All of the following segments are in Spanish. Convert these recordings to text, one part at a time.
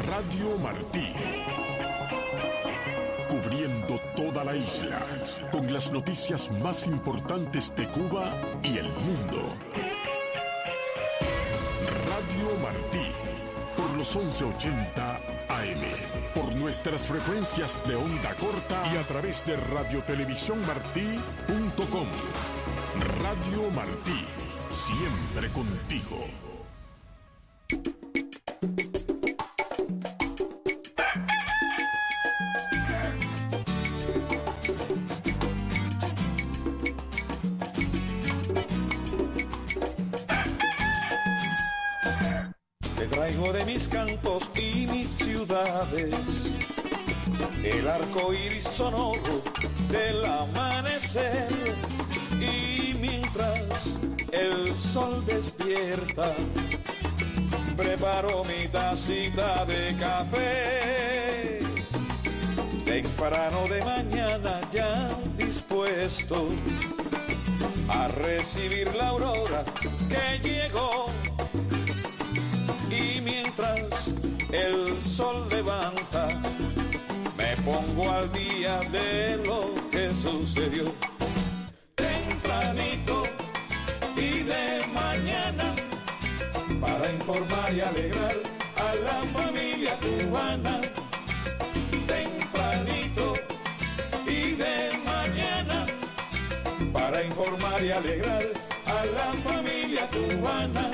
Radio Martí. Cubriendo toda la isla, con las noticias más importantes de Cuba y el mundo. Radio Martí, por los 1180 AM, por nuestras frecuencias de onda corta y a través de radiotelevisiónmartí.com. Radio Martí, siempre contigo. Traigo de mis campos y mis ciudades el arco iris sonoro del amanecer, y mientras el sol despierta preparo mi tacita de café, temprano de mañana ya dispuesto a recibir la aurora que llegó. Y mientras el sol levanta, me pongo al día de lo que sucedió. Tempranito y de mañana, para informar y alegrar a la familia cubana. Tempranito y de mañana, para informar y alegrar a la familia cubana.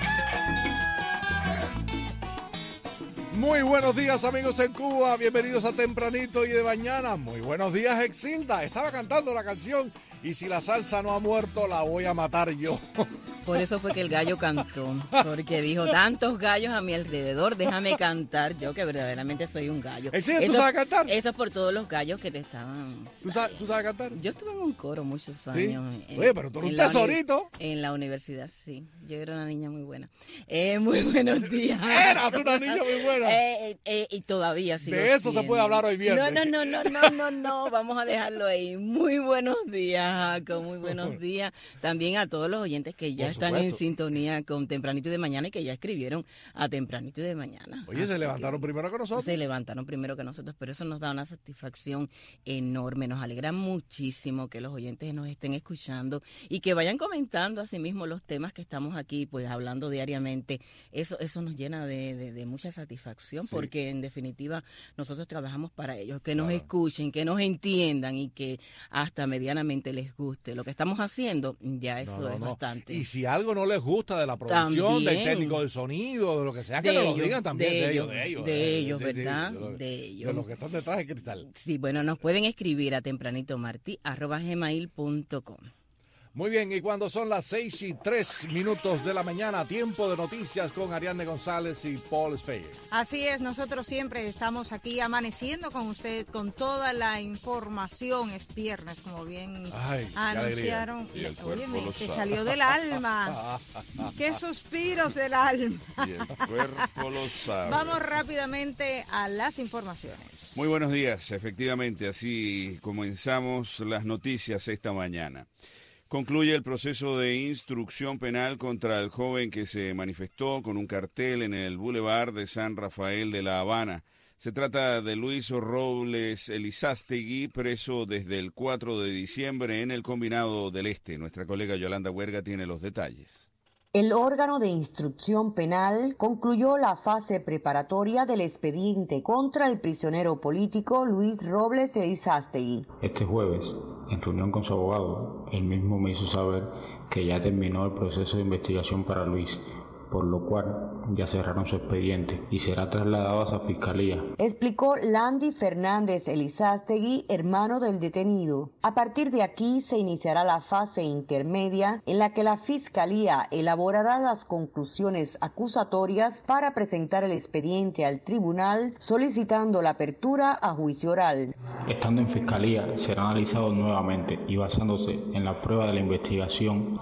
Muy buenos días, amigos en Cuba, bienvenidos a Tempranito y de mañana. Muy buenos días, Exilda. Estaba cantando la canción y si la salsa no ha muerto, la voy a matar yo. Por eso fue que el gallo cantó, porque dijo, tantos gallos a mi alrededor, déjame cantar yo, que verdaderamente soy un gallo. Exilda, ¿tú sabes cantar? Eso es por todos los gallos que te estaban... ¿Tú sabes cantar? Yo estuve en un coro muchos años. ¿Sí? Oye, pero tú eres un tesorito. En la universidad, sí. Yo era una niña muy buena. Muy buenos días. Eras una niña muy buena. Y todavía sigo de eso siendo. se puede hablar hoy viernes. No, vamos a dejarlo ahí. Muy buenos días, Jaco, muy buenos días. También a todos los oyentes que ya están en sintonía con Tempranito y de Mañana y que ya escribieron a Tempranito y de Mañana. Oye, se levantaron primero que nosotros. Se levantaron primero que nosotros, pero eso nos da una satisfacción enorme. Nos alegra muchísimo que los oyentes nos estén escuchando y que vayan comentando asimismo los temas que estamos aquí pues hablando diariamente. Eso nos llena de mucha satisfacción, sí, porque en definitiva nosotros trabajamos para ellos, que nos escuchen, que nos entiendan y que hasta medianamente les guste. Lo que estamos haciendo, ya eso es bastante. Y si algo no les gusta de la producción, también, del técnico de sonido, de lo que sea, que nos lo digan también. De ellos, ¿verdad? Sí, de ellos. De los que están detrás de cristal. Sí, bueno, nos pueden escribir a tempranitomarti@gmail.com. Muy bien, y cuando son las 6:03 de la mañana, tiempo de noticias con Ariadne González y Paul Sfeir. Así es, nosotros siempre estamos aquí amaneciendo con usted con toda la información. Es viernes, como bien anunciaron. Óyeme, te salió del alma. ¡Qué suspiros del alma! Y el cuerpo lo sabe. Vamos rápidamente a las informaciones. Muy buenos días, efectivamente, así comenzamos las noticias esta mañana. Concluye el proceso de instrucción penal contra el joven que se manifestó con un cartel en el Boulevard de San Rafael de La Habana. Se trata de Luis Robles Elizástegui, preso desde el 4 de diciembre en el Combinado del Este. Nuestra colega Yolanda Huerga tiene los detalles. El órgano de instrucción penal concluyó la fase preparatoria del expediente contra el prisionero político Luis Robles Elizástegui. Este jueves, en reunión con su abogado, él mismo me hizo saber que ya terminó el proceso de investigación para Luis, por lo cual ya cerraron su expediente y será trasladado a esa fiscalía. Explicó Landy Fernández Elizástegui, hermano del detenido. A partir de aquí se iniciará la fase intermedia en la que la fiscalía elaborará las conclusiones acusatorias para presentar el expediente al tribunal solicitando la apertura a juicio oral. Estando en fiscalía será analizado nuevamente y basándose en la prueba de la investigación y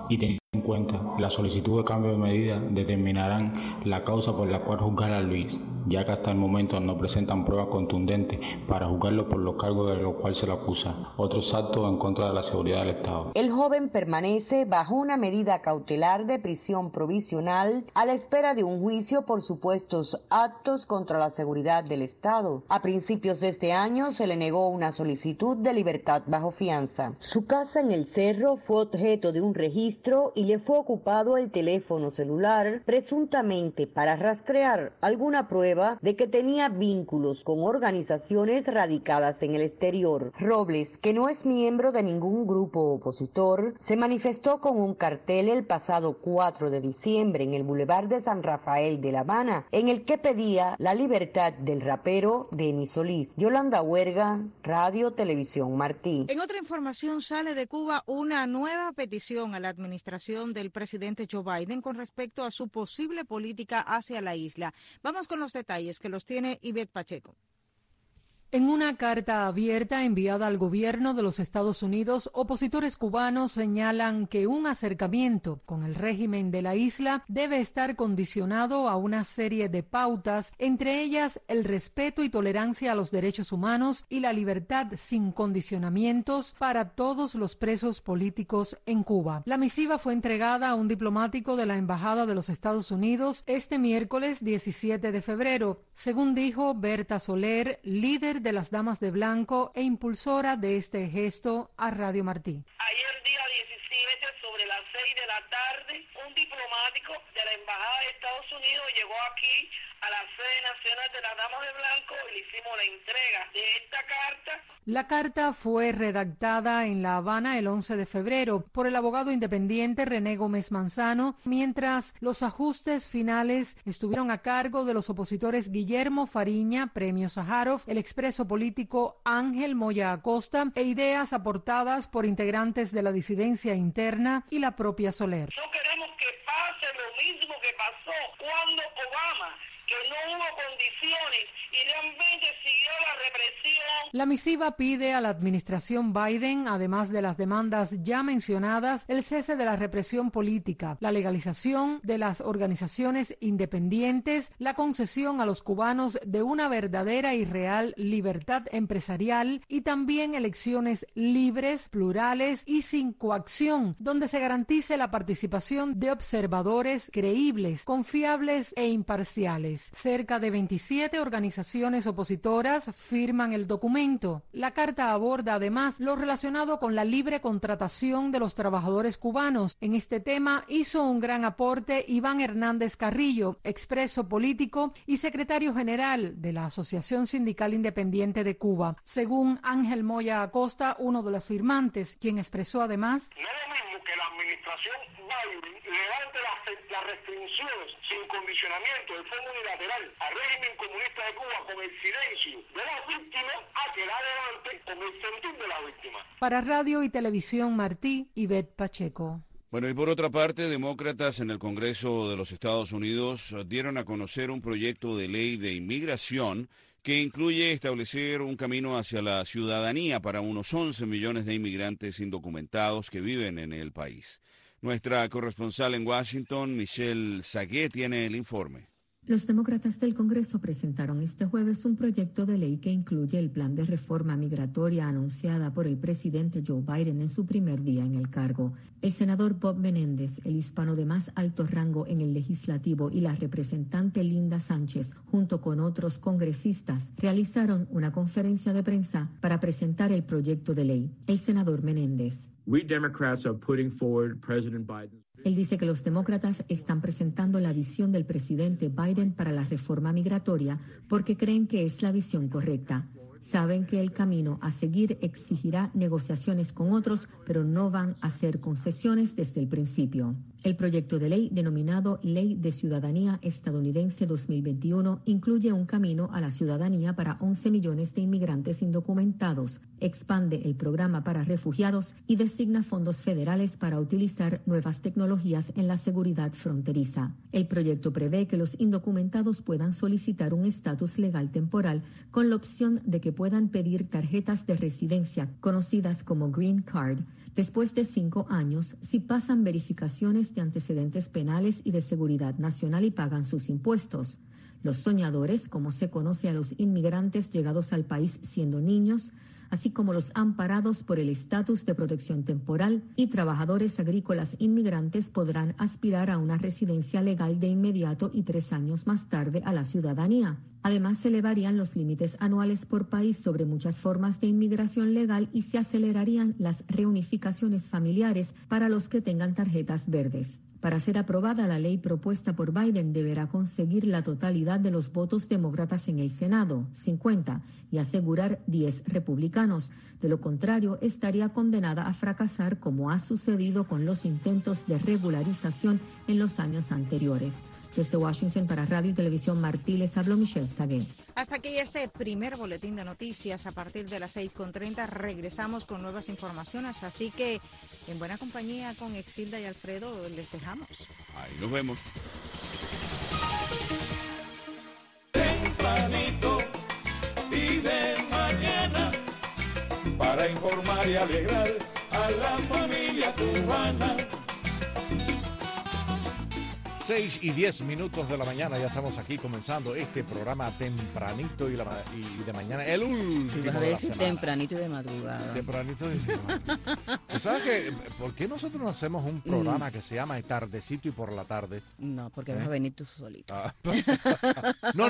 En cuenta, la solicitud de cambio de medida determinarán la causa por la cual juzgar a Luis, ya que hasta el momento no presentan pruebas contundentes para juzgarlo por los cargos de los cuales se le acusa, otros actos en contra de la seguridad del Estado. El joven permanece bajo una medida cautelar de prisión provisional a la espera de un juicio por supuestos actos contra la seguridad del Estado. A principios de este año se le negó una solicitud de libertad bajo fianza. Su casa en el Cerro fue objeto de un registro y le fue ocupado el teléfono celular, presuntamente para rastrear alguna prueba de que tenía vínculos con organizaciones radicadas en el exterior. Robles, que no es miembro de ningún grupo opositor, se manifestó con un cartel el pasado 4 de diciembre en el Boulevard de San Rafael de La Habana, en el que pedía la libertad del rapero Denis Solís. Yolanda Huerga, Radio Televisión Martí. En otra información, sale de Cuba una nueva petición a la administración del presidente Joe Biden con respecto a su posible política hacia la isla. Vamos con los detalles que los tiene Ivette Pacheco. En una carta abierta enviada al gobierno de los Estados Unidos, opositores cubanos señalan que un acercamiento con el régimen de la isla debe estar condicionado a una serie de pautas, entre ellas el respeto y tolerancia a los derechos humanos y la libertad sin condicionamientos para todos los presos políticos en Cuba. La misiva fue entregada a un diplomático de la Embajada de los Estados Unidos este miércoles 17 de febrero, según dijo Berta Soler, líder de las Damas de Blanco e impulsora de este gesto, a Radio Martí. Ayer día 17, sobre las 6 de la tarde, un diplomático de la Embajada de Estados Unidos llegó aquí a la sede nacional de las Damas de Blanco y le hicimos la entrega de esta carta. La carta fue redactada en La Habana el 11 de febrero por el abogado independiente René Gómez Manzano, mientras los ajustes finales estuvieron a cargo de los opositores Guillermo Fariña, Premio Sájarov, el expreso político Ángel Moya Acosta e ideas aportadas por integrantes de la disidencia interna y la propia Soler. No queremos que pase lo mismo que pasó cuando Obama, que no hubo condiciones y realmente siguió la represión. La misiva pide a la administración Biden, además de las demandas ya mencionadas, el cese de la represión política, la legalización de las organizaciones independientes, la concesión a los cubanos de una verdadera y real libertad empresarial y también elecciones libres, plurales y sin coacción, donde se garantice la participación de observadores creíbles, confiables e imparciales. Cerca de 27 organizaciones opositoras firman el documento. La carta aborda además lo relacionado con la libre contratación de los trabajadores cubanos. En este tema hizo un gran aporte Iván Hernández Carrillo, expreso político y secretario general de la Asociación Sindical Independiente de Cuba. Según Ángel Moya Acosta, uno de los firmantes, quien expresó además: no es lo mismo que la administración Biden levante las restricciones sin condicionamiento de forma unilateral al régimen comunista de Cuba con el silencio de las víctimas a que la levante con el sentir de las víctimas. Para Radio y Televisión Martí, Ivette Pacheco. Bueno, y por otra parte, demócratas en el Congreso de los Estados Unidos dieron a conocer un proyecto de ley de inmigración que incluye establecer un camino hacia la ciudadanía para unos 11 millones de inmigrantes indocumentados que viven en el país. Nuestra corresponsal en Washington, Michelle Saguet, tiene el informe. Los demócratas del Congreso presentaron este jueves un proyecto de ley que incluye el plan de reforma migratoria anunciada por el presidente Joe Biden en su primer día en el cargo. El senador Bob Menéndez, el hispano de más alto rango en el legislativo, y la representante Linda Sánchez, junto con otros congresistas, realizaron una conferencia de prensa para presentar el proyecto de ley. El senador Menéndez: él dice que los demócratas están presentando la visión del presidente Biden para la reforma migratoria porque creen que es la visión correcta. Saben que el camino a seguir exigirá negociaciones con otros, pero no van a hacer concesiones desde el principio. El proyecto de ley, denominado Ley de Ciudadanía Estadounidense 2021, incluye un camino a la ciudadanía para 11 millones de inmigrantes indocumentados, expande el programa para refugiados y designa fondos federales para utilizar nuevas tecnologías en la seguridad fronteriza. El proyecto prevé que los indocumentados puedan solicitar un estatus legal temporal con la opción de que puedan pedir tarjetas de residencia, conocidas como Green Card, después de 5 años si pasan verificaciones de antecedentes penales y de seguridad nacional y pagan sus impuestos. Los soñadores, como se conoce a los inmigrantes llegados al país siendo niños, así como los amparados por el estatus de protección temporal y trabajadores agrícolas inmigrantes podrán aspirar a una residencia legal de inmediato y 3 años más tarde a la ciudadanía. Además, se elevarían los límites anuales por país sobre muchas formas de inmigración legal y se acelerarían las reunificaciones familiares para los que tengan tarjetas verdes. Para ser aprobada, la ley propuesta por Biden deberá conseguir la totalidad de los votos demócratas en el Senado, 50, y asegurar 10 republicanos. De lo contrario, estaría condenada a fracasar, como ha sucedido con los intentos de regularización en los años anteriores. Desde Washington para Radio y Televisión Martí les habló Michelle Sagué. Hasta aquí este primer boletín de noticias. A partir de las 6:30 regresamos con nuevas informaciones, así que en buena compañía con Exilda y Alfredo les dejamos. Ahí nos vemos. Tempranito y de mañana, para informar y alegrar a la familia cubana. 6:10 de la mañana, ya estamos aquí comenzando este programa tempranito y de mañana, el último vas a de la decir semana. Tempranito y de madrugada. Tempranito y de madrugada. ¿Tú sabes que, por qué nosotros no hacemos un programa que se llama Tardecito y por la tarde? No, porque vas a venir tú solito. No,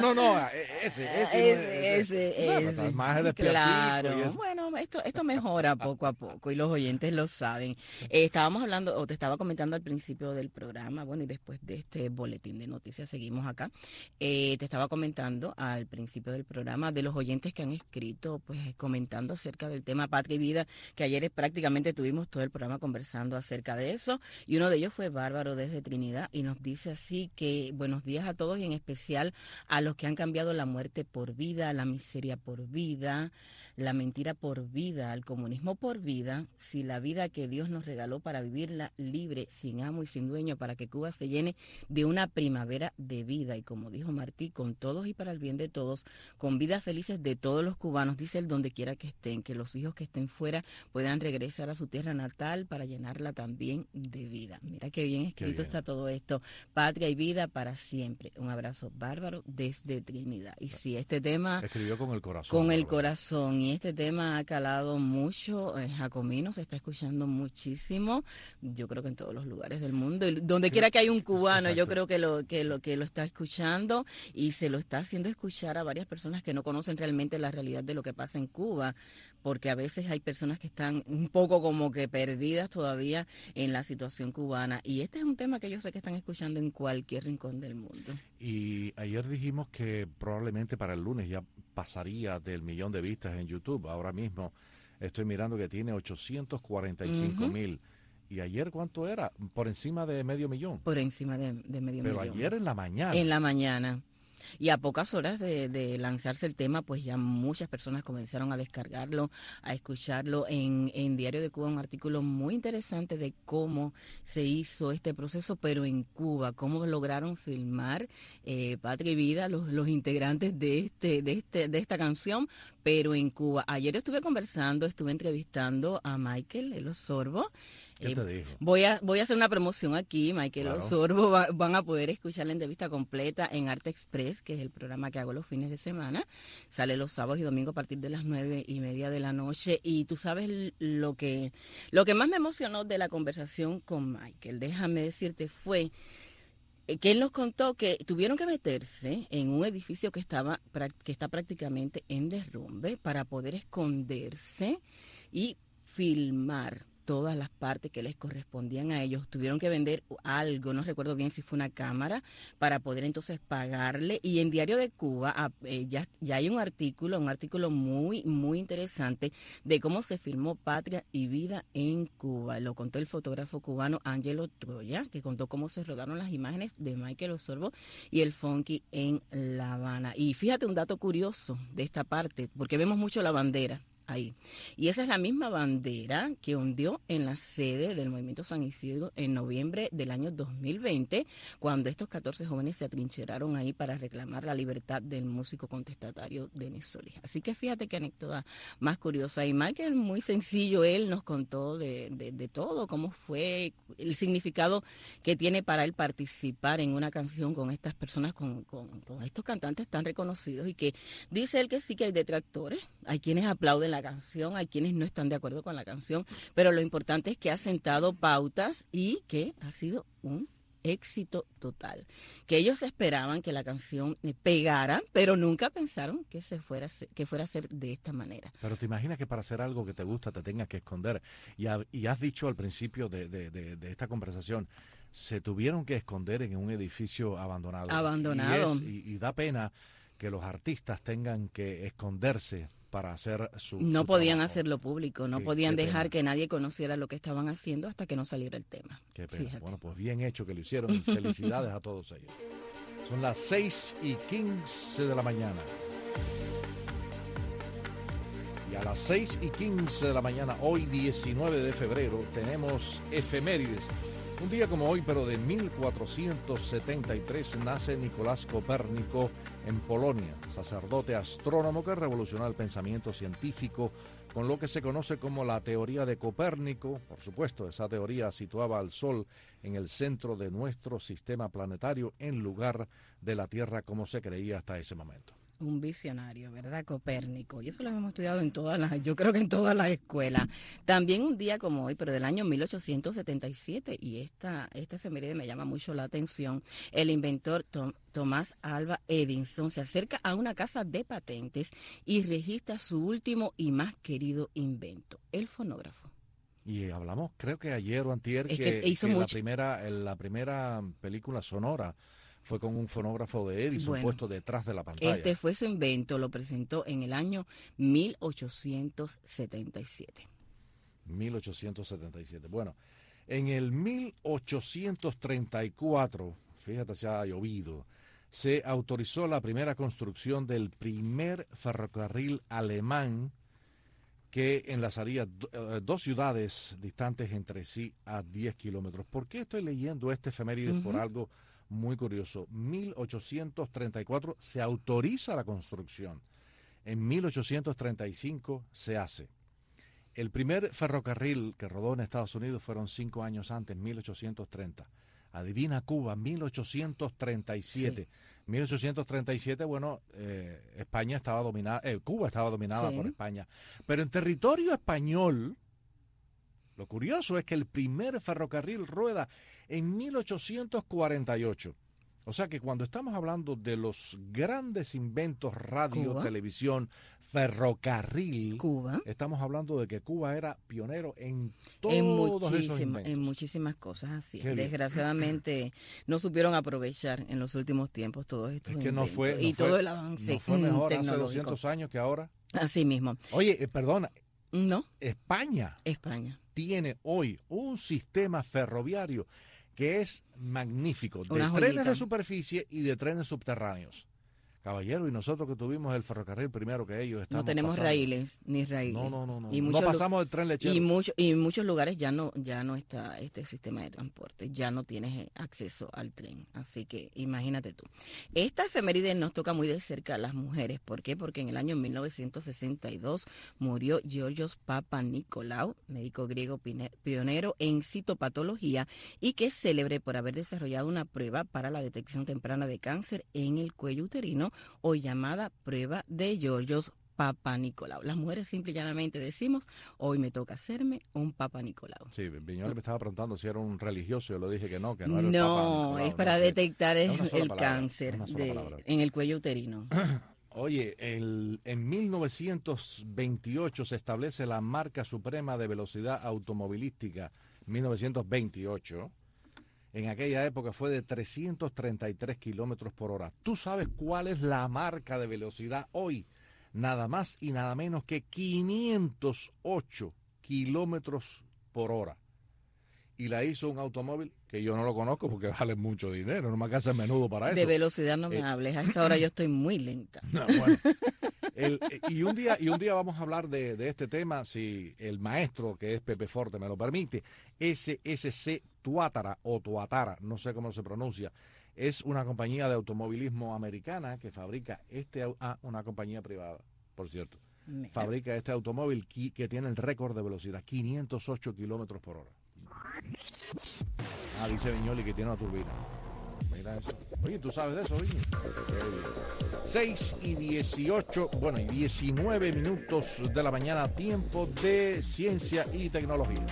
ese. Más de claro, bueno, esto mejora poco a poco y los oyentes lo saben. Estábamos hablando, o te estaba comentando al principio del programa, bueno, y después de este boletín de noticias seguimos acá. Te estaba comentando al principio del programa de los oyentes que han escrito, pues comentando acerca del tema Patria y Vida, que ayer prácticamente tuvimos todo el programa conversando acerca de eso, y uno de ellos fue Bárbaro desde Trinidad, y nos dice así que buenos días a todos y en especial a los que han cambiado la muerte por vida, la miseria por vida, la mentira por vida, al comunismo por vida, si la vida que Dios nos regaló para vivirla libre, sin amo y sin dueño, para que Cuba se llene de una primavera de vida. Y como dijo Martí, con todos y para el bien de todos, con vidas felices de todos los cubanos, dice él, donde quiera que estén, que los hijos que estén fuera puedan regresar a su tierra natal para llenarla también de vida. Mira qué bien escrito está todo esto. Patria y vida para siempre. Un abrazo, Bárbaro, desde Trinidad. Y sí, este tema... Escribió con el corazón. Con el corazón. Y este tema ha calado mucho. Jacomino se está escuchando muchísimo. Yo creo que en todos los lugares del mundo. Y donde quiera que hay un cubano, exacto, yo creo que lo está escuchando y se lo está haciendo escuchar a varias personas que no conocen realmente la realidad de lo que pasa en Cuba, porque a veces hay personas que están un poco como que perdidas todavía en la situación cubana. Y este es un tema que yo sé que están escuchando en cualquier rincón del mundo. Y ayer dijimos que probablemente para el lunes ya pasaría del 1.000.000 de vistas en YouTube. Ahora mismo estoy mirando que tiene 845,000. ¿Y ayer cuánto era? Por encima de 500,000. Por encima de medio millón. Pero ayer en la mañana. En la mañana. Y a pocas horas de lanzarse el tema, pues ya muchas personas comenzaron a descargarlo, a escucharlo. En Diario de Cuba, un artículo muy interesante de cómo se hizo este proceso, pero en Cuba, cómo lograron filmar Patria y Vida, los integrantes de esta canción, pero en Cuba. Ayer estuve entrevistando a Michael El Osorbo. ¿Qué te dijo? Voy a hacer una promoción aquí. Michael Osorbo van a poder escuchar la entrevista completa en Arte Express, que es el programa que hago los fines de semana. Sale los sábados y domingos a partir de las 9:30 de la noche. Y tú sabes lo que más me emocionó de la conversación con Michael, déjame decirte, fue que él nos contó que tuvieron que meterse en un edificio que está prácticamente en derrumbe para poder esconderse y filmar todas las partes que les correspondían a ellos. Tuvieron que vender algo, no recuerdo bien si fue una cámara, para poder entonces pagarle. Y en Diario de Cuba ya hay un artículo muy, muy interesante de cómo se filmó Patria y Vida en Cuba. Lo contó el fotógrafo cubano Ángelo Troya, que contó cómo se rodaron las imágenes de Michael Osorbo y el Funky en La Habana. Y fíjate un dato curioso de esta parte, porque vemos mucho la bandera ahí. Y esa es la misma bandera que ondeó en la sede del Movimiento San Isidro en noviembre del año 2020, cuando estos 14 jóvenes se atrincheraron ahí para reclamar la libertad del músico contestatario Denis Solís. Así que fíjate qué anécdota más curiosa. Y Michael, muy sencillo, él nos contó de todo, cómo fue, el significado que tiene para él participar en una canción con estas personas, con estos cantantes tan reconocidos, y que dice él que sí que hay detractores, hay quienes aplauden la canción, hay quienes no están de acuerdo con la canción, pero lo importante es que ha sentado pautas y que ha sido un éxito total. Que ellos esperaban que la canción pegara, pero nunca pensaron que fuera a ser de esta manera. Pero te imaginas que para hacer algo que te gusta te tengas que esconder. Y has dicho al principio de esta conversación, se tuvieron que esconder en un edificio abandonado. Abandonado. Y da pena que los artistas tengan que esconderse para hacer no podían trabajo. Hacerlo público, no podían dejar que nadie conociera lo que estaban haciendo hasta que no saliera el tema. Qué pena. Fíjate. Bueno, pues bien hecho que lo hicieron. Felicidades a todos ellos. Son las 6:15 de la mañana. Y a las 6:15 de la mañana, hoy 19 de febrero, tenemos efemérides. Un día como hoy, pero de 1473, nace Nicolás Copérnico en Polonia, sacerdote astrónomo que revolucionó el pensamiento científico con lo que se conoce como la teoría de Copérnico. Por supuesto, esa teoría situaba al Sol en el centro de nuestro sistema planetario en lugar de la Tierra como se creía hasta ese momento. Un visionario, ¿verdad? Copérnico. Y eso lo hemos estudiado yo creo que en todas las escuelas. También un día como hoy, pero del año 1877, y esta efeméride me llama mucho la atención, el inventor Thomas Alva Edison se acerca a una casa de patentes y registra su último y más querido invento, el fonógrafo. Y hablamos, creo que ayer o antier, que la primera película sonora fue con un fonógrafo de Edison puesto detrás de la pantalla. Este fue su invento, lo presentó en el año 1877. 1877. Bueno, en el 1834, fíjate, se ha llovido, se autorizó la primera construcción del primer ferrocarril alemán que enlazaría dos ciudades distantes entre sí a 10 kilómetros. ¿Por qué estoy leyendo este efeméride? Por algo muy curioso. 1834 se autoriza la construcción. En 1835 se hace. El primer ferrocarril que rodó en Estados Unidos fueron 5 años antes, 1830. Adivina Cuba, 1837. Sí. 1837, bueno, España estaba dominada, Cuba estaba dominada por España. Pero en territorio español, lo curioso es que el primer ferrocarril rueda en 1848. O sea que cuando estamos hablando de los grandes inventos, radio, Cuba, televisión, ferrocarril, Cuba, estamos hablando de que Cuba era pionero en todos esos inventos. En muchísimas cosas, así. Desgraciadamente no supieron aprovechar en los últimos tiempos todos estos inventos. Todo el avance no fue mejor hace 200 años que ahora. Así mismo. Oye, perdona. No. España tiene hoy un sistema ferroviario que es magnífico, de trenes de superficie y de trenes subterráneos. Caballero, y nosotros que tuvimos el ferrocarril primero que ellos, estamos no tenemos raíles, ni raíles. No. No pasamos el tren lechero. Y en muchos lugares ya no está este sistema de transporte, ya no tienes acceso al tren. Así que imagínate tú. Esta efeméride nos toca muy de cerca a las mujeres. ¿Por qué? Porque en el año 1962 murió Georgios Papanikolaou, médico griego pionero en citopatología y que es célebre por haber desarrollado una prueba para la detección temprana de cáncer en el cuello uterino, o llamada prueba de Georgios Papanikolaou. Las mujeres simple y llanamente decimos, hoy me toca hacerme un Papanikolaou. Sí, Viñoles me estaba preguntando si era un religioso, yo le dije que no era el Papanikolaou. No, es para detectar el cáncer en el cuello uterino. Oye, en 1928 se establece la marca suprema de velocidad automovilística, 1928. En aquella época fue de 333 kilómetros por hora. ¿Tú sabes cuál es la marca de velocidad hoy? Nada más y nada menos que 508 kilómetros por hora. Y la hizo un automóvil que yo no lo conozco porque vale mucho dinero, no me alcanza el menudo para eso. De velocidad no me hables, a esta hora yo estoy muy lenta. No, bueno. Y un día vamos a hablar de este tema, si el maestro, que es Pepe Forte, me lo permite. SSC Tuatara o Tuatara, no sé cómo se pronuncia, es una compañía de automovilismo americana que fabrica una compañía privada, por cierto. Fabrica este automóvil que tiene el récord de velocidad, 508 kilómetros por hora. Dice Viñoli que tiene una turbina. Mira eso. Oye, ¿tú sabes de eso, Viñi? 6 y 18, y 19 minutos de la mañana, tiempo de ciencia y tecnología.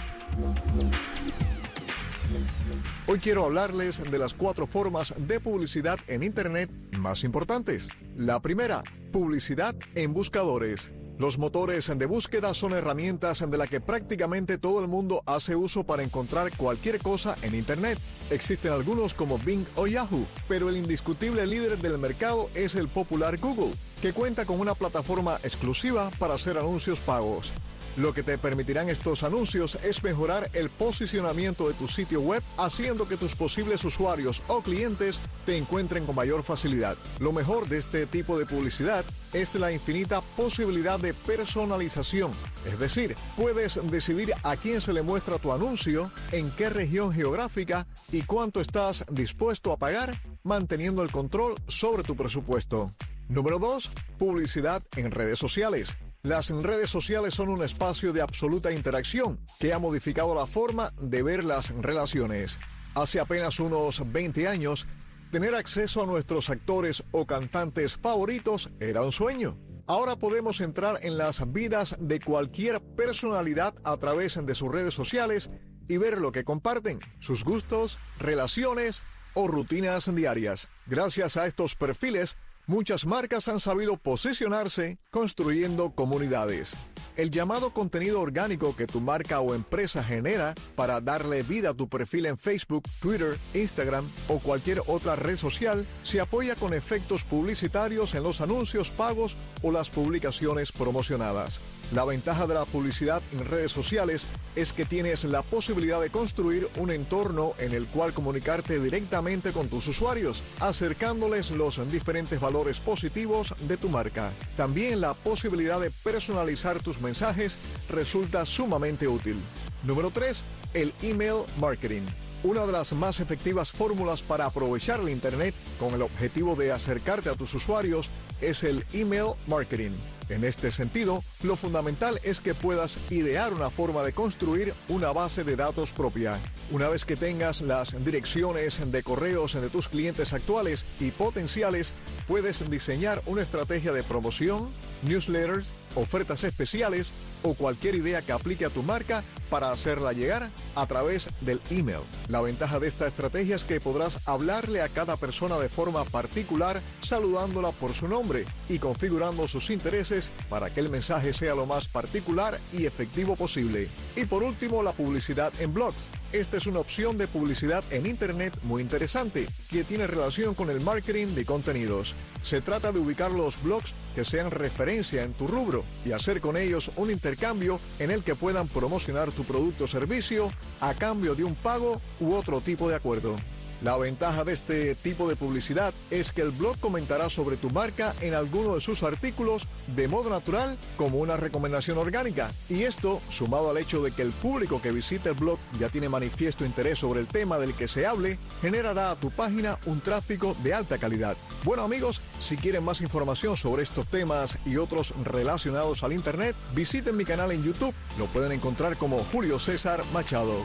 Hoy quiero hablarles de las 4 formas de publicidad en Internet más importantes. La primera, publicidad en buscadores. Los motores de búsqueda son herramientas de las que prácticamente todo el mundo hace uso para encontrar cualquier cosa en Internet. Existen algunos como Bing o Yahoo, pero el indiscutible líder del mercado es el popular Google, que cuenta con una plataforma exclusiva para hacer anuncios pagos. Lo que te permitirán estos anuncios es mejorar el posicionamiento de tu sitio web, haciendo que tus posibles usuarios o clientes te encuentren con mayor facilidad. Lo mejor de este tipo de publicidad es la infinita posibilidad de personalización. Es decir, puedes decidir a quién se le muestra tu anuncio, en qué región geográfica y cuánto estás dispuesto a pagar, manteniendo el control sobre tu presupuesto. Número 2. Publicidad en redes sociales. Las redes sociales son un espacio de absoluta interacción que ha modificado la forma de ver las relaciones. Hace apenas unos 20 años, tener acceso a nuestros actores o cantantes favoritos era un sueño. Ahora podemos entrar en las vidas de cualquier personalidad a través de sus redes sociales y ver lo que comparten, sus gustos, relaciones o rutinas diarias. Gracias a estos perfiles, muchas marcas han sabido posicionarse construyendo comunidades. El llamado contenido orgánico que tu marca o empresa genera para darle vida a tu perfil en Facebook, Twitter, Instagram o cualquier otra red social se apoya con efectos publicitarios en los anuncios pagos o las publicaciones promocionadas. La ventaja de la publicidad en redes sociales es que tienes la posibilidad de construir un entorno en el cual comunicarte directamente con tus usuarios, acercándoles los diferentes valores positivos de tu marca. También la posibilidad de personalizar tus mensajes resulta sumamente útil. Número 3. El email marketing. Una de las más efectivas fórmulas para aprovechar el Internet con el objetivo de acercarte a tus usuarios es el email marketing. En este sentido, lo fundamental es que puedas idear una forma de construir una base de datos propia. Una vez que tengas las direcciones de correos de tus clientes actuales y potenciales, puedes diseñar una estrategia de promoción, newsletters, ofertas especiales o cualquier idea que aplique a tu marca para hacerla llegar a través del email. La ventaja de esta estrategia es que podrás hablarle a cada persona de forma particular, saludándola por su nombre y configurando sus intereses para que el mensaje sea lo más particular y efectivo posible. Y por último, la publicidad en blogs. Esta es una opción de publicidad en Internet muy interesante que tiene relación con el marketing de contenidos. Se trata de ubicar los blogs que sean referencia en tu rubro y hacer con ellos un intercambio en el que puedan promocionar tu producto o servicio a cambio de un pago u otro tipo de acuerdo. La ventaja de este tipo de publicidad es que el blog comentará sobre tu marca en alguno de sus artículos de modo natural como una recomendación orgánica. Y esto, sumado al hecho de que el público que visita el blog ya tiene manifiesto interés sobre el tema del que se hable, generará a tu página un tráfico de alta calidad. Bueno amigos, si quieren más información sobre estos temas y otros relacionados al Internet, visiten mi canal en YouTube. Lo pueden encontrar como Julio César Machado.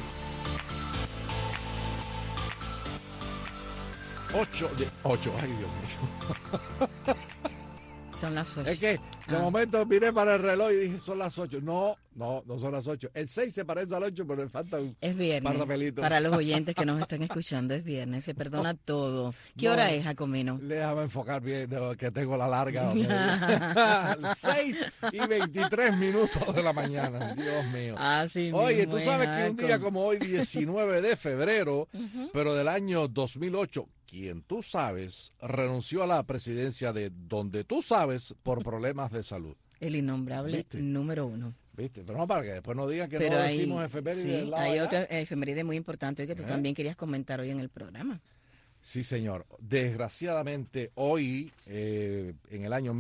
8, ay Dios mío. Son Son las 8. Es que de momento miré para el reloj y dije, son las 8. No son las 8. El 6 se parece al 8, pero le falta un par de pelitos. Para los oyentes que nos están escuchando, es viernes, se perdona todo. ¿Qué hora es, Jacomino? Déjame enfocar bien, que tengo la larga. 6:23 de la mañana, Dios mío. Oye, tú sabes que un día como hoy, 19 de febrero, pero del año 2008, quien tú sabes renunció a la presidencia de donde tú sabes por problemas de salud. El innombrable número 1. ¿Viste? Pero no, para que después no digan que no decimos efeméride. Sí, hay otra efeméride muy importante hoy que tú también querías comentar hoy en el programa. Sí, señor. Desgraciadamente, hoy, en el año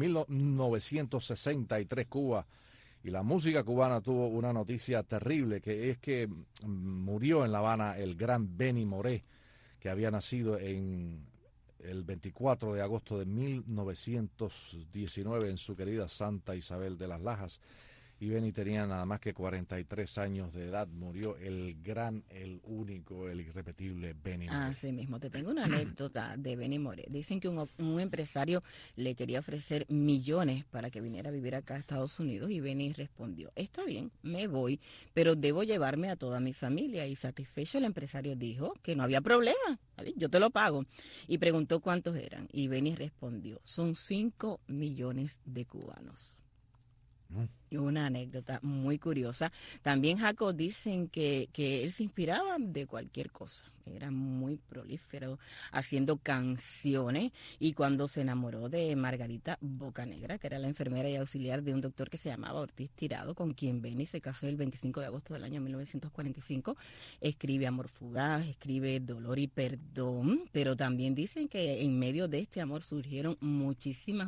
1963, Cuba y la música cubana tuvo una noticia terrible, que es que murió en La Habana el gran Benny Moré, que había nacido en el 24 de agosto de 1919 en su querida Santa Isabel de las Lajas. Y Benny tenía nada más que 43 años de edad. Murió el gran, el único, el irrepetible Benny Moré. Así mismo, te tengo una anécdota de Benny Moré. Dicen que un empresario le quería ofrecer millones para que viniera a vivir acá a Estados Unidos y Benny respondió, está bien, me voy, pero debo llevarme a toda mi familia. Y satisfecho el empresario dijo que no había problema, yo te lo pago. Y preguntó cuántos eran y Benny respondió, son 5 millones de cubanos. Una anécdota muy curiosa. También, Jaco, dicen que él se inspiraba de cualquier cosa. Era muy prolífero haciendo canciones y cuando se enamoró de Margarita Bocanegra, que era la enfermera y auxiliar de un doctor que se llamaba Ortiz Tirado, con quien Benny se casó el 25 de agosto del año 1945, escribe Amor Fugaz, escribe Dolor y Perdón, pero también dicen que en medio de este amor surgieron muchísimas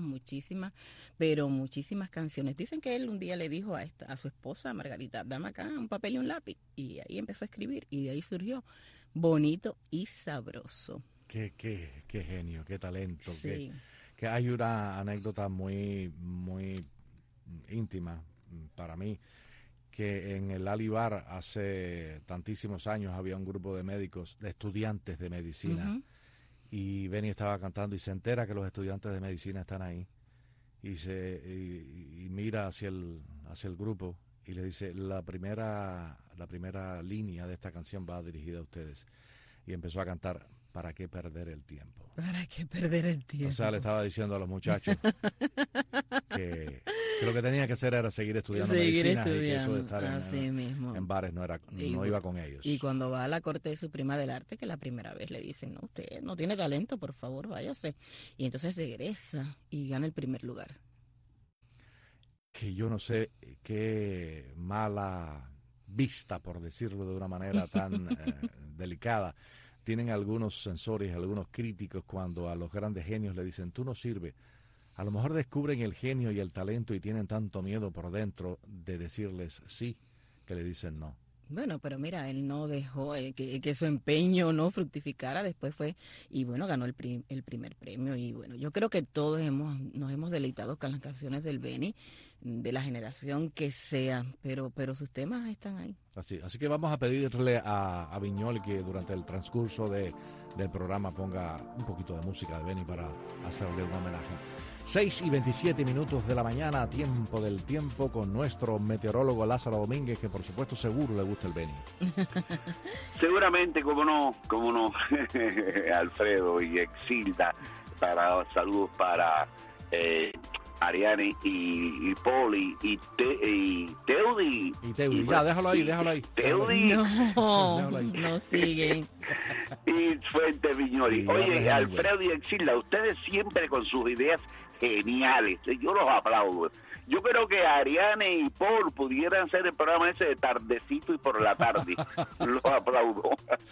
canciones. Dicen que él un día le dijo a su esposa Margarita, dame acá un papel y un lápiz, y ahí empezó a escribir y de ahí surgió Bonito y Sabroso. Qué genio, qué talento. Sí. Que hay una anécdota muy íntima para mí, que en el Alibar hace tantísimos años había un grupo de médicos, de estudiantes de medicina, y Benny estaba cantando y se entera que los estudiantes de medicina están ahí. Y mira hacia el grupo y le dice, la primera línea de esta canción va dirigida a ustedes. Y empezó a cantar, ¿para qué perder el tiempo? ¿Para qué perder el tiempo? O sea, le estaba diciendo a los muchachos que lo que tenía que hacer era seguir estudiando medicina y que eso de estar en bares no iba con ellos. Y cuando va a la Corte Suprema del Arte, que la primera vez le dicen, no, usted no tiene talento, por favor, váyase. Y entonces regresa y gana el primer lugar. Que yo no sé qué mala vista, por decirlo de una manera tan delicada, tienen algunos censores, algunos críticos cuando a los grandes genios le dicen, tú no sirves. A lo mejor descubren el genio y el talento y tienen tanto miedo por dentro de decirles sí, que le dicen no. Bueno, pero mira, él no dejó que su empeño no fructificara, después fue, y bueno, ganó el primer premio, y bueno, yo creo que todos nos hemos deleitado con las canciones del Benny, de la generación que sea, pero sus temas están ahí. Así que vamos a pedirle a Viñoly que durante el transcurso del programa ponga un poquito de música de Benny para hacerle un homenaje. 6:27 de la mañana, tiempo del tiempo, con nuestro meteorólogo Lázaro Domínguez, que por supuesto seguro le gusta el Benny. Seguramente, cómo no, Alfredo y Exilda, saludos para Ariane y Poli y Teudi. Ya, déjalo ahí. Teudi. No siguen. Y Fuente Viñoly. Oye, Alfredo y Exilda, ustedes siempre con sus ideas geniales. Yo los aplaudo. Yo creo que Ariane y Paul pudieran hacer el programa ese de tardecito y por la tarde. Los aplaudo.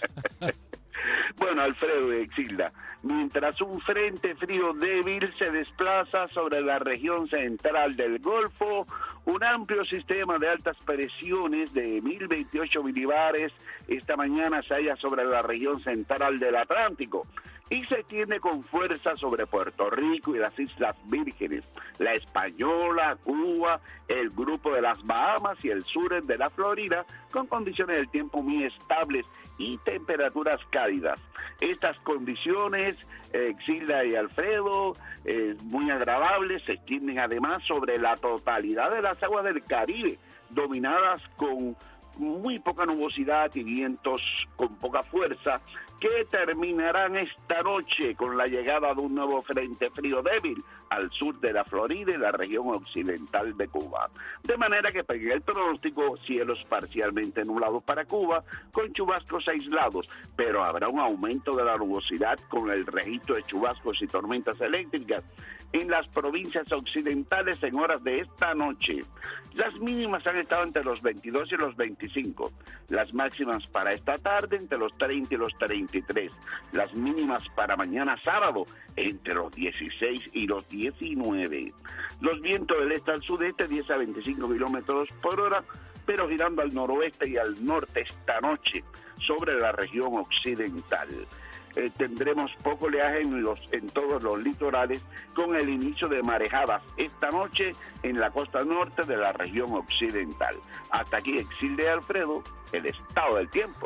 Bueno, Alfredo y Exilda, mientras un frente frío débil se desplaza sobre la región central del Golfo, un amplio sistema de altas presiones de 1028 milibares esta mañana se halla sobre la región central del Atlántico. y se extiende con fuerza sobre Puerto Rico y las Islas Vírgenes, la Española, Cuba, el grupo de las Bahamas y el sur de la Florida, con condiciones del tiempo muy estables y temperaturas cálidas. Estas condiciones, Exilda y Alfredo, muy agradables, se extienden además sobre la totalidad de las aguas del Caribe, dominadas con muy poca nubosidad y vientos con poca fuerza, que terminarán esta noche con la llegada de un nuevo frente frío débil al sur de la Florida y la región occidental de Cuba. De manera que en el pronóstico, cielos parcialmente nublados para Cuba, con chubascos aislados, pero habrá un aumento de la nubosidad con el registro de chubascos y tormentas eléctricas en las provincias occidentales en horas de esta noche. Las mínimas han estado entre los 22 y los 25, las máximas para esta tarde entre los 30 y los 33, las mínimas para mañana sábado entre los 16 y los 19. Los vientos del este al sudeste 10 a 25 kilómetros por hora, pero girando al noroeste y al norte esta noche sobre la región occidental. Tendremos poco oleaje en todos los litorales, con el inicio de marejadas esta noche en la costa norte de la región occidental. Hasta aquí, Exilde Alfredo, el estado del tiempo.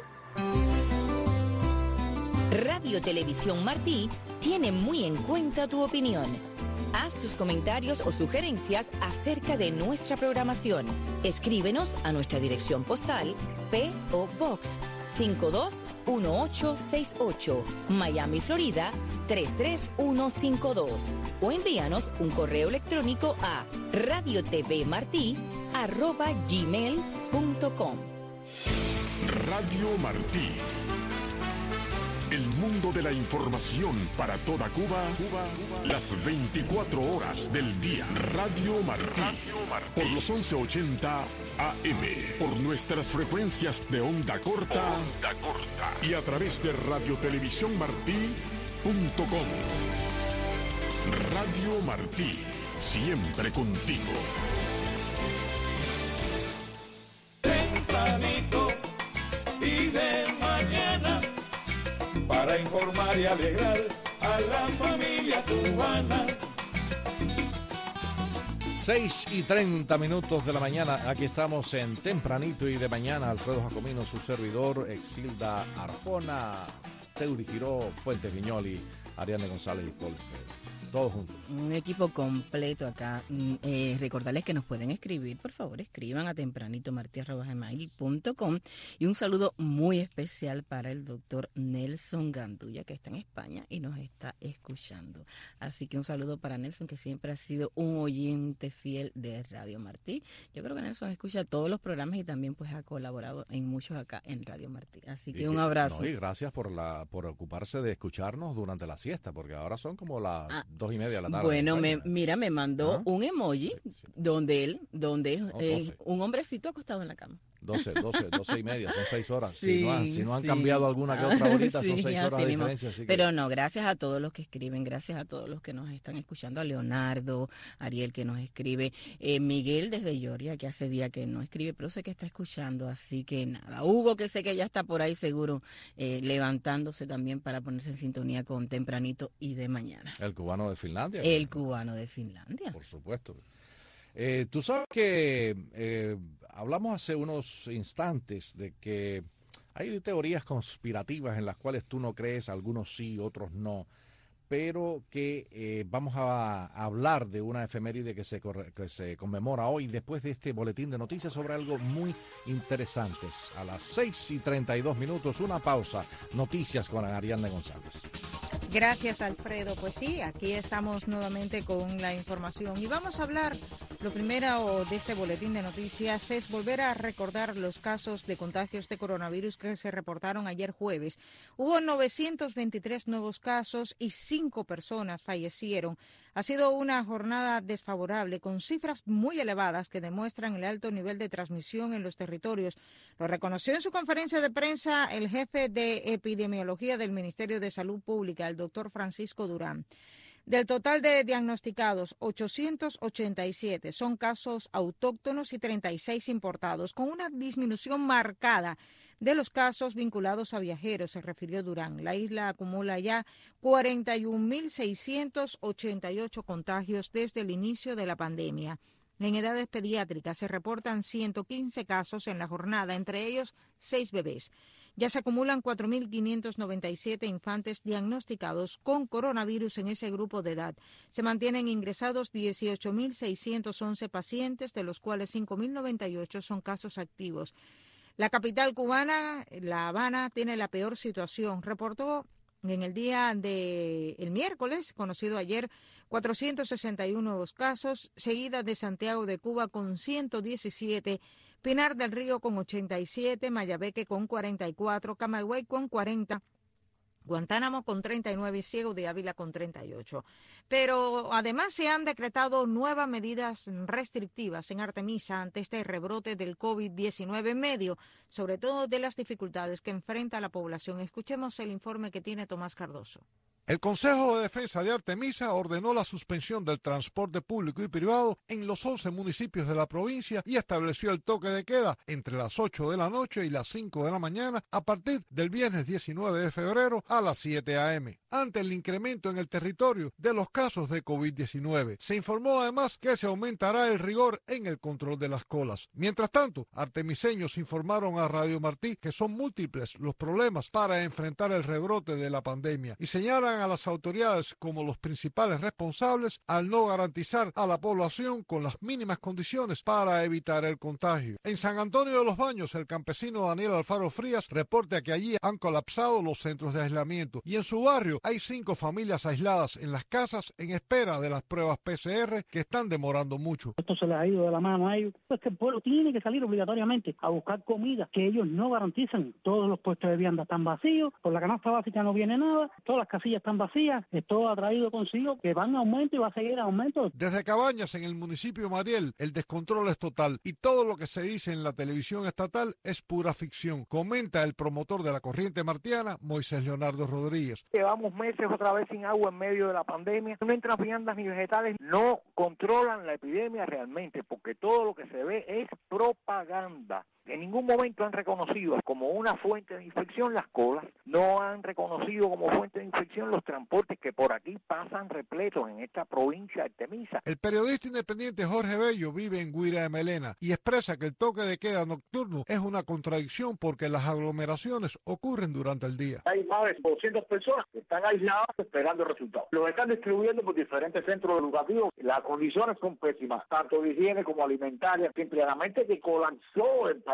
Radio Televisión Martí tiene muy en cuenta tu opinión. Haz tus comentarios o sugerencias acerca de nuestra programación. Escríbenos a nuestra dirección postal P.O. Box 521868, Miami, Florida 33152, o envíanos un correo electrónico a radiotvmarti@gmail.com. Radio Martí. El mundo de la información para toda Cuba, las 24 horas del día. Radio Martí, por los 1180 AM, por nuestras frecuencias de onda corta, y a través de radiotelevisiónmartí.com. Radio Martí, siempre contigo. Tempranito y de mañana, para informar y alegrar a la familia cubana. 6:30 de la mañana, aquí estamos en Tempranito y de mañana. Alfredo Jacomino, su servidor, Exilda Arjona, Teuri Giró, Fuentes Viñoli, Ariane González y Paul Espejo. Todos juntos. Un equipo completo acá. Recordarles que nos pueden escribir, por favor, escriban a tempranitomarti@gmail.com, y un saludo muy especial para el doctor Nelson Gandulla, que está en España y nos está escuchando. Así que un saludo para Nelson, que siempre ha sido un oyente fiel de Radio Martí. Yo creo que Nelson escucha todos los programas y también pues ha colaborado en muchos acá en Radio Martí. Así que un abrazo. Y gracias por ocuparse de escucharnos durante la siesta, porque ahora son como las 2:30 de la tarde. Bueno, me mandó un emoji donde es un hombrecito acostado en la cama. 12:30, son 6 horas. Sí, si no han cambiado alguna que otra horita, son 6 horas de diferencia. Así que... Pero no, gracias a todos los que escriben, gracias a todos los que nos están escuchando, a Leonardo, Ariel que nos escribe, Miguel desde Georgia, que hace día que no escribe, pero sé que está escuchando, así que nada. Hugo, que sé que ya está por ahí seguro, levantándose también para ponerse en sintonía con Tempranito y de mañana. El cubano de Finlandia. El cubano de Finlandia. Por supuesto. Tú sabes que hablamos hace unos instantes de que hay teorías conspirativas en las cuales tú no crees, algunos sí, otros no, pero que vamos a hablar de una efeméride que se conmemora hoy después de este boletín de noticias sobre algo muy interesante. A las 6:32, una pausa, noticias con Ariadne González. Gracias, Alfredo. Pues sí, aquí estamos nuevamente con la información y vamos a hablar. Lo primero de este boletín de noticias es volver a recordar los casos de contagios de coronavirus que se reportaron ayer jueves. Hubo 923 nuevos casos y 5 personas fallecieron. Ha sido una jornada desfavorable con cifras muy elevadas que demuestran el alto nivel de transmisión en los territorios. Lo reconoció en su conferencia de prensa el jefe de epidemiología del Ministerio de Salud Pública, el doctor Francisco Durán. Del total de diagnosticados, 887 son casos autóctonos y 36 importados, con una disminución marcada de los casos vinculados a viajeros, se refirió Durán. La isla acumula ya 41.688 contagios desde el inicio de la pandemia. En edades pediátricas se reportan 115 casos en la jornada, entre ellos 6 bebés. Ya se acumulan 4.597 infantes diagnosticados con coronavirus en ese grupo de edad. Se mantienen ingresados 18.611 pacientes, de los cuales 5.098 son casos activos. La capital cubana, La Habana, tiene la peor situación. Reportó en el día del miércoles, conocido ayer, 461 nuevos casos, seguida de Santiago de Cuba con 117, Pinar del Río con 87, Mayabeque con 44, Camagüey con 40, Guantánamo con 39 y Ciego de Ávila con 38. Pero además se han decretado nuevas medidas restrictivas en Artemisa ante este rebrote del COVID-19 en medio, sobre todo de las dificultades que enfrenta la población. Escuchemos el informe que tiene Tomás Cardoso. El Consejo de Defensa de Artemisa ordenó la suspensión del transporte público y privado en los 11 municipios de la provincia y estableció el toque de queda entre las 8 de la noche y las 5 de la mañana a partir del viernes 19 de febrero a las 7 a.m. Ante el incremento en el territorio de los casos de COVID-19, se informó además que se aumentará el rigor en el control de las colas. Mientras tanto, artemiseños informaron a Radio Martí que son múltiples los problemas para enfrentar el rebrote de la pandemia y señalan a las autoridades como los principales responsables al no garantizar a la población con las mínimas condiciones para evitar el contagio. En San Antonio de los Baños, el campesino Daniel Alfaro Frías reporta que allí han colapsado los centros de aislamiento y en su barrio hay 5 familias aisladas en las casas en espera de las pruebas PCR que están demorando mucho. Esto se les ha ido de la mano a ellos. Es que el pueblo tiene que salir obligatoriamente a buscar comida que ellos no garantizan. Todos los puestos de vianda están vacíos, por la canasta básica no viene nada, todas las casillas están vacías. Esto ha traído consigo que van a aumento y va a seguir en aumento. Desde Cabañas, en el municipio de Mariel, el descontrol es total y todo lo que se dice en la televisión estatal es pura ficción, comenta el promotor de la corriente martiana, Moisés Leonardo Rodríguez. Llevamos meses otra vez sin agua en medio de la pandemia. No entran viandas ni vegetales, no controlan la epidemia realmente, porque todo lo que se ve es propaganda. En ningún momento han reconocido como una fuente de infección las colas, no han reconocido como fuente de infección los transportes que por aquí pasan repletos en esta provincia de Artemisa. El periodista independiente Jorge Bello vive en Guira de Melena y expresa que el toque de queda nocturno es una contradicción porque las aglomeraciones ocurren durante el día. Hay más de 200 personas que están aisladas esperando resultados. Los están distribuyendo por diferentes centros educativos. Las condiciones son pésimas, tanto de higiene como alimentaria, simplemente que colapsó el país.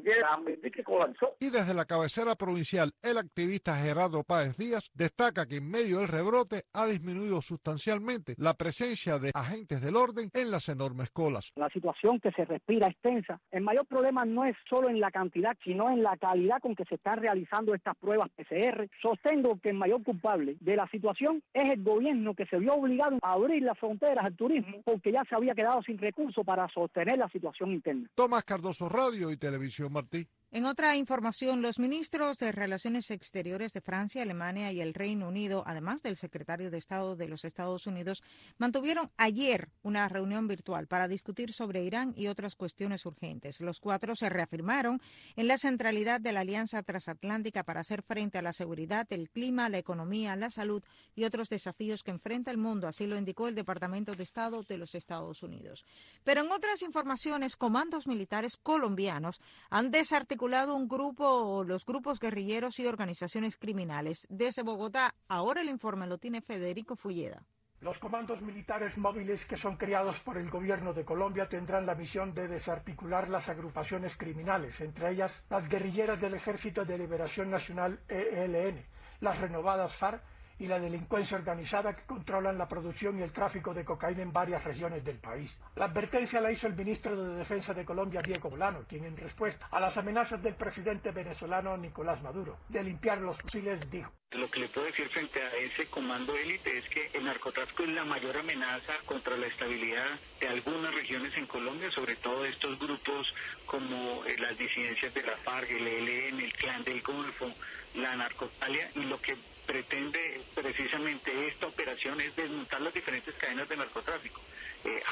Y desde la cabecera provincial, el activista Gerardo Páez Díaz destaca que en medio del rebrote ha disminuido sustancialmente la presencia de agentes del orden en las enormes colas. La situación que se respira es tensa. El mayor problema no es solo en la cantidad, sino en la calidad con que se están realizando estas pruebas PCR. Sostengo que el mayor culpable de la situación es el gobierno, que se vio obligado a abrir las fronteras al turismo porque ya se había quedado sin recursos para sostener la situación interna. Tomás Cardoso, Radio y Televisión Martí. En otra información, los ministros de Relaciones Exteriores de Francia, Alemania y el Reino Unido, además del secretario de Estado de los Estados Unidos, mantuvieron ayer una reunión virtual para discutir sobre Irán y otras cuestiones urgentes. Los 4 se reafirmaron en la centralidad de la Alianza Transatlántica para hacer frente a la seguridad, el clima, la economía, la salud y otros desafíos que enfrenta el mundo, así lo indicó el Departamento de Estado de los Estados Unidos. Pero en otras informaciones, comandos militares colombianos han desarticulado los grupos guerrilleros y organizaciones criminales. Desde Bogotá, ahora el informe lo tiene Federico Fulleda. Los comandos militares móviles que son creados por el gobierno de Colombia tendrán la misión de desarticular las agrupaciones criminales, entre ellas las guerrilleras del Ejército de Liberación Nacional ELN, las renovadas FARC y la delincuencia organizada que controlan la producción y el tráfico de cocaína en varias regiones del país. La advertencia la hizo el ministro de Defensa de Colombia, Diego Molano, quien en respuesta a las amenazas del presidente venezolano Nicolás Maduro de limpiar los fusiles dijo: lo que le puedo decir frente a ese comando élite es que el narcotráfico es la mayor amenaza contra la estabilidad de algunas regiones en Colombia, sobre todo estos grupos como las disidencias de la FARC, el ELN, el Clan del Golfo, la narcotalia, y lo que pretende precisamente esta operación es desmontar las diferentes cadenas de narcotráfico,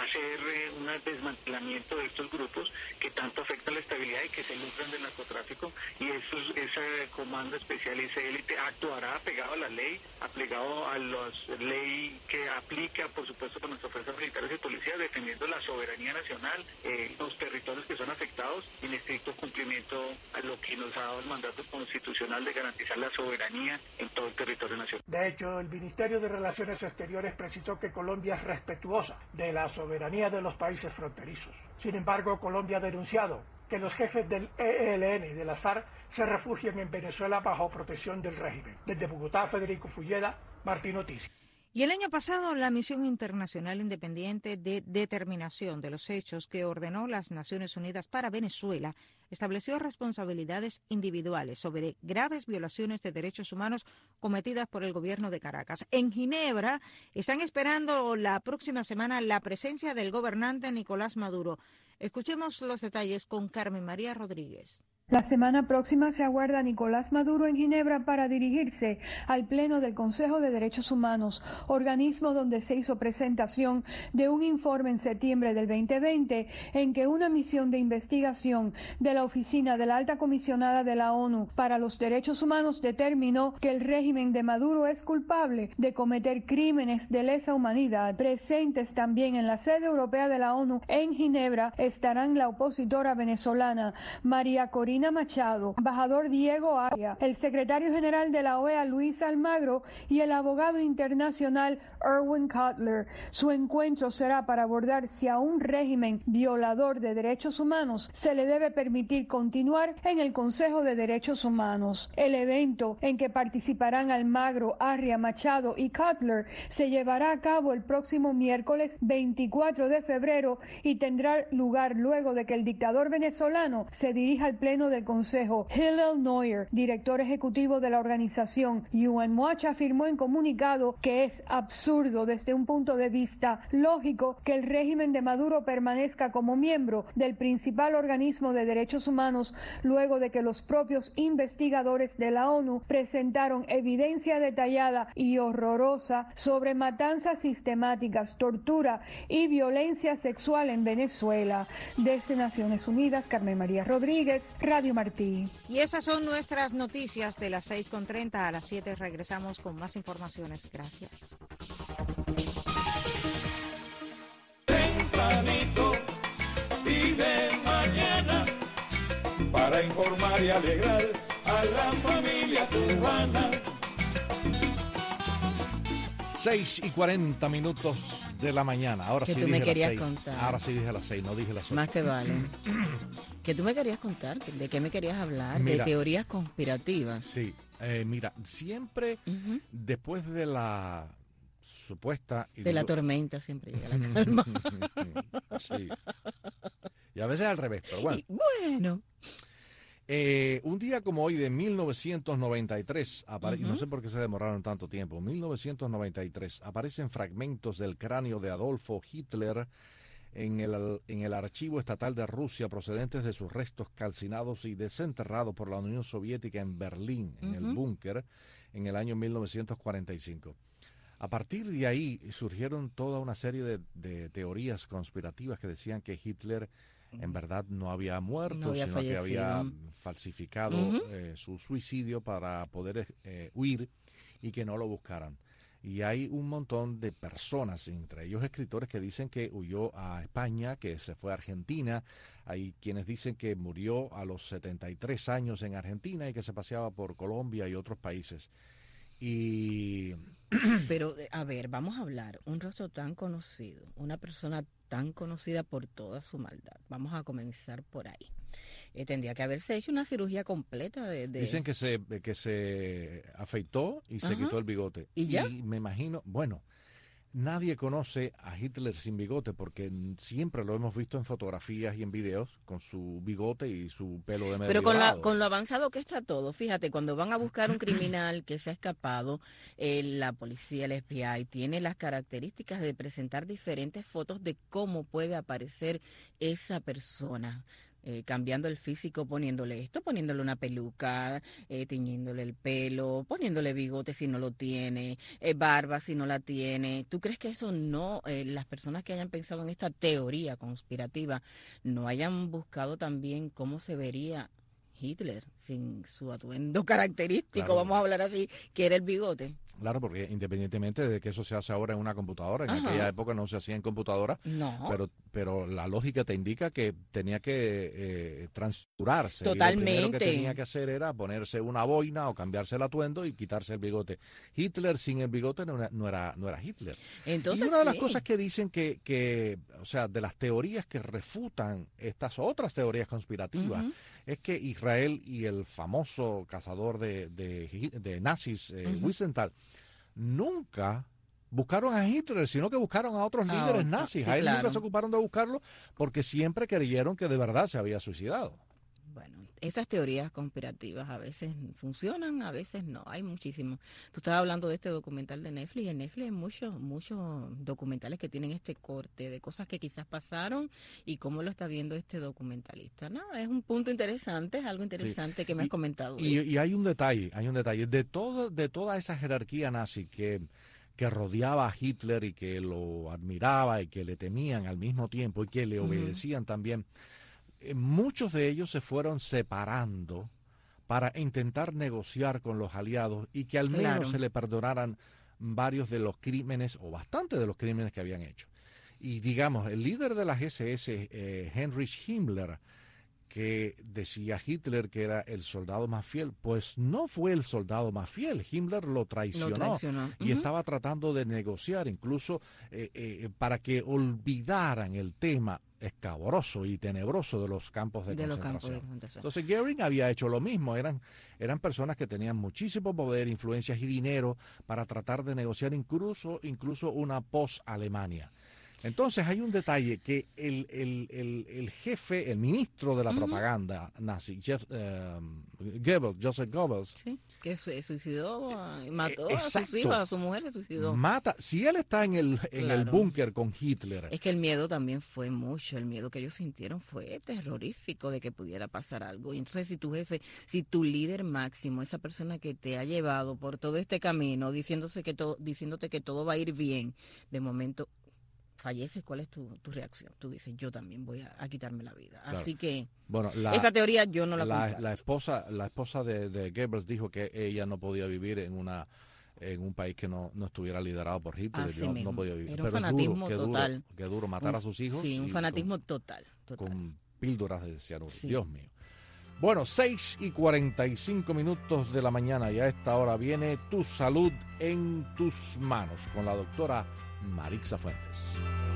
hacer un desmantelamiento de estos grupos que tanto afectan la estabilidad y que se lucran del narcotráfico, y ese comando especial y esa élite actuará apegado a la ley, apegado a la ley que aplica, por supuesto, con nuestras fuerzas militares y policías, defendiendo la soberanía nacional, los territorios que son afectados, en estricto cumplimiento a lo que nos ha dado el mandato constitucional de garantizar la soberanía en todo el territorio nacional. De hecho, el Ministerio de Relaciones Exteriores precisó que Colombia es respetuosa de la soberanía de los países fronterizos. Sin embargo, Colombia ha denunciado que los jefes del ELN y de las FARC se refugian en Venezuela bajo protección del régimen. Desde Bogotá, Federico Fulleda, Martín Noticias. Y el año pasado, la Misión Internacional Independiente de Determinación de los Hechos que ordenó las Naciones Unidas para Venezuela estableció responsabilidades individuales sobre graves violaciones de derechos humanos cometidas por el gobierno de Caracas. En Ginebra están esperando la próxima semana la presencia del gobernante Nicolás Maduro. Escuchemos los detalles con Carmen María Rodríguez. La semana próxima se aguarda a Nicolás Maduro en Ginebra para dirigirse al Pleno del Consejo de Derechos Humanos, organismo donde se hizo presentación de un informe en septiembre del 2020 en que una misión de investigación de la Oficina de la Alta Comisionada de la ONU para los Derechos Humanos determinó que el régimen de Maduro es culpable de cometer crímenes de lesa humanidad. Presentes también en la sede europea de la ONU en Ginebra estarán la opositora venezolana María Corina Machado, embajador Diego Aria, el secretario general de la OEA Luis Almagro y el abogado internacional Erwin Cutler. Su encuentro será para abordar si a un régimen violador de derechos humanos se le debe permitir continuar en el Consejo de Derechos Humanos. El evento en que participarán Almagro, Aria, Machado y Cutler se llevará a cabo el próximo miércoles 24 de febrero y tendrá lugar luego de que el dictador venezolano se dirija al Pleno del Consejo. Hillel Neuer, director ejecutivo de la organización UN Watch, afirmó en comunicado que es absurdo desde un punto de vista lógico que el régimen de Maduro permanezca como miembro del principal organismo de derechos humanos luego de que los propios investigadores de la ONU presentaron evidencia detallada y horrorosa sobre matanzas sistemáticas, tortura y violencia sexual en Venezuela. Desde Naciones Unidas, Carmen María Rodríguez, Radio Martí. Y esas son nuestras noticias de las 6:30 a las 7. Regresamos con más informaciones. Gracias. Tempranito y de mañana para informar y alegrar a la familia cubana. 6:40 de la mañana. Ahora que sí tú dije me querías las 6. contar. Ahora sí dije las 6, no dije las 8. Más te vale. Que tú me querías contar, ¿de qué me querías hablar? Mira, de teorías conspirativas. Sí, mira, siempre después de la supuesta... De la tormenta siempre llega la calma. Sí. Y a veces al revés, pero bueno. Bueno. Un día como hoy de 1993, no sé por qué se demoraron tanto tiempo, 1993, aparecen fragmentos del cráneo de Adolfo Hitler en el archivo estatal de Rusia procedentes de sus restos calcinados y desenterrados por la Unión Soviética en Berlín, en el búnker, en el año 1945. A partir de ahí surgieron toda una serie de teorías conspirativas que decían que Hitler en verdad no había muerto, sino fallecido, que había falsificado su suicidio para poder huir y que no lo buscaran. Y hay un montón de personas, entre ellos escritores, que dicen que huyó a España, que se fue a Argentina. Hay quienes dicen que murió a los 73 años en Argentina y que se paseaba por Colombia y otros países. Pero, a ver, vamos a hablar. Un rostro tan conocido, una persona tan conocida por toda su maldad. Vamos a comenzar por ahí. Tendría que haberse hecho una cirugía completa de... Dicen que se afeitó y se quitó el bigote. ¿Y ya? Y me imagino, bueno, nadie conoce a Hitler sin bigote porque siempre lo hemos visto en fotografías y en videos con su bigote y su pelo de medio. Pero con lo avanzado que está todo, fíjate, cuando van a buscar un criminal que se ha escapado, la policía, el FBI, tiene las características de presentar diferentes fotos de cómo puede aparecer esa persona. cambiando el físico, poniéndole esto, poniéndole una peluca, tiñéndole el pelo, poniéndole bigote si no lo tiene, barba si no la tiene. ¿Tú crees que eso no, las personas que hayan pensado en esta teoría conspirativa, no hayan buscado también cómo se vería Hitler sin su atuendo característico, claro, vamos a hablar así, que era el bigote? Claro, porque independientemente de que eso se hace ahora en una computadora, en aquella época no se hacía en computadora, pero la lógica te indica que tenía que transfigurarse. Totalmente. Y lo primero que tenía que hacer era ponerse una boina o cambiarse el atuendo y quitarse el bigote. Hitler sin el bigote no era Hitler. Entonces, y una de las cosas que dicen que, o sea, de las teorías que refutan estas otras teorías conspirativas, es que Israel y el famoso cazador de nazis, Wiesenthal, nunca buscaron a Hitler, sino que buscaron a otros líderes nazis. Sí, a él nunca se ocuparon de buscarlo porque siempre creyeron que de verdad se había suicidado. Bueno, esas teorías conspirativas a veces funcionan, a veces no. Hay muchísimos. Tú estabas hablando de este documental de Netflix. En Netflix hay muchos documentales que tienen este corte de cosas que quizás pasaron y cómo lo está viendo este documentalista. No, es un punto interesante, es algo interesante que me has comentado. Y hay un detalle. De toda esa jerarquía nazi que rodeaba a Hitler y que lo admiraba y que le temían al mismo tiempo y que le obedecían también. Muchos de ellos se fueron separando para intentar negociar con los aliados y que al menos se le perdonaran varios de los crímenes o bastante de los crímenes que habían hecho. Y digamos, el líder de las SS, Heinrich Himmler, que decía Hitler que era el soldado más fiel, pues no fue el soldado más fiel. Himmler lo traicionó. Y estaba tratando de negociar incluso para que olvidaran el tema escabroso y tenebroso de los campos de concentración. Entonces Goering había hecho lo mismo. Eran personas que tenían muchísimo poder, influencias y dinero para tratar de negociar incluso una post-Alemania. Entonces hay un detalle que el jefe, el ministro de la propaganda nazi, Joseph Goebbels, que se suicidó, mató a sus hijos, a su mujer se suicidó. Si él está en el búnker con Hitler. Es que el miedo también fue mucho, el miedo que ellos sintieron fue terrorífico de que pudiera pasar algo. Y entonces si tu jefe, si tu líder máximo, esa persona que te ha llevado por todo este camino, diciéndote que todo va a ir bien, de momento falleces, ¿cuál es tu reacción? Tú dices, yo también voy a quitarme la vida. Claro. Así que esa teoría yo no la comparto. La esposa de Goebbels dijo que ella no podía vivir en un país que no estuviera liderado por Hitler. No podía vivir. Era un fanatismo total. Qué duro matar a sus hijos. Sí, un fanatismo total. Con píldoras de cianuro. Sí. Dios mío. Bueno, 6:45 de la mañana y a esta hora viene Tu Salud en Tus Manos con la doctora Marixa Fuentes.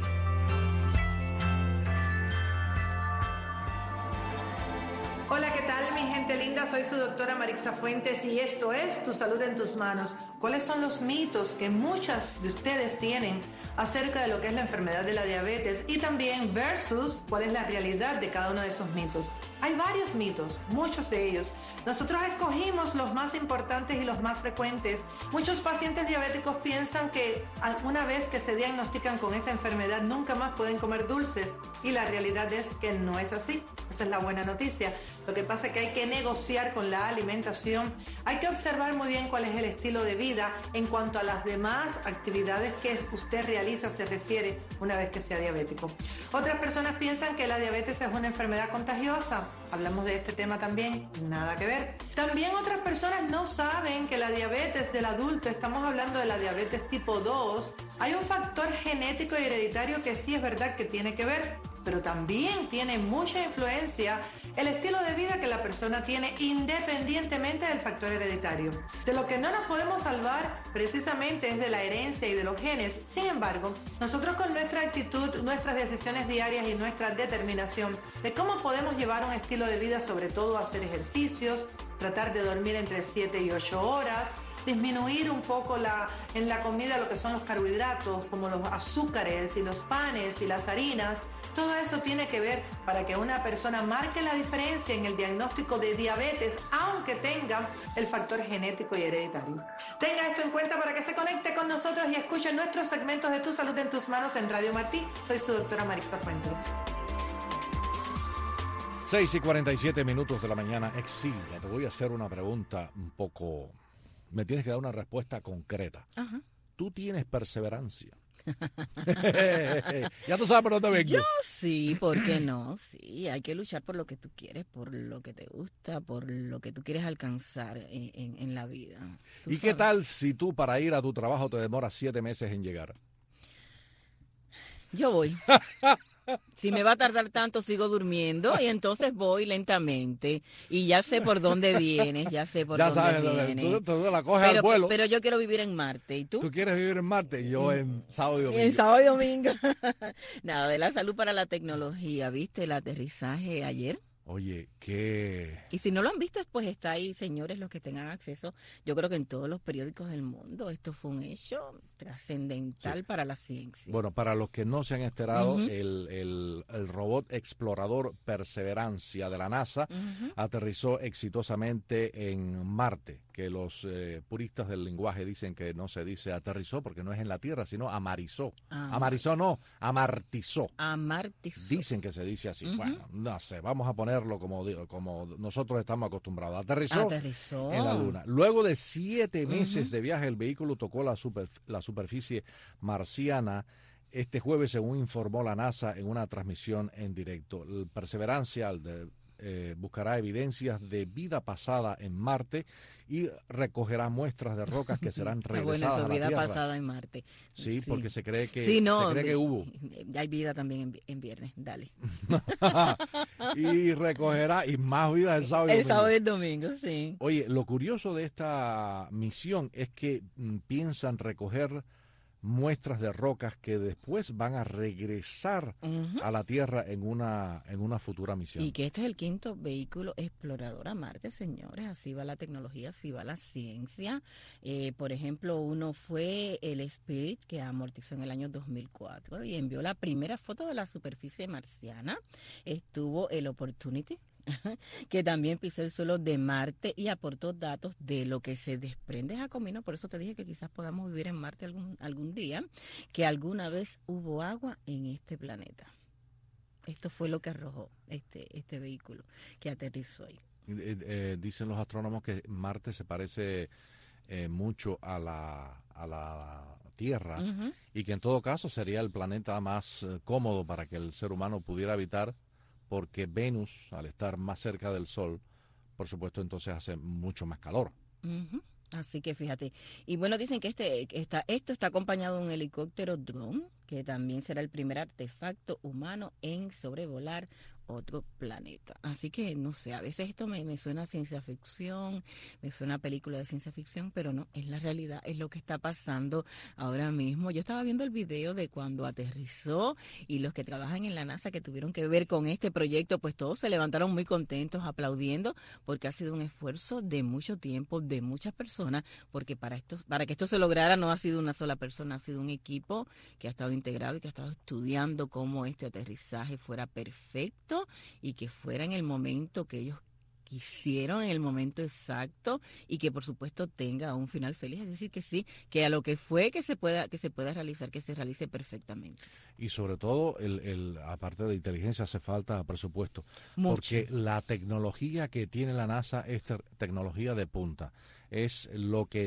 Hola, ¿qué tal, mi gente linda? Soy su doctora Marixa Fuentes y esto es Tu Salud en Tus Manos. ¿Cuáles son los mitos que muchas de ustedes tienen acerca de lo que es la enfermedad de la diabetes y también versus cuál es la realidad de cada uno de esos mitos? Hay varios mitos, muchos de ellos. Nosotros escogimos los más importantes y los más frecuentes. Muchos pacientes diabéticos piensan que una vez que se diagnostican con esta enfermedad nunca más pueden comer dulces y la realidad es que no es así. Esa es la buena noticia. Lo que pasa es que hay que negociar con la alimentación, hay que observar muy bien cuál es el estilo de vida en cuanto a las demás actividades que usted realiza se refiere una vez que sea diabético. Otras personas piensan que la diabetes es una enfermedad contagiosa. Hablamos de este tema también, nada que ver. También otras personas no saben que la diabetes del adulto, estamos hablando de la diabetes tipo 2, hay un factor genético y hereditario que sí es verdad que tiene que ver, pero también tiene mucha influencia el estilo de vida que la persona tiene independientemente del factor hereditario. De lo que no nos podemos salvar precisamente es de la herencia y de los genes. Sin embargo, nosotros con nuestra actitud, nuestras decisiones diarias y nuestra determinación de cómo podemos llevar un estilo de vida, sobre todo hacer ejercicios, tratar de dormir entre 7 y 8 horas, disminuir un poco en la comida lo que son los carbohidratos, como los azúcares y los panes y las harinas. Todo eso tiene que ver para que una persona marque la diferencia en el diagnóstico de diabetes, aunque tenga el factor genético y hereditario. Tenga esto en cuenta para que se conecte con nosotros y escuche nuestros segmentos de Tu Salud en Tus Manos en Radio Martí. Soy su doctora Marixa Fuentes. 6:47 de la mañana. Exilda, te voy a hacer una pregunta un poco... Me tienes que dar una respuesta concreta. Ajá. ¿Tú tienes perseverancia? Ya tú sabes por dónde vengo. Yo sí, ¿por qué no? Sí, hay que luchar por lo que tú quieres, por lo que te gusta, por lo que tú quieres alcanzar en la vida. ¿Y qué tal si tú para ir a tu trabajo te demoras 7 meses en llegar? Yo voy. Si me va a tardar tanto, sigo durmiendo y entonces voy lentamente. Y ya sé por dónde vienes, ya sé por dónde vienes. Tú la coges al vuelo. Pero yo quiero vivir en Marte. ¿Y tú? ¿Tú quieres vivir en Marte? Y yo en sábado y domingo. En sábado y domingo. Nada, de la salud para la tecnología. ¿Viste el aterrizaje ayer? Oye, ¿qué? Y si no lo han visto, pues está ahí, señores, los que tengan acceso. Yo creo que en todos los periódicos del mundo esto fue un hecho trascendental para la ciencia. Bueno, para los que no se han enterado, el robot explorador Perseverancia de la NASA aterrizó exitosamente en Marte, que los puristas del lenguaje dicen que no se dice aterrizó porque no es en la Tierra, sino amarizó. Amarizó no, amartizó. Amartizó. Dicen que se dice así. Bueno, no sé, vamos a ponerlo como nosotros estamos acostumbrados. Aterrizó en la Luna. Luego de 7 meses de viaje, el vehículo tocó la superficie marciana este jueves, según informó la NASA en una transmisión en directo. El Perseverancia buscará evidencias de vida pasada en Marte y recogerá muestras de rocas que serán regresadas a la Tierra. Vida pasada en Marte. Sí, porque se cree que, que hubo. Hay vida también en viernes, dale. Y recogerá y más vida el sábado y domingo. El sábado y el domingo, sí. Oye, lo curioso de esta misión es que piensan recoger muestras de rocas que después van a regresar a la Tierra en una futura misión. Y que este es el 5º vehículo explorador a Marte, señores. Así va la tecnología, así va la ciencia. Por ejemplo, uno fue el Spirit, que amortizó en el año 2004 y envió la primera foto de la superficie marciana. Estuvo el Opportunity, que también pisó el suelo de Marte y aportó datos de lo que se desprende a camino. Por eso te dije que quizás podamos vivir en Marte algún día, que alguna vez hubo agua en este planeta. Esto fue lo que arrojó este vehículo que aterrizó ahí. Dicen los astrónomos que Marte se parece mucho a la Tierra y que en todo caso sería el planeta más cómodo para que el ser humano pudiera habitar, porque Venus, al estar más cerca del Sol, por supuesto, entonces hace mucho más calor. Así que fíjate. Y bueno, dicen que esto está acompañado de un helicóptero drone, que también será el primer artefacto humano en sobrevolar otro planeta. Así que, no sé, a veces esto me suena a ciencia ficción, me suena a película de ciencia ficción, pero no, es la realidad, es lo que está pasando ahora mismo. Yo estaba viendo el video de cuando aterrizó y los que trabajan en la NASA que tuvieron que ver con este proyecto, pues todos se levantaron muy contentos, aplaudiendo, porque ha sido un esfuerzo de mucho tiempo, de muchas personas, porque para que esto se lograra no ha sido una sola persona, ha sido un equipo que ha estado integrado y que ha estado estudiando cómo este aterrizaje fuera perfecto y que fuera en el momento que ellos quisieron, en el momento exacto, y que por supuesto tenga un final feliz. Es decir, que sí, que a lo que fue que se pueda realizar, que se realice perfectamente. Y sobre todo, aparte de inteligencia, hace falta presupuesto. Mucho. Porque la tecnología que tiene la NASA es tecnología de punta. Es lo que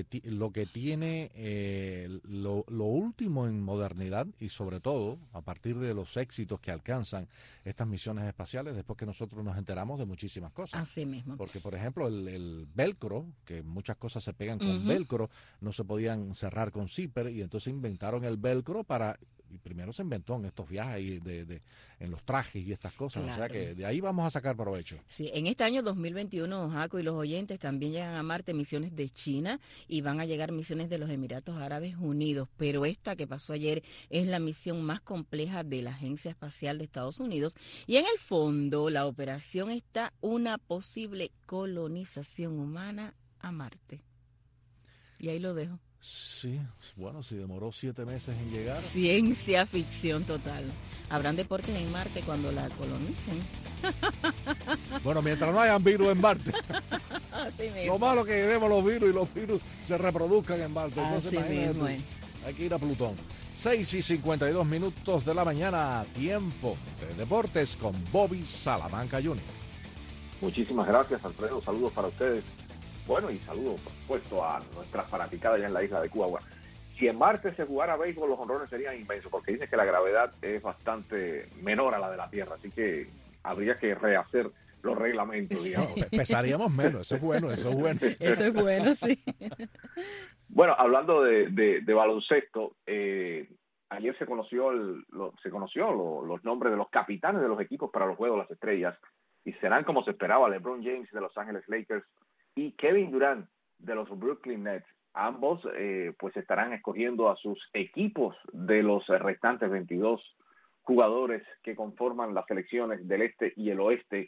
tiene lo último en modernidad, y sobre todo a partir de los éxitos que alcanzan estas misiones espaciales, después que nosotros nos enteramos de muchísimas cosas. Así mismo. Porque, por ejemplo, el velcro, que muchas cosas se pegan con velcro, no se podían cerrar con zipper, y entonces inventaron el velcro y primero se inventó en estos viajes en los trajes y estas cosas. Claro. O sea que de ahí vamos a sacar provecho. Sí, en este año 2021, Jaco y los oyentes, también llegan a Marte misiones de China y van a llegar misiones de los Emiratos Árabes Unidos, pero esta que pasó ayer es la misión más compleja de la Agencia Espacial de Estados Unidos, y en el fondo la operación está una posible colonización humana a Marte. Y ahí lo dejo. Sí, bueno, si demoró 7 meses en llegar. Ciencia ficción total. ¿Habrán deportes en Marte cuando la colonicen? Bueno, mientras no hayan virus en Marte. Así mismo. Lo malo que vemos los virus, y los virus se reproduzcan en Marte. Entonces, así mismo. Hay que ir a Plutón. 6:52 de la mañana, tiempo de deportes con Bobby Salamanca Jr. Muchísimas gracias, Alfredo. Saludos para ustedes. Bueno, y saludos, por supuesto, a nuestras fanaticadas allá en la isla de Cuba. Bueno, si en Marte se jugara béisbol, los honrones serían inmensos, porque dicen que la gravedad es bastante menor a la de la Tierra, así que habría que rehacer los reglamentos, digamos. Pesaríamos menos, eso es bueno, eso es bueno. Eso es bueno, sí. Bueno, hablando de baloncesto, ayer se conoció los nombres de los capitanes de los equipos para los Juegos de las Estrellas, y serán como se esperaba LeBron James de Los Ángeles Lakers y Kevin Durant de los Brooklyn Nets. Ambos pues estarán escogiendo a sus equipos de los restantes 22 jugadores que conforman las selecciones del este y el oeste,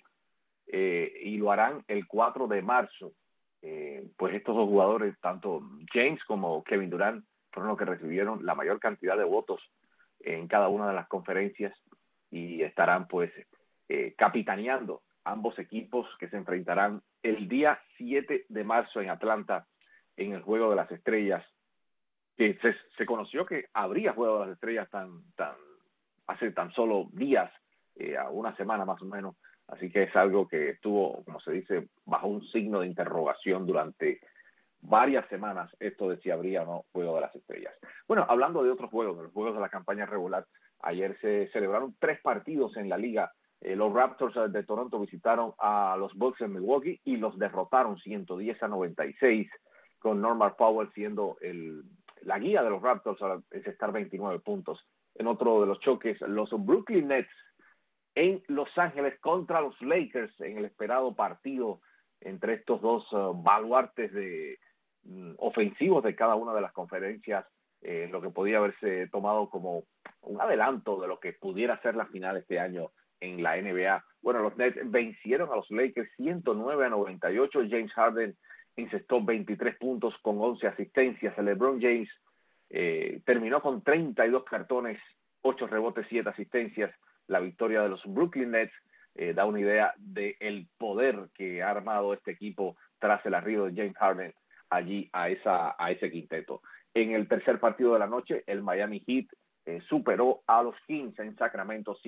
y lo harán el 4 de marzo. Pues estos dos jugadores, tanto James como Kevin Durant, fueron los que recibieron la mayor cantidad de votos en cada una de las conferencias y estarán pues capitaneando ambos equipos que se enfrentarán el día 7 de marzo en Atlanta en el Juego de las Estrellas, que se conoció que habría Juego de las Estrellas hace tan solo días, a una semana más o menos, así que es algo que estuvo, como se dice, bajo un signo de interrogación durante varias semanas, esto de si habría o no Juego de las Estrellas. Bueno, hablando de otros juegos, de los juegos de la campaña regular, ayer se celebraron 3 partidos en la liga. Los Raptors de Toronto visitaron a los Bucks en Milwaukee y los derrotaron 110-96, con Norman Powell siendo la guía de los Raptors al encestar 29 puntos. En otro de los choques, los Brooklyn Nets en Los Ángeles contra los Lakers en el esperado partido entre estos dos baluartes ofensivos de cada una de las conferencias, lo que podía haberse tomado como un adelanto de lo que pudiera ser la final este año en la NBA. Bueno, los Nets vencieron a los Lakers 109-98. James Harden encestó 23 puntos con 11 asistencias. LeBron James terminó con 32 cartones, 8 rebotes, 7 asistencias. La victoria de los Brooklyn Nets da una idea del poder que ha armado este equipo tras el arribo de James Harden allí a ese quinteto. En el tercer partido de la noche, el Miami Heat superó a los Kings en Sacramento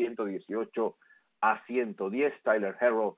118-110. Tyler Herro,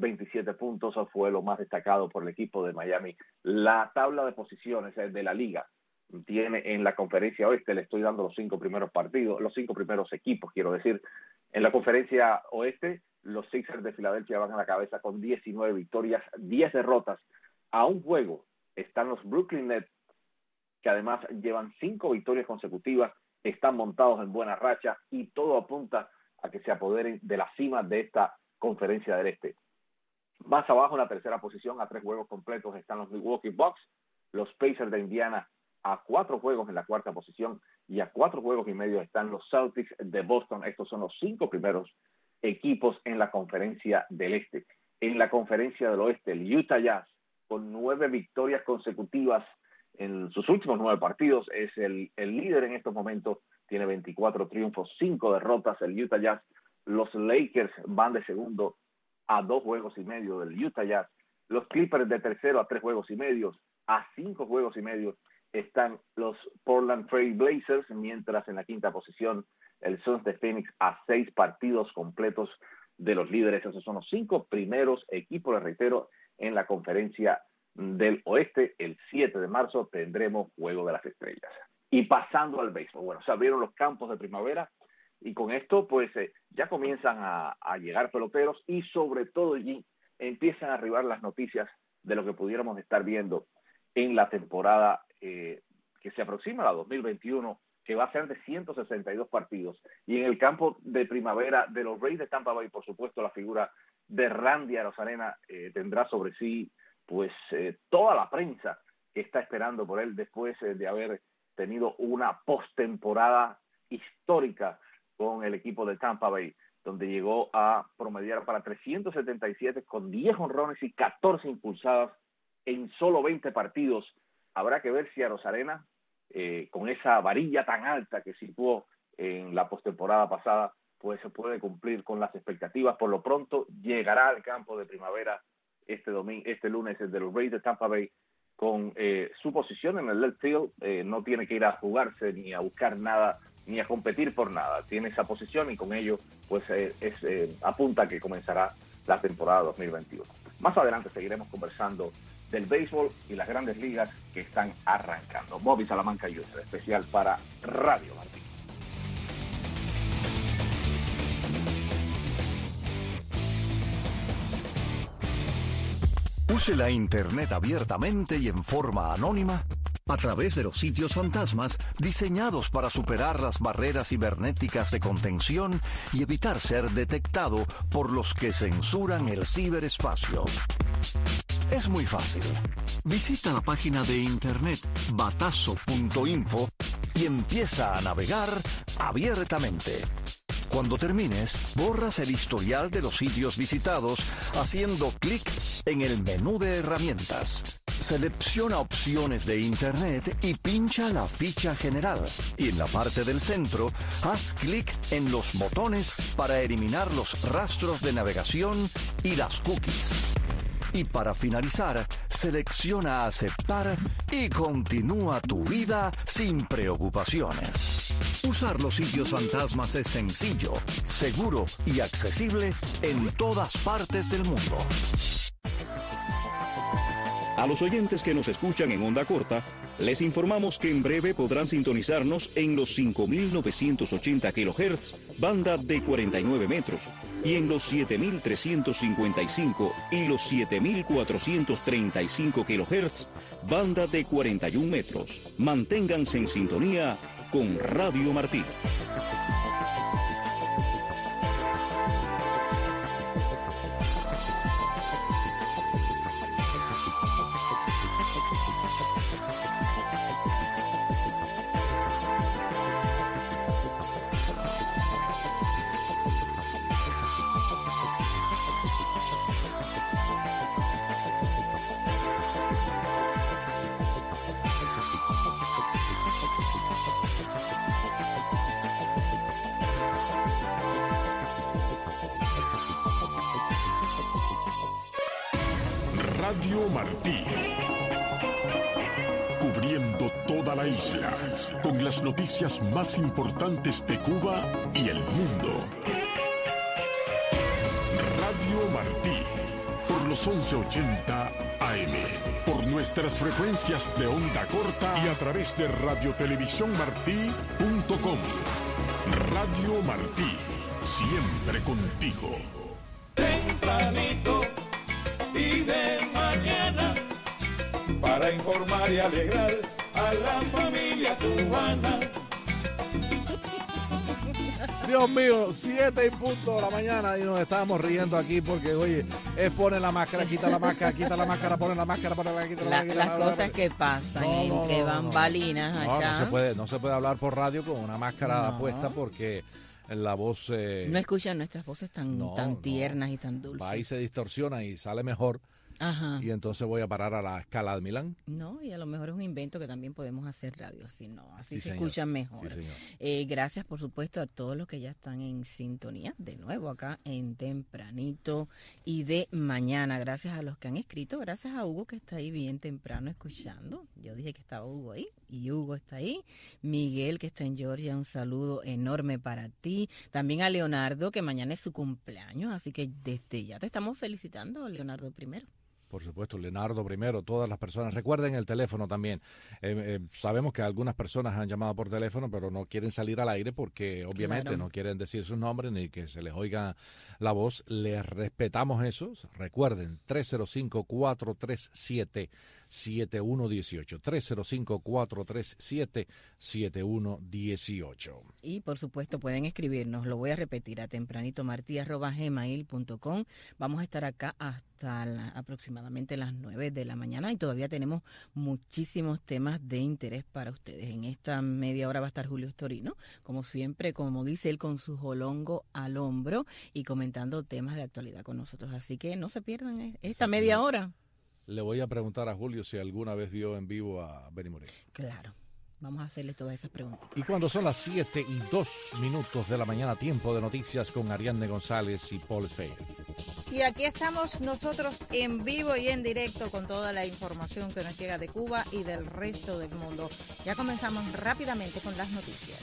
27 puntos, fue lo más destacado por el equipo de Miami. La tabla de posiciones de la liga tiene en la conferencia oeste, le estoy dando los 5 primeros partidos, los 5 primeros equipos, quiero decir. En la conferencia oeste, los Sixers de Filadelfia van a la cabeza con 19 victorias, 10 derrotas. A un juego están los Brooklyn Nets, que además llevan 5 victorias consecutivas, están montados en buena racha y todo apunta a que se apoderen de la cima de esta conferencia del este. Más abajo, en la tercera posición, a 3 juegos completos, están los Milwaukee Bucks, los Pacers de Indiana a 4 juegos en la cuarta posición y a 4 juegos y medio están los Celtics de Boston. Estos son los 5 primeros equipos en la conferencia del este. En la conferencia del oeste, el Utah Jazz, con 9 victorias consecutivas en sus últimos 9 partidos, es el líder en estos momentos, tiene 24 triunfos, 5 derrotas el Utah Jazz. Los Lakers van de segundo a 2 juegos y medio del Utah Jazz. Los Clippers de tercero a 3 juegos y medio, a 5 juegos y medio están los Portland Trail Blazers, mientras en la quinta posición el Suns de Phoenix a 6 partidos completos de los líderes. Esos son los 5 primeros equipos, les reitero, en la conferencia del oeste. El 7 de marzo tendremos Juego de las Estrellas. Y pasando al béisbol, bueno, se abrieron los campos de primavera y con esto pues ya comienzan a llegar peloteros y sobre todo allí empiezan a arribar las noticias de lo que pudiéramos estar viendo en la temporada que se aproxima, la 2021, que va a ser de 162 partidos. Y en el campo de primavera de los Rays de Tampa Bay, por supuesto, la figura de Randy Arozarena tendrá sobre sí pues toda la prensa que está esperando por él después de haber tenido una postemporada histórica con el equipo de Tampa Bay, donde llegó a promediar para 377 con 10 honrones y 14 impulsadas en solo 20 partidos. Habrá que ver si Arozarena, con esa varilla tan alta que situó en la postemporada pasada, pues se puede cumplir con las expectativas. Por lo pronto llegará al campo de primavera este lunes de los Rays de Tampa Bay con su posición en el left field. No tiene que ir a jugarse ni a buscar nada ni a competir por nada, tiene esa posición y con ello pues apunta que comenzará la temporada 2021. Más adelante seguiremos conversando del béisbol y las grandes ligas que están arrancando. Bobby Salamanca Jr., especial para Radio Martí. Use la Internet abiertamente y en forma anónima a través de los sitios fantasmas diseñados para superar las barreras cibernéticas de contención y evitar ser detectado por los que censuran el ciberespacio. Es muy fácil. Visita la página de internet batazo.info y empieza a navegar abiertamente. Cuando termines, borras el historial de los sitios visitados haciendo clic en el menú de herramientas. Selecciona opciones de Internet y pincha la ficha general. Y en la parte del centro, haz clic en los botones para eliminar los rastros de navegación y las cookies. Y para finalizar, selecciona aceptar y continúa tu vida sin preocupaciones. Usar los sitios fantasmas es sencillo, seguro y accesible en todas partes del mundo. A los oyentes que nos escuchan en onda corta, les informamos que en breve podrán sintonizarnos en los 5.980 kHz, banda de 49 metros, y en los 7.355 y los 7.435 kHz, banda de 41 metros. Manténganse en sintonía con Radio Martí. Radio Martí, cubriendo toda la isla con las noticias más importantes de Cuba y el mundo. Radio Martí, por los 1180 AM, por nuestras frecuencias de onda corta y a través de radiotelevisiónmartí.com. Radio Martí, siempre contigo. Tempranito y de mañana, para informar y alegrar a la familia cubana. Dios mío, 7 en punto de la mañana y nos estábamos riendo aquí porque, oye, es pone la máscara, quita la máscara, pone la máscara, quita la máscara. Las cosas que pasan entre bambalinas acá. No se puede hablar por radio con una máscara puesta porque la voz... no escuchan nuestras voces tan tiernas y tan dulces. Ahí se distorsiona y sale mejor. Ajá. Y entonces voy a parar a la escala de Milán. No, y a lo mejor es un invento que también podemos hacer radio, así sí, se escuchan mejor. Sí, señor. Gracias, por supuesto, a todos los que ya están en sintonía, de nuevo acá en Tempranito y de mañana. Gracias a los que han escrito, gracias a Hugo que está ahí bien temprano escuchando. Yo dije que estaba Hugo ahí y Hugo está ahí. Miguel que está en Georgia, un saludo enorme para ti. También a Leonardo, que mañana es su cumpleaños, así que desde ya te estamos felicitando, Leonardo primero. Por supuesto, Leonardo primero, todas las personas. Recuerden el teléfono también. Sabemos que algunas personas han llamado por teléfono, pero no quieren salir al aire porque obviamente no quieren decir sus nombres ni que se les oiga la voz. Les respetamos eso. Recuerden, 305-437-7118. 305-437-7118. Y por supuesto pueden escribirnos, lo voy a repetir, a tempranitomarti@gmail.com. Vamos a estar acá hasta aproximadamente las 9 de la mañana y todavía tenemos muchísimos temas de interés para ustedes. En esta media hora va a estar Julio Storino, como siempre, como dice él, con su jolongo al hombro y comentando temas de actualidad con nosotros. Así que no se pierdan esta media hora. Le voy a preguntar a Julio si alguna vez vio en vivo a Benny Moreno. Claro, vamos a hacerle todas esas preguntas. Y cuando son las 7:02 de la mañana, tiempo de noticias con Ariadne González y Paul Feir. Y aquí estamos nosotros en vivo y en directo con toda la información que nos llega de Cuba y del resto del mundo. Ya comenzamos rápidamente con las noticias.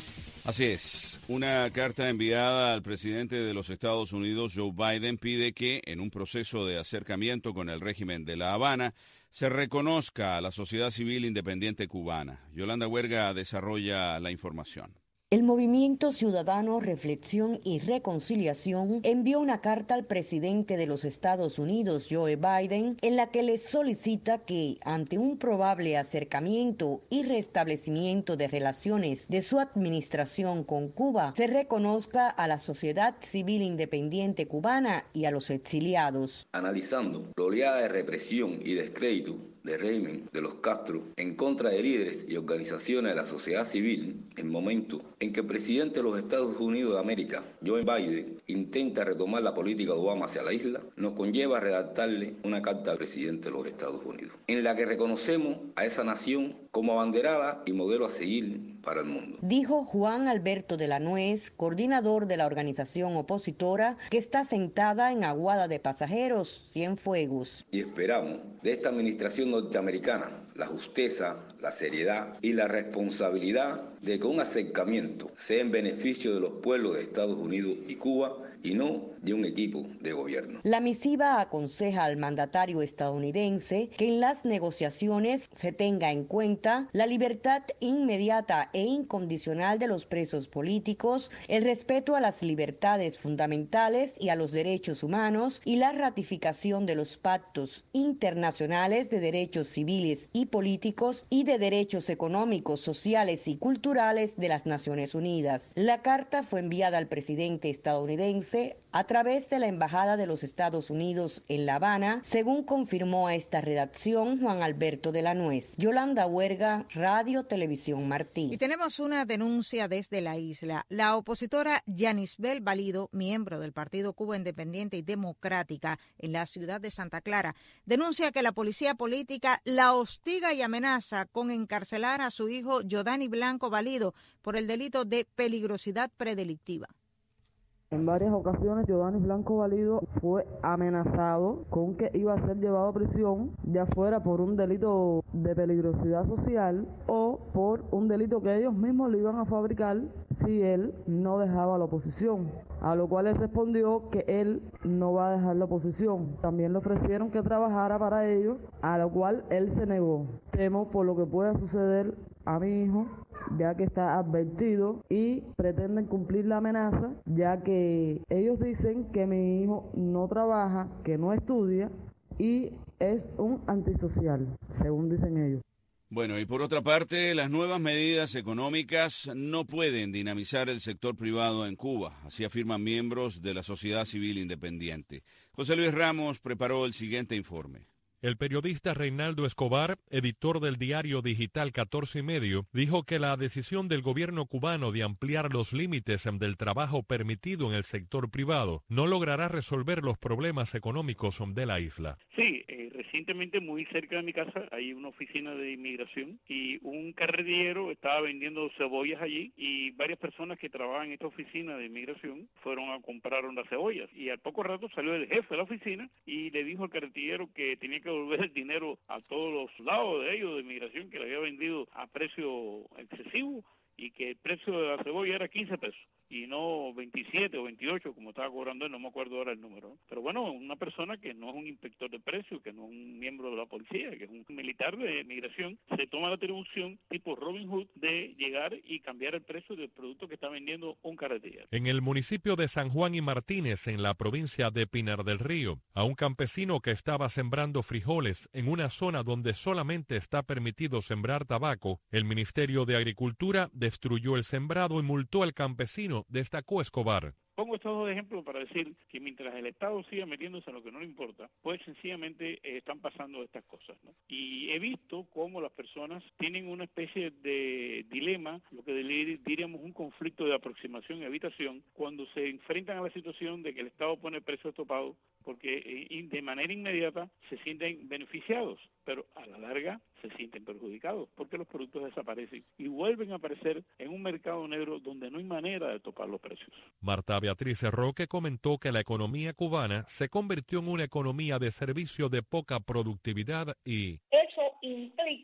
Así es. Una carta enviada al presidente de los Estados Unidos, Joe Biden, pide que, en un proceso de acercamiento con el régimen de La Habana, se reconozca a la sociedad civil independiente cubana. Yolanda Huerga desarrolla la información. El Movimiento Ciudadano Reflexión y Reconciliación envió una carta al presidente de los Estados Unidos, Joe Biden, en la que le solicita que, ante un probable acercamiento y restablecimiento de relaciones de su administración con Cuba, se reconozca a la sociedad civil independiente cubana y a los exiliados. Analizando la oleada de represión y descrédito del régimen de los Castro en contra de líderes y organizaciones de la sociedad civil, el momento en que el presidente de los Estados Unidos de América, Joe Biden, intenta retomar la política de Obama hacia la isla, nos conlleva a redactarle una carta al presidente de los Estados Unidos, en la que reconocemos a esa nación como abanderada y modelo a seguir para el mundo. Dijo Juan Alberto de la Nuez, coordinador de la organización opositora que está sentada en Aguada de Pasajeros, Cienfuegos. Y esperamos de esta administración norteamericana la justeza, la seriedad y la responsabilidad de que un acercamiento sea en beneficio de los pueblos de Estados Unidos y Cuba y no de un equipo de gobierno. La misiva aconseja al mandatario estadounidense que en las negociaciones se tenga en cuenta la libertad inmediata e incondicional de los presos políticos, el respeto a las libertades fundamentales y a los derechos humanos y la ratificación de los pactos internacionales de derechos civiles y políticos y de derechos económicos, sociales y culturales de las Naciones Unidas. La carta fue enviada al presidente estadounidense a través de la Embajada de los Estados Unidos en La Habana, según confirmó a esta redacción Juan Alberto de la Nuez. Yolanda Huerga, Radio Televisión Martí. Y tenemos una denuncia desde la isla. La opositora Yanisbel Valido, miembro del Partido Cuba Independiente y Democrática en la ciudad de Santa Clara, denuncia que la policía política la hostiga y amenaza con encarcelar a su hijo Yodani Blanco Valido por el delito de peligrosidad predelictiva. En varias ocasiones, Yodani Blanco Valido fue amenazado con que iba a ser llevado a prisión, ya fuera por un delito de peligrosidad social o por un delito que ellos mismos le iban a fabricar si él no dejaba la oposición. A lo cual él respondió que él no va a dejar la oposición. También le ofrecieron que trabajara para ellos, a lo cual él se negó. Temo por lo que pueda suceder a mi hijo, ya que está advertido y pretenden cumplir la amenaza, ya que ellos dicen que mi hijo no trabaja, que no estudia y es un antisocial, según dicen ellos. Bueno, y por otra parte, las nuevas medidas económicas no pueden dinamizar el sector privado en Cuba, así afirman miembros de la sociedad civil independiente. José Luis Ramos preparó el siguiente informe. El periodista Reinaldo Escobar, editor del diario digital 14 y Medio, dijo que la decisión del gobierno cubano de ampliar los límites del trabajo permitido en el sector privado no logrará resolver los problemas económicos de la isla. Sí, recientemente muy cerca de mi casa hay una oficina de inmigración y un carretillero estaba vendiendo cebollas allí y varias personas que trabajan en esta oficina de inmigración fueron a comprar unas cebollas y al poco rato salió el jefe de la oficina y le dijo al carretillero que tenía que devolver el dinero a todos los lados de ellos de inmigración que le había vendido a precio excesivo y que el precio de la cebolla era 15 pesos y no 27 o 28 como estaba cobrando él, no me acuerdo ahora el número, ¿no? Pero bueno, una persona que no es un inspector de precios, que no es un miembro de la policía, que es un militar de migración, se toma la atribución tipo Robin Hood de llegar y cambiar el precio del producto que está vendiendo un carretillero. En el municipio de San Juan y Martínez, en la provincia de Pinar del Río, a un campesino que estaba sembrando frijoles en una zona donde solamente está permitido sembrar tabaco, el Ministerio de Agricultura destruyó el sembrado y multó al campesino, destacó Escobar. Pongo estos dos ejemplos para decir que mientras el Estado siga metiéndose en lo que no le importa, pues sencillamente están pasando estas cosas, ¿no? Y he visto cómo las personas tienen una especie de dilema, lo que diríamos un conflicto de aproximación y habitación, cuando se enfrentan a la situación de que el Estado pone precios topados, porque de manera inmediata se sienten beneficiados, pero a la larga se sienten perjudicados, porque los productos desaparecen y vuelven a aparecer en un mercado negro donde no hay manera de topar los precios. Marta Beatriz Roque comentó que la economía cubana se convirtió en una economía de servicio de poca productividad y... Eso implica que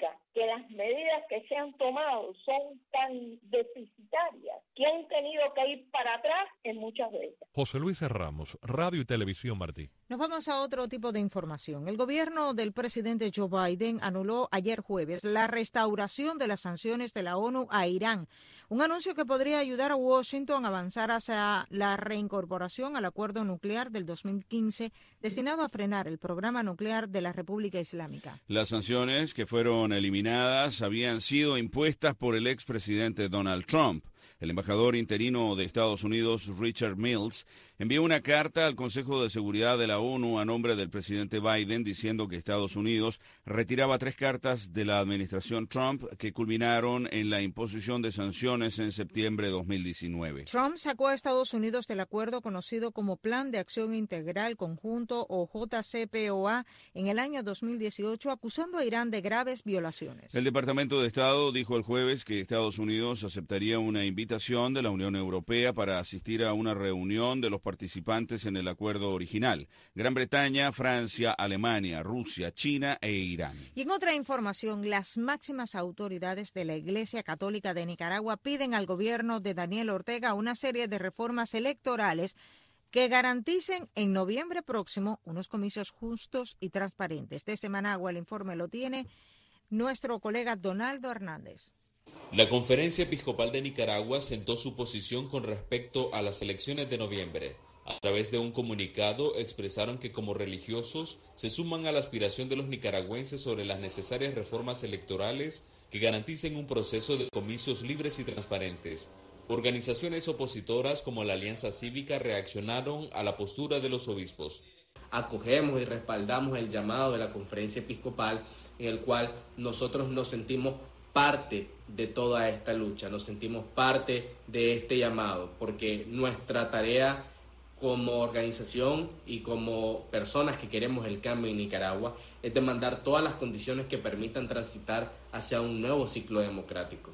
que las medidas que se han tomado son tan deficitarias que han tenido que ir para atrás en muchas veces. José Luis Ramos, Radio y Televisión Martí. Nos vamos a otro tipo de información. El gobierno del presidente Joe Biden anuló ayer jueves la restauración de las sanciones de la ONU a Irán, un anuncio que podría ayudar a Washington a avanzar hacia la reincorporación al acuerdo nuclear del 2015 destinado a frenar el programa nuclear de la República Islámica. Las sanciones que fueron eliminadas habían sido impuestas por el expresidente Donald Trump. El embajador interino de Estados Unidos, Richard Mills, envió una carta al Consejo de Seguridad de la ONU a nombre del presidente Biden diciendo que Estados Unidos retiraba 3 cartas de la administración Trump que culminaron en la imposición de sanciones en septiembre de 2019. Trump sacó a Estados Unidos del acuerdo conocido como Plan de Acción Integral Conjunto o JCPOA en el año 2018, acusando a Irán de graves violaciones. El Departamento de Estado dijo el jueves que Estados Unidos aceptaría una invitación de la Unión Europea para asistir a una reunión de los participantes en el acuerdo original: Gran Bretaña, Francia, Alemania, Rusia, China e Irán. Y en otra información, las máximas autoridades de la Iglesia Católica de Nicaragua piden al gobierno de Daniel Ortega una serie de reformas electorales que garanticen en noviembre próximo unos comicios justos y transparentes. Desde Managua el informe lo tiene nuestro colega Donaldo Hernández. La Conferencia Episcopal de Nicaragua sentó su posición con respecto a las elecciones de noviembre. A través de un comunicado expresaron que como religiosos se suman a la aspiración de los nicaragüenses sobre las necesarias reformas electorales que garanticen un proceso de comicios libres y transparentes. Organizaciones opositoras como la Alianza Cívica reaccionaron a la postura de los obispos. Acogemos y respaldamos el llamado de la Conferencia Episcopal, en el cual nosotros nos sentimos parte de toda esta lucha, nos sentimos parte de este llamado, porque nuestra tarea como organización y como personas que queremos el cambio en Nicaragua es demandar todas las condiciones que permitan transitar hacia un nuevo ciclo democrático.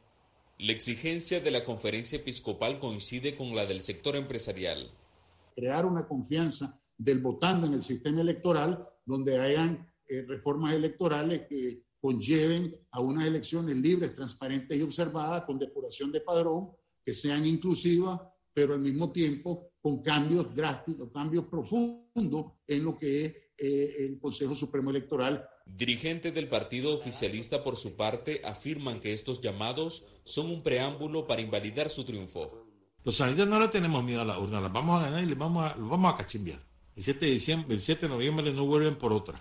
La exigencia de la Conferencia Episcopal coincide con la del sector empresarial. Crear una confianza del votante en el sistema electoral, donde hayan reformas electorales que conlleven a unas elecciones libres, transparentes y observadas, con depuración de padrón, que sean inclusivas, pero al mismo tiempo con cambios drásticos, cambios profundos en lo que es el Consejo Supremo Electoral. Dirigentes del partido oficialista, por su parte, afirman que estos llamados son un preámbulo para invalidar su triunfo. Los sanitarios no le tenemos miedo a la urna, las vamos a ganar y los vamos a cachimbiar. El 7 de noviembre no vuelven por otra.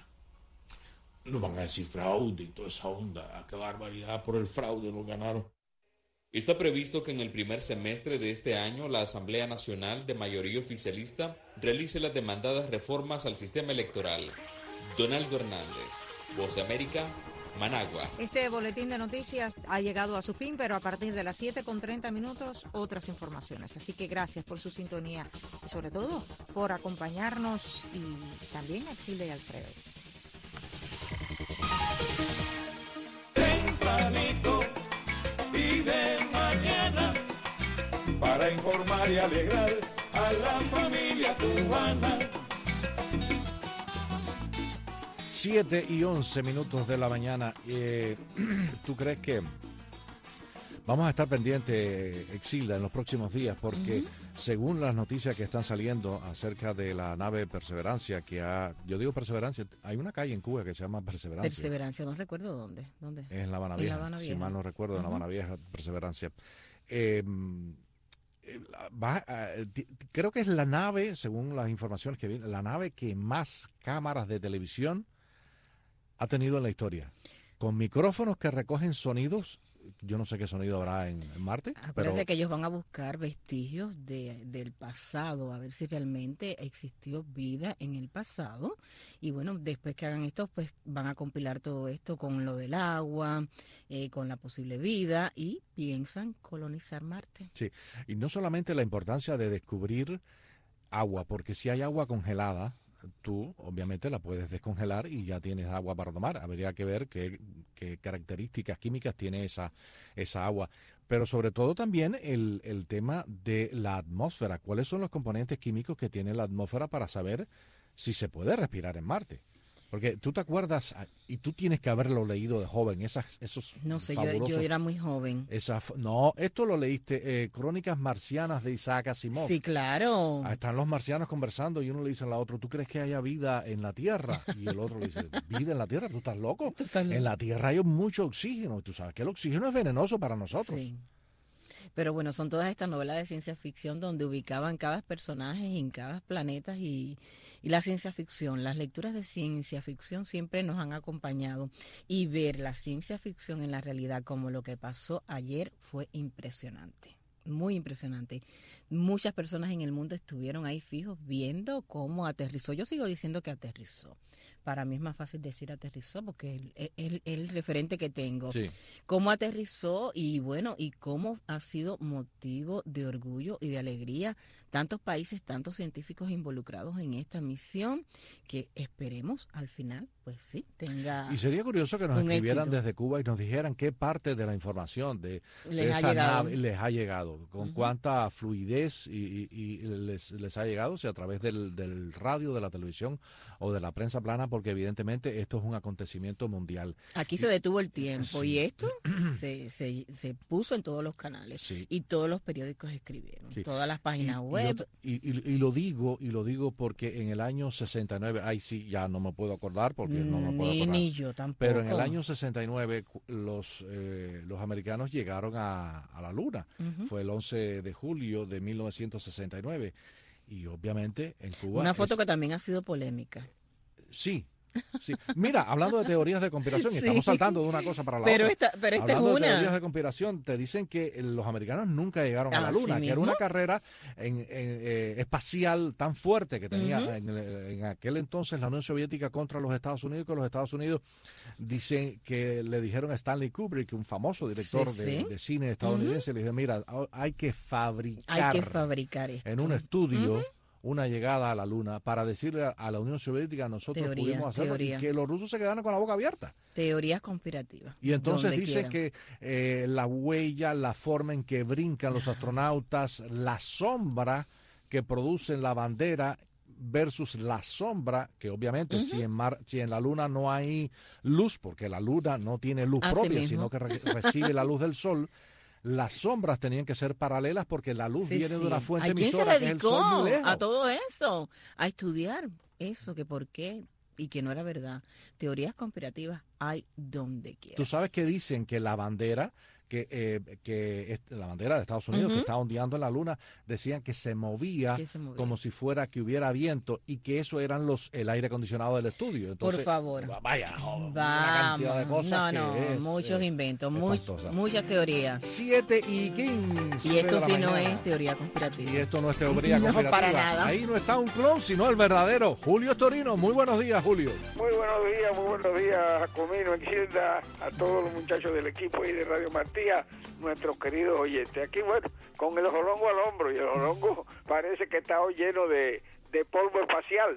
No van a decir fraude y toda esa onda. ¡Qué barbaridad! Por el fraude lo ganaron. Está previsto que en el primer semestre de este año la Asamblea Nacional de mayoría oficialista realice las demandadas reformas al sistema electoral. Donaldo Hernández, Voz de América, Managua. Este boletín de noticias ha llegado a su fin, pero a partir de las 7:30 otras informaciones. Así que gracias por su sintonía y sobre todo por acompañarnos, y también a Exilda y Alfredo. Tempranito y de mañana, para informar y alegrar a la familia cubana. 7:11 de la mañana. ¿Tú crees que vamos a estar pendientes, Exilda, en los próximos días? Porque según las noticias que están saliendo acerca de la nave Perseverancia, yo digo Perseverancia, hay una calle en Cuba que se llama Perseverancia. Perseverancia, no recuerdo dónde. Es en La Habana Vieja, si mal no recuerdo, en La Habana Vieja, Perseverancia. Creo que es la nave, según las informaciones que vienen, la nave que más cámaras de televisión ha tenido en la historia, con micrófonos que recogen sonidos. Yo no sé qué sonido habrá en Marte. Acuérdate que ellos van a buscar vestigios del pasado, a ver si realmente existió vida en el pasado. Y bueno, después que hagan esto, pues van a compilar todo esto con lo del agua, con la posible vida, y piensan colonizar Marte. Sí, y no solamente la importancia de descubrir agua, porque si hay agua congelada, tú obviamente la puedes descongelar y ya tienes agua para tomar. Habría que ver qué características químicas tiene esa agua. Pero sobre todo también el tema de la atmósfera. ¿Cuáles son los componentes químicos que tiene la atmósfera para saber si se puede respirar en Marte? Porque tú te acuerdas, y tú tienes que haberlo leído de joven, esos no sé, fabulosos, yo era muy joven. No, esto lo leíste, Crónicas Marcianas de Isaac Asimov. Sí, claro. Están los marcianos conversando y uno le dice al otro, ¿tú crees que haya vida en la Tierra? Y el otro le dice, ¿vida en la Tierra? ¿Tú estás loco? En la Tierra hay mucho oxígeno, y tú sabes que el oxígeno es venenoso para nosotros. Sí. Pero bueno, son todas estas novelas de ciencia ficción donde ubicaban cada personaje en cada planeta y la ciencia ficción. Las lecturas de ciencia ficción siempre nos han acompañado y ver la ciencia ficción en la realidad como lo que pasó ayer fue impresionante. Muy impresionante. Muchas personas en el mundo estuvieron ahí fijos viendo cómo aterrizó. Yo sigo diciendo que aterrizó. Para mí es más fácil decir aterrizó porque es el referente que tengo. Sí. Cómo aterrizó y bueno, y cómo ha sido motivo de orgullo y de alegría. Tantos países, tantos científicos involucrados en esta misión que esperemos al final, pues sí, tenga. Y sería curioso que nos escribieran éxito desde Cuba y nos dijeran qué parte de la información de esta nave les ha llegado, con cuánta fluidez y les ha llegado, si a través del radio, de la televisión o de la prensa plana, porque evidentemente esto es un acontecimiento mundial. Aquí se detuvo el tiempo y esto se puso en todos los canales y todos los periódicos escribieron, todas las páginas web. Y lo digo porque en el año 69, ya no me puedo acordar porque no me puedo acordar. Ni yo tampoco. Pero en el año 69 los americanos llegaron a la Luna. Fue el 11 de julio de 1969 y obviamente en Cuba. Una foto que también ha sido polémica. Sí. Sí. Mira, hablando de teorías de conspiración, y estamos saltando de una cosa para la otra. Esta es una. De teorías de conspiración, te dicen que los americanos nunca llegaron a la Luna, que era una carrera espacial tan fuerte que tenía en aquel entonces la Unión Soviética contra los Estados Unidos, que los Estados Unidos dicen que le dijeron a Stanley Kubrick, un famoso director de cine estadounidense, le dijeron, mira, hay que fabricar esto en un estudio una llegada a la Luna para decirle a la Unión Soviética nosotros pudimos hacerlo y que los rusos se quedaron con la boca abierta. Teorías conspirativas. Y entonces dice que la huella, la forma en que brincan los astronautas, la sombra que producen la bandera versus la sombra, que obviamente si en la Luna no hay luz, porque la Luna no tiene luz propia, sino que recibe la luz del sol, las sombras tenían que ser paralelas porque la luz viene de una fuente emisora que es el sol muy lejos. A todo eso, a estudiar eso, que por qué y que no era verdad. Teorías conspirativas hay donde quiera. Tú sabes que dicen que la bandera la bandera de Estados Unidos que está ondeando en la Luna, decían que se movía como si fuera que hubiera viento y que eso eran el aire acondicionado del estudio. Entonces, por favor. Vaya, una cantidad de cosas muchos inventos, muchas teorías. 7:15. Y esto sí no es teoría conspirativa. Y esto no es teoría conspirativa. Para nada. Ahí no está un clon, sino el verdadero. Julio Torino, muy buenos días, Julio. Muy buenos días, Jacomino, Exilda, a todos los muchachos del equipo y de Radio Martí, nuestros queridos oyentes. Aquí, bueno, con el jolongo al hombro, y el jolongo parece que está hoy lleno de polvo espacial.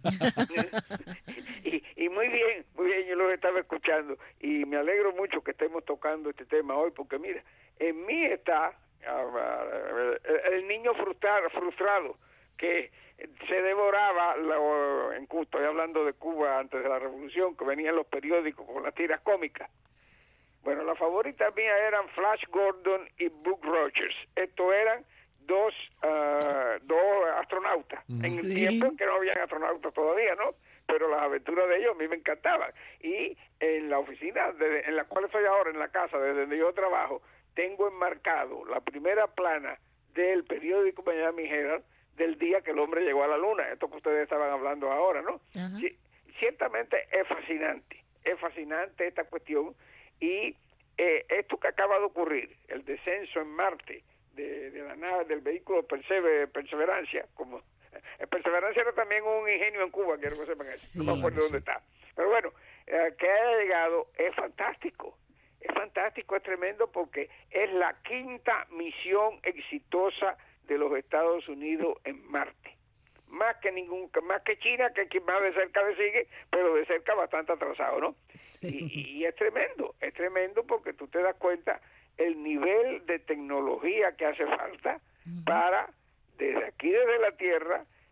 y muy bien, yo los estaba escuchando y me alegro mucho que estemos tocando este tema hoy, porque mira, en mí está el niño frustrado que se devoraba, estoy hablando de Cuba antes de la revolución, que venían los periódicos con las tiras cómicas. Bueno, las favoritas mías eran Flash Gordon y Buck Rogers. Estos eran dos astronautas. En el tiempo en que no habían astronautas todavía, ¿no? Pero las aventuras de ellos a mí me encantaban. Y en la oficina en la cual estoy ahora, en la casa, desde donde yo trabajo, tengo enmarcado la primera plana del periódico Miami Herald del día que el hombre llegó a la Luna. Esto que ustedes estaban hablando ahora, ¿no? Sí, ciertamente es fascinante esta cuestión. Y esto que acaba de ocurrir, el descenso en Marte de la nave, del vehículo Perseverancia, como Perseverancia era también un ingenio en Cuba, quiero que sepan eso, no me acuerdo dónde está. Pero bueno, que haya llegado es fantástico, es tremendo, porque es la quinta misión exitosa de los Estados Unidos en Marte. Más que China, que quien más de cerca le sigue, pero de cerca bastante atrasado, ¿no? Sí. Y es tremendo porque tú te das cuenta el nivel de tecnología que hace falta para, desde la Tierra,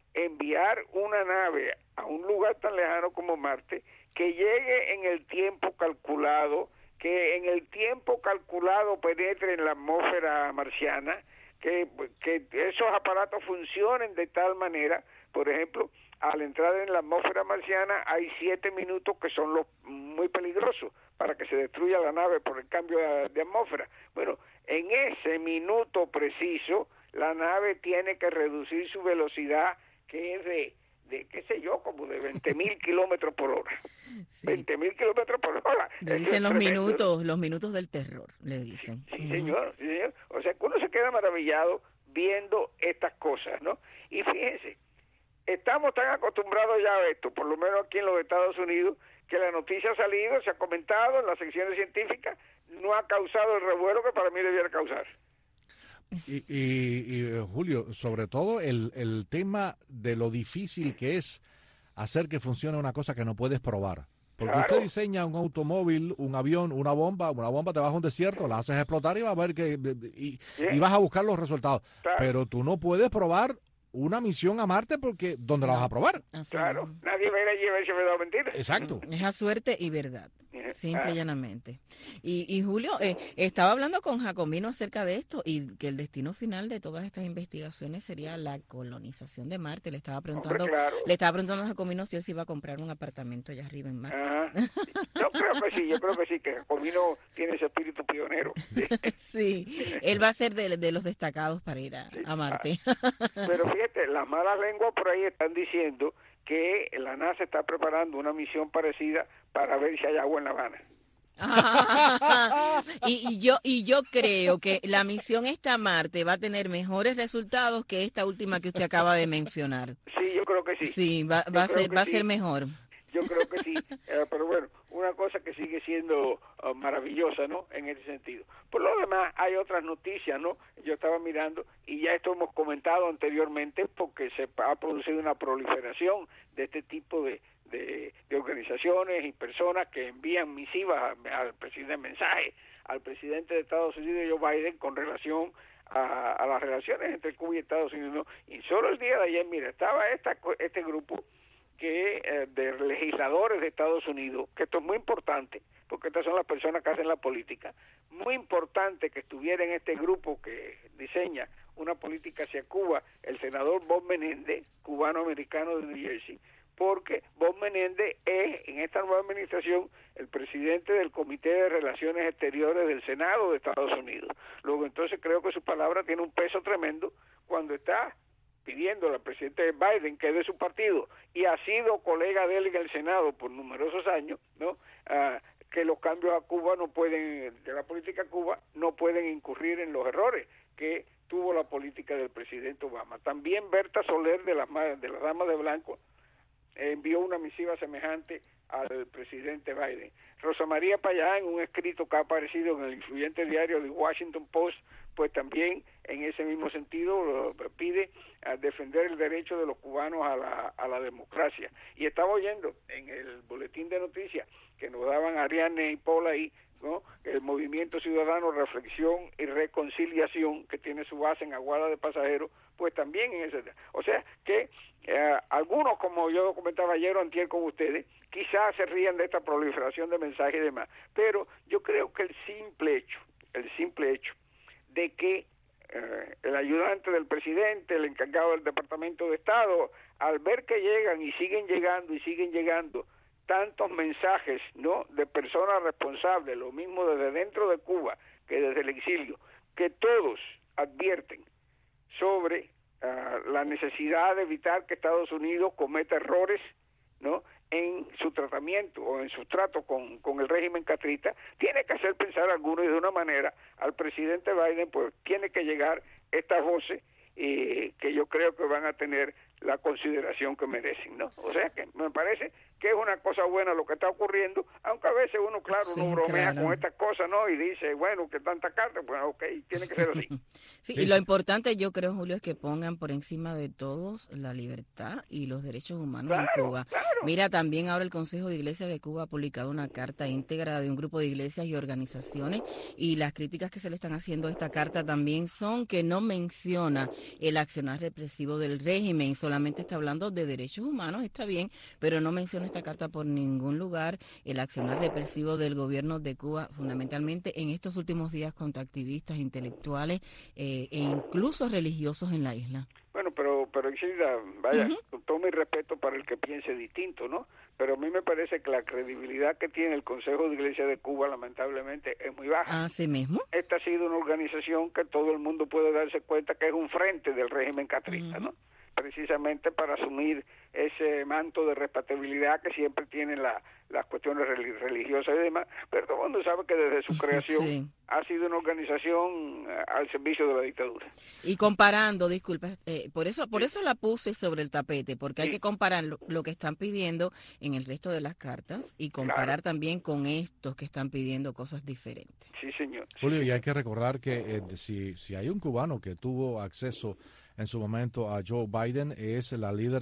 enviar una nave a un lugar tan lejano como Marte, que llegue en el tiempo calculado, que en el tiempo calculado penetre en la atmósfera marciana, que esos aparatos funcionen de tal manera, por ejemplo, al entrar en la atmósfera marciana hay 7 minutos que son los muy peligrosos para que se destruya la nave por el cambio de atmósfera. Bueno, en ese minuto preciso, la nave tiene que reducir su velocidad, que es de qué sé yo, como de 20.000 kilómetros por hora. Sí. 20.000 kilómetros por hora. Le dicen los minutos del terror, le dicen. Sí, señor, sí, señor. O sea, que uno se queda maravillado viendo estas cosas, ¿no? Y fíjense, estamos tan acostumbrados ya a esto, por lo menos aquí en los Estados Unidos, que la noticia ha salido, se ha comentado en las secciones científicas, no ha causado el revuelo que para mí debiera causar. Y Julio, sobre todo el tema de lo difícil que es hacer que funcione una cosa que no puedes probar. Porque usted diseña un automóvil, un avión, una bomba te vas a un desierto, la haces explotar y vas a ver y vas a buscar los resultados. Claro. Pero tú no puedes probar una misión a Marte porque ¿dónde la vas a probar? Claro, nadie va a ir allí a ver si es verdad o mentira. Exacto. Es a suerte y verdad. Simple y llanamente. Y Julio, estaba hablando con Jacomino acerca de esto y que el destino final de todas estas investigaciones sería la colonización de Marte. Le estaba preguntando a Jacomino si él se iba a comprar un apartamento allá arriba en Marte. Yo creo que sí, que Jacomino tiene ese espíritu pionero. Sí, él va a ser de los destacados para ir a Marte. Pero fíjate, las malas lenguas por ahí están diciendo que la NASA está preparando una misión parecida para ver si hay agua en La Habana. Y yo creo que la misión esta a Marte va a tener mejores resultados que esta última que usted acaba de mencionar. Sí, yo creo que sí. Sí, va a ser mejor. Yo creo que sí, pero bueno, una cosa que sigue siendo maravillosa, ¿no? En ese sentido. Por lo demás, hay otras noticias, ¿no? Yo estaba mirando y ya esto hemos comentado anteriormente porque se ha producido una proliferación de este tipo de organizaciones y personas que envían misivas al presidente, mensajes al presidente de Estados Unidos, Joe Biden, con relación a las relaciones entre Cuba y Estados Unidos, ¿no? Y solo el día de ayer, mira, estaba este grupo de legisladores de Estados Unidos, que esto es muy importante, porque estas son las personas que hacen la política, muy importante que estuviera en este grupo que diseña una política hacia Cuba, el senador Bob Menéndez, cubano-americano de New Jersey, porque Bob Menéndez es, en esta nueva administración, el presidente del Comité de Relaciones Exteriores del Senado de Estados Unidos. Luego, entonces, creo que su palabra tiene un peso tremendo cuando está pidiendo al presidente Biden, que es de su partido, y ha sido colega de él en el Senado por numerosos años, ¿no? Que los cambios a Cuba de la política a Cuba no pueden incurrir en los errores que tuvo la política del presidente Obama. También Berta Soler, de las Damas de Blanco, envió una misiva semejante al presidente Biden. Rosa María Payá, en un escrito que ha aparecido en el influyente diario The Washington Post, pues también en ese mismo sentido pide defender el derecho de los cubanos a la democracia. Y estaba oyendo en el boletín de noticias que nos daban Ariane y Paula ahí, ¿no? El Movimiento Ciudadano Reflexión y Reconciliación, que tiene su base en Aguada de Pasajeros, pues también en ese. O sea que algunos, como yo comentaba ayer o antier con ustedes, quizás se rían de esta proliferación de mensajes y demás, pero yo creo que el simple hecho de que el ayudante del presidente, el encargado del Departamento de Estado, al ver que llegan y siguen llegando tantos mensajes, ¿no?, de personas responsables, lo mismo desde dentro de Cuba que desde el exilio, que todos advierten sobre la necesidad de evitar que Estados Unidos cometa errores, ¿no?, en su tratamiento o en su trato con el régimen castrista, tiene que hacer pensar a algunos y de una manera al presidente Biden, pues tiene que llegar estas voces que yo creo que van a tener la consideración que merecen, ¿no? O sea que me parece que es una cosa buena lo que está ocurriendo, aunque a veces uno bromea con estas cosas, ¿no? Y dice, bueno, que tanta carta, bueno, ok, tiene que ser así. Sí, y lo importante, yo creo, Julio, es que pongan por encima de todos la libertad y los derechos humanos en Cuba. Claro. Mira, también ahora el Consejo de Iglesias de Cuba ha publicado una carta íntegra de un grupo de iglesias y organizaciones, y las críticas que se le están haciendo a esta carta también son que no menciona el accionar represivo del régimen, solamente está hablando de derechos humanos, está bien, pero no menciona esta carta por ningún lugar el accionar represivo del gobierno de Cuba, fundamentalmente en estos últimos días contra activistas intelectuales e incluso religiosos en la isla. Bueno, pero Isilda, vaya, con todo mi respeto para el que piense distinto, ¿no? Pero a mí me parece que la credibilidad que tiene el Consejo de Iglesia de Cuba, lamentablemente, es muy baja. ¿Así mismo? Esta ha sido una organización que todo el mundo puede darse cuenta que es un frente del régimen castrista, ¿no? Precisamente para asumir ese manto de respetabilidad que siempre tienen las cuestiones religiosas y demás, pero todo el mundo sabe que desde su creación ha sido una organización al servicio de la dictadura. Y comparando, disculpa, por eso la puse sobre el tapete, porque hay que comparar lo que están pidiendo en el resto de las cartas y comparar también con estos que están pidiendo cosas diferentes. Sí, señor. Julio, y hay que recordar que si hay un cubano que tuvo acceso en su momento a Joe Biden, es la líder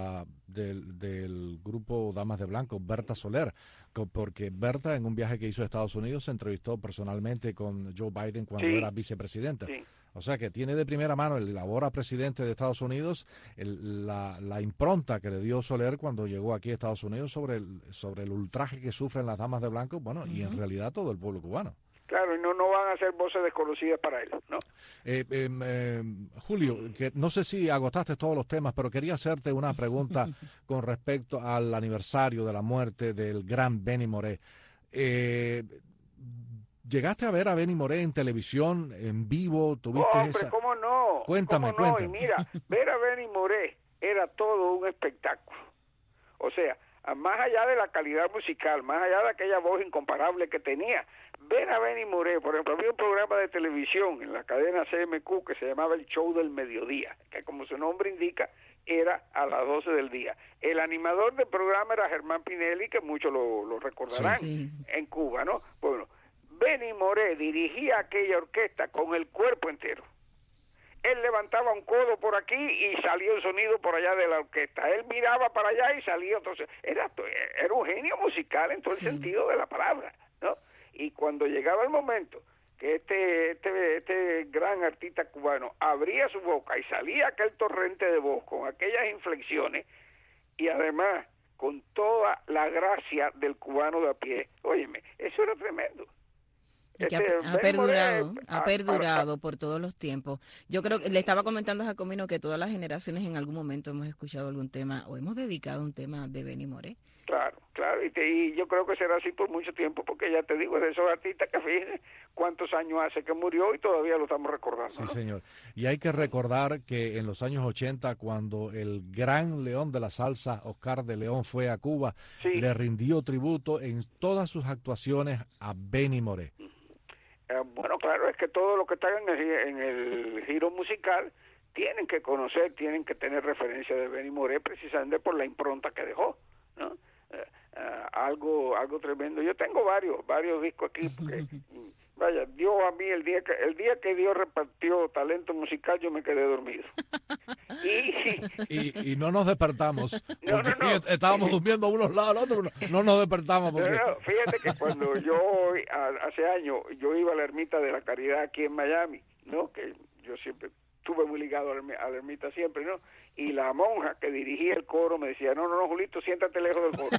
del grupo Damas de Blanco, Berta Soler, porque Berta, en un viaje que hizo a Estados Unidos, se entrevistó personalmente con Joe Biden cuando era vicepresidenta. Sí. O sea que tiene de primera mano el ahora presidente de Estados Unidos la impronta que le dio Soler cuando llegó aquí a Estados Unidos sobre el ultraje que sufren las Damas de Blanco, bueno, y en realidad todo el pueblo cubano. Claro, y no van a ser voces desconocidas para él, ¿no? Julio, que no sé si agotaste todos los temas, pero quería hacerte una pregunta con respecto al aniversario de la muerte del gran Benny Moré. ¿Llegaste a ver a Benny Moré en televisión, en vivo? ¿Tuviste esa? ¿Cómo no? Cuéntame. Y mira, ver a Benny Moré era todo un espectáculo. O sea, más allá de la calidad musical, más allá de aquella voz incomparable que tenía, ver a Benny Moré, por ejemplo, había un programa de televisión en la cadena CMQ que se llamaba El Show del Mediodía, que como su nombre indica, era a las 12 del día. El animador del programa era Germán Pinelli, que muchos lo recordarán en Cuba, ¿no? Bueno, Benny Moré dirigía aquella orquesta con el cuerpo entero. Él levantaba un codo por aquí y salía un sonido por allá de la orquesta. Él miraba para allá y salía otro. Era un genio musical en todo el sentido de la palabra, ¿no? Y cuando llegaba el momento que este gran artista cubano abría su boca y salía aquel torrente de voz con aquellas inflexiones y además con toda la gracia del cubano de a pie, óyeme, eso era tremendo. Y que ha perdurado por todos los tiempos. Yo creo que le estaba comentando a Jacomino que todas las generaciones en algún momento hemos escuchado algún tema o hemos dedicado un tema de Benny Moré. Claro, y yo creo que será así por mucho tiempo, porque ya te digo, es de esos artistas que fíjense cuántos años hace que murió y todavía lo estamos recordando. Sí, ¿no? Señor. Y hay que recordar que en los años 80, cuando el gran león de la salsa, Oscar de León, fue a Cuba, le rindió tributo en todas sus actuaciones a Benny Moré. Bueno, claro, es que todo lo que está en el giro musical tienen que conocer, tienen que tener referencia de Benny Moré precisamente por la impronta que dejó, ¿no? Algo tremendo. Yo tengo varios discos aquí, porque vaya, Dios a mí el día que Dios repartió talento musical, yo me quedé dormido. Y no nos despertamos. No. Estábamos durmiendo a unos lados, al otro, no nos despertamos. Porque... No, fíjate que cuando yo, hace años, yo iba a la Ermita de la Caridad aquí en Miami, ¿no? Que yo siempre estuve muy ligado a la ermita siempre, ¿no? Y la monja que dirigía el coro me decía, no, Julito, siéntate lejos del coro.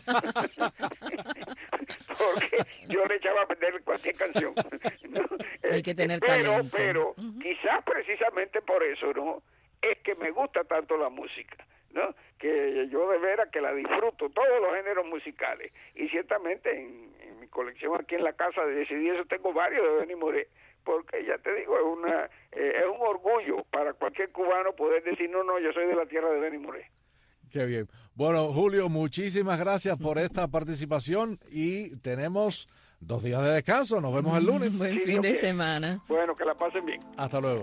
Porque yo le echaba a perder cualquier canción. ¿No? Hay que tener talento. Pero quizás precisamente por eso, ¿no? Es que me gusta tanto la música, ¿no? Que yo de veras que la disfruto, todos los géneros musicales. Y ciertamente en mi colección aquí en la casa de Decidí Eso tengo varios de Benny Moré, porque ya te digo, es un orgullo para cualquier cubano poder decir, no, yo soy de la tierra de Benny Moré. Qué bien. Bueno, Julio, muchísimas gracias por esta participación y tenemos 2 días de descanso. Nos vemos el lunes. Buen fin de semana. Bueno, que la pasen bien. Hasta luego.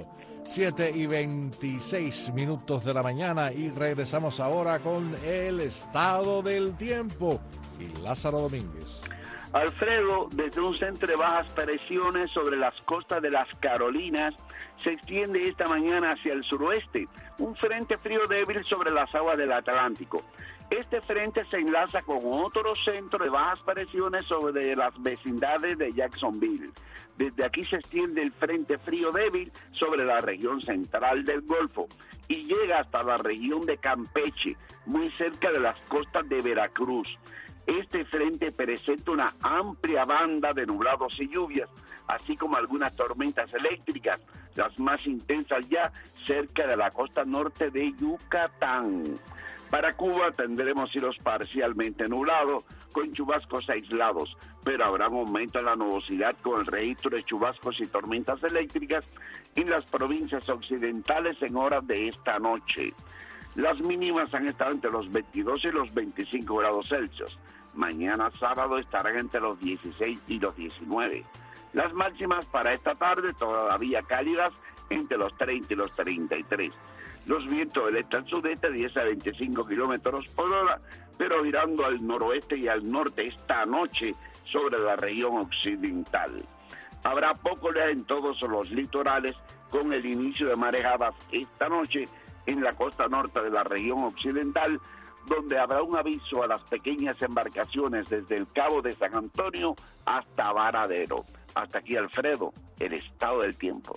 7:26 de la mañana y regresamos ahora con el estado del tiempo y Lázaro Domínguez. Alfredo, desde un centro de bajas presiones sobre las costas de las Carolinas, se extiende esta mañana hacia el suroeste, un frente frío débil sobre las aguas del Atlántico. Este frente se enlaza con otro centro de bajas presiones sobre las vecindades de Jacksonville. Desde aquí se extiende el frente frío débil sobre la región central del Golfo y llega hasta la región de Campeche, muy cerca de las costas de Veracruz. Este frente presenta una amplia banda de nublados y lluvias, así como algunas tormentas eléctricas, las más intensas ya cerca de la costa norte de Yucatán. Para Cuba tendremos cielos parcialmente nublados, con chubascos aislados, pero habrá un aumento en la nubosidad con el registro de chubascos y tormentas eléctricas en las provincias occidentales en horas de esta noche. Las mínimas han estado entre los 22 y los 25 grados Celsius. Mañana sábado estarán entre los 16 y los 19. Las máximas para esta tarde todavía cálidas entre los 30 y los 33. Los vientos del este al sudeste 10 a 25 kilómetros por hora, pero virando al noroeste y al norte esta noche sobre la región occidental. Habrá poco en todos los litorales con el inicio de marejadas esta noche en la costa norte de la región occidental, donde habrá un aviso a las pequeñas embarcaciones desde el Cabo de San Antonio hasta Varadero. Hasta aquí, Alfredo, el estado del tiempo.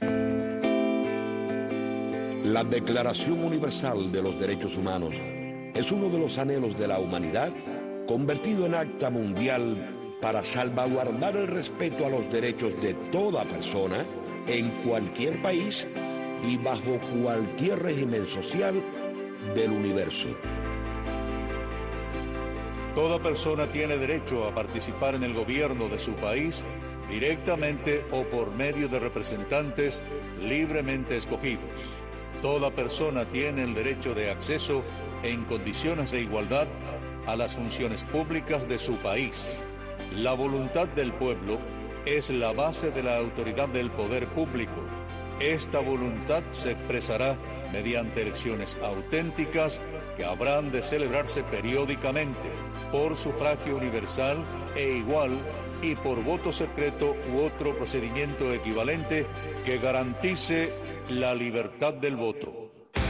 La Declaración Universal de los Derechos Humanos es uno de los anhelos de la humanidad convertido en acta mundial para salvaguardar el respeto a los derechos de toda persona en cualquier país y bajo cualquier régimen social del universo. Toda persona tiene derecho a participar en el gobierno de su país directamente o por medio de representantes libremente escogidos. Toda persona tiene el derecho de acceso en condiciones de igualdad a las funciones públicas de su país. La voluntad del pueblo es la base de la autoridad del poder público. Esta voluntad se expresará mediante elecciones auténticas que habrán de celebrarse periódicamente por sufragio universal e igual y por voto secreto u otro procedimiento equivalente que garantice la libertad del voto.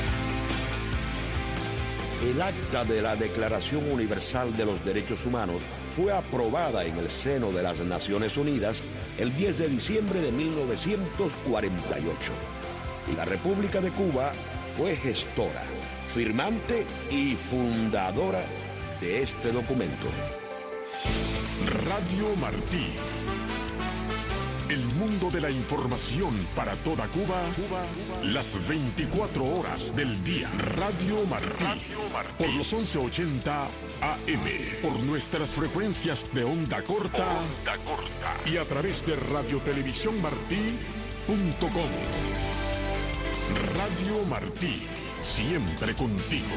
El acta de la Declaración Universal de los Derechos Humanos fue aprobada en el seno de las Naciones Unidas el 10 de diciembre de 1948. Y la República de Cuba fue gestora, firmante y fundadora de este documento. Radio Martí. El mundo de la información para toda Cuba, las 24 horas del día. Radio Martí. Por los 1180 AM. Por nuestras frecuencias de onda corta. Y a través de radiotelevisiónmartí.com. Radio Martí. Siempre contigo.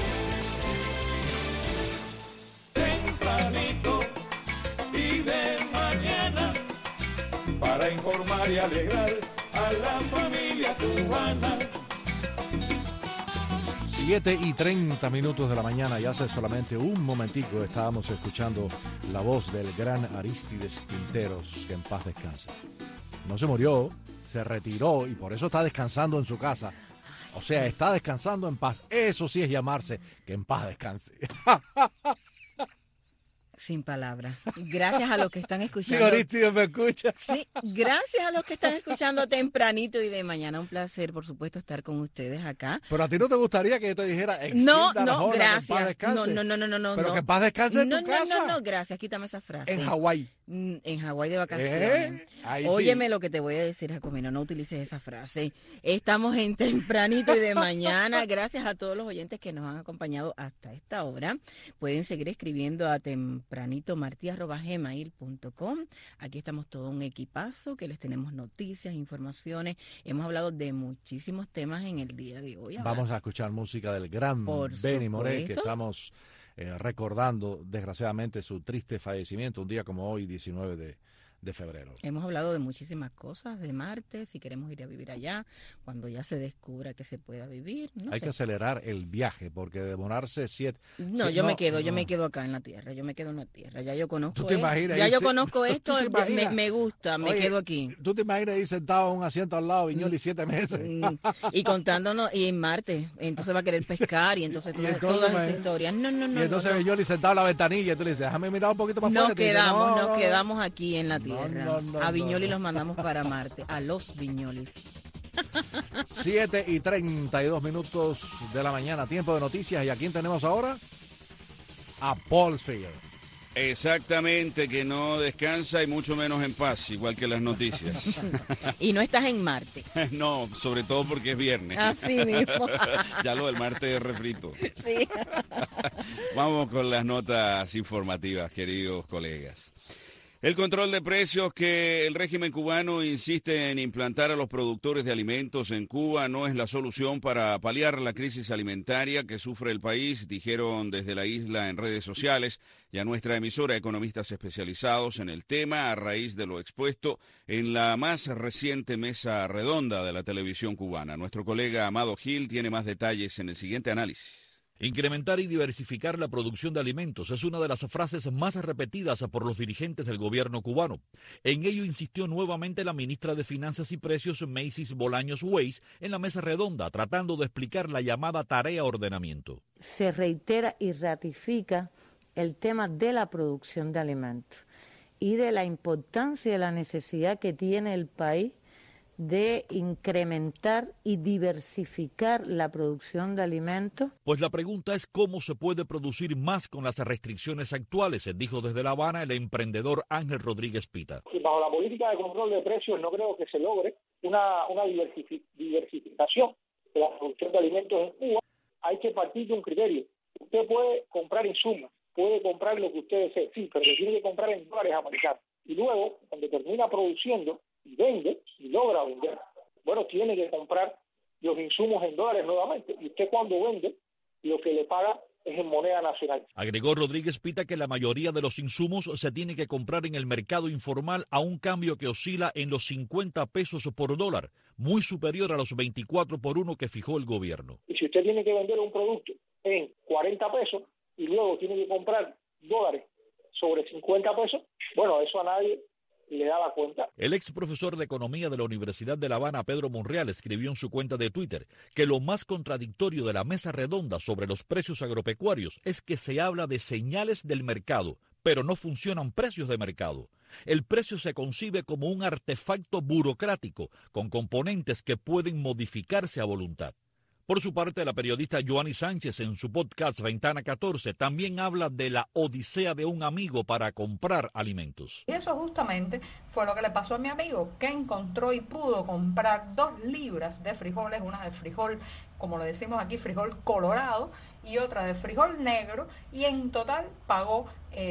Tempranito y de mañana, para informar y alegrar a la familia cubana. 7:30 de la mañana, y hace solamente un momentico estábamos escuchando la voz del gran Arístides Quinteros, que en paz descanse. No se murió, se retiró y por eso está descansando en su casa. O sea, está descansando en paz. Eso sí es llamarse que en paz descanse. Sin palabras. Gracias a los que están escuchando. Sí, Arístides me escucha. Sí, gracias a los que están escuchando tempranito y de mañana. Un placer, por supuesto, estar con ustedes acá. Pero a ti no te gustaría que yo te dijera, no, Que gracias. en paz descanse. No. Pero que en paz descanse en tu casa. No, gracias. Quítame esa frase. En Hawái. En Hawái de vacaciones. Óyeme lo que te voy a decir, Jacomino, no utilices esa frase. Estamos en tempranito y de mañana. Gracias a todos los oyentes que nos han acompañado hasta esta hora. Pueden seguir escribiendo a tempranitomarti@gmail.com. Aquí estamos todo un equipazo que les tenemos noticias, informaciones. Hemos hablado de muchísimos temas en el día de hoy. Vamos a escuchar música del gran Benny Moré, que estamos recordando desgraciadamente su triste fallecimiento un día como hoy, 19 de febrero. Hemos hablado de muchísimas cosas, de Marte, si queremos ir a vivir allá, cuando ya se descubra que se pueda vivir. Hay que acelerar el viaje, porque demorarse 7... No, yo me quedo acá en la Tierra, yo me quedo en la Tierra, ya yo conozco esto. Yo conozco esto, me gusta, me quedo aquí. ¿Tú te imaginas ir sentado en un asiento al lado, Viñoly, 7 meses? Y contándonos, y en Marte, entonces va a querer pescar, y entonces todas esas historias. No. Y entonces Viñoly sentado en la ventanilla, y tú le dices, déjame mirar un poquito más fuerte. Nos quedamos aquí en la Tierra. A Viñoly los mandamos para Marte, a los Viñolis. 7:32 de la mañana, tiempo de noticias. ¿Y a quién tenemos ahora? A Paul Sfigel. Exactamente, que no descansa y mucho menos en paz, igual que las noticias. Y no estás en Marte. No, sobre todo porque es viernes. Así mismo. Ya lo del martes es refrito. Sí. Vamos con las notas informativas, queridos colegas. El control de precios que el régimen cubano insiste en implantar a los productores de alimentos en Cuba no es la solución para paliar la crisis alimentaria que sufre el país, dijeron desde la isla en redes sociales y a nuestra emisora economistas especializados en el tema a raíz de lo expuesto en la más reciente mesa redonda de la televisión cubana. Nuestro colega Amado Gil tiene más detalles en el siguiente análisis. Incrementar y diversificar la producción de alimentos es una de las frases más repetidas por los dirigentes del gobierno cubano. En ello insistió nuevamente la ministra de Finanzas y Precios, Macy's Bolaños Weiss, en la mesa redonda, tratando de explicar la llamada tarea ordenamiento. Se reitera y ratifica el tema de la producción de alimentos y de la importancia y de la necesidad que tiene el país de incrementar y diversificar la producción de alimentos. Pues la pregunta es cómo se puede producir más con las restricciones actuales, dijo desde La Habana el emprendedor Ángel Rodríguez Pita. Bajo la política de control de precios no creo que se logre una diversificación de la producción de alimentos en Cuba. Hay que partir de un criterio. Usted puede comprar insumos, puede comprar lo que usted desee, sí, pero tiene que comprar en dólares americanos. Y luego, cuando termina produciendo y vende, y logra vender, bueno, tiene que comprar los insumos en dólares nuevamente. Y usted cuando vende, lo que le paga es en moneda nacional. Agregó Rodríguez Pita que la mayoría de los insumos se tiene que comprar en el mercado informal a un cambio que oscila en los 50 pesos por dólar, muy superior a los 24 por 1 que fijó el gobierno. Y si usted tiene que vender un producto en 40 pesos y luego tiene que comprar dólares sobre 50 pesos, bueno, eso a nadie le daba cuenta. El ex profesor de Economía de la Universidad de La Habana, Pedro Monreal, escribió en su cuenta de Twitter que lo más contradictorio de la mesa redonda sobre los precios agropecuarios es que se habla de señales del mercado, pero no funcionan precios de mercado. El precio se concibe como un artefacto burocrático con componentes que pueden modificarse a voluntad. Por su parte, la periodista Joanny Sánchez en su podcast Ventana 14 también habla de la odisea de un amigo para comprar alimentos. Y eso justamente fue lo que le pasó a mi amigo, que encontró y pudo comprar 2 libras de frijoles, una de frijol, como le decimos aquí, frijol colorado, y otra de frijol negro, y en total pagó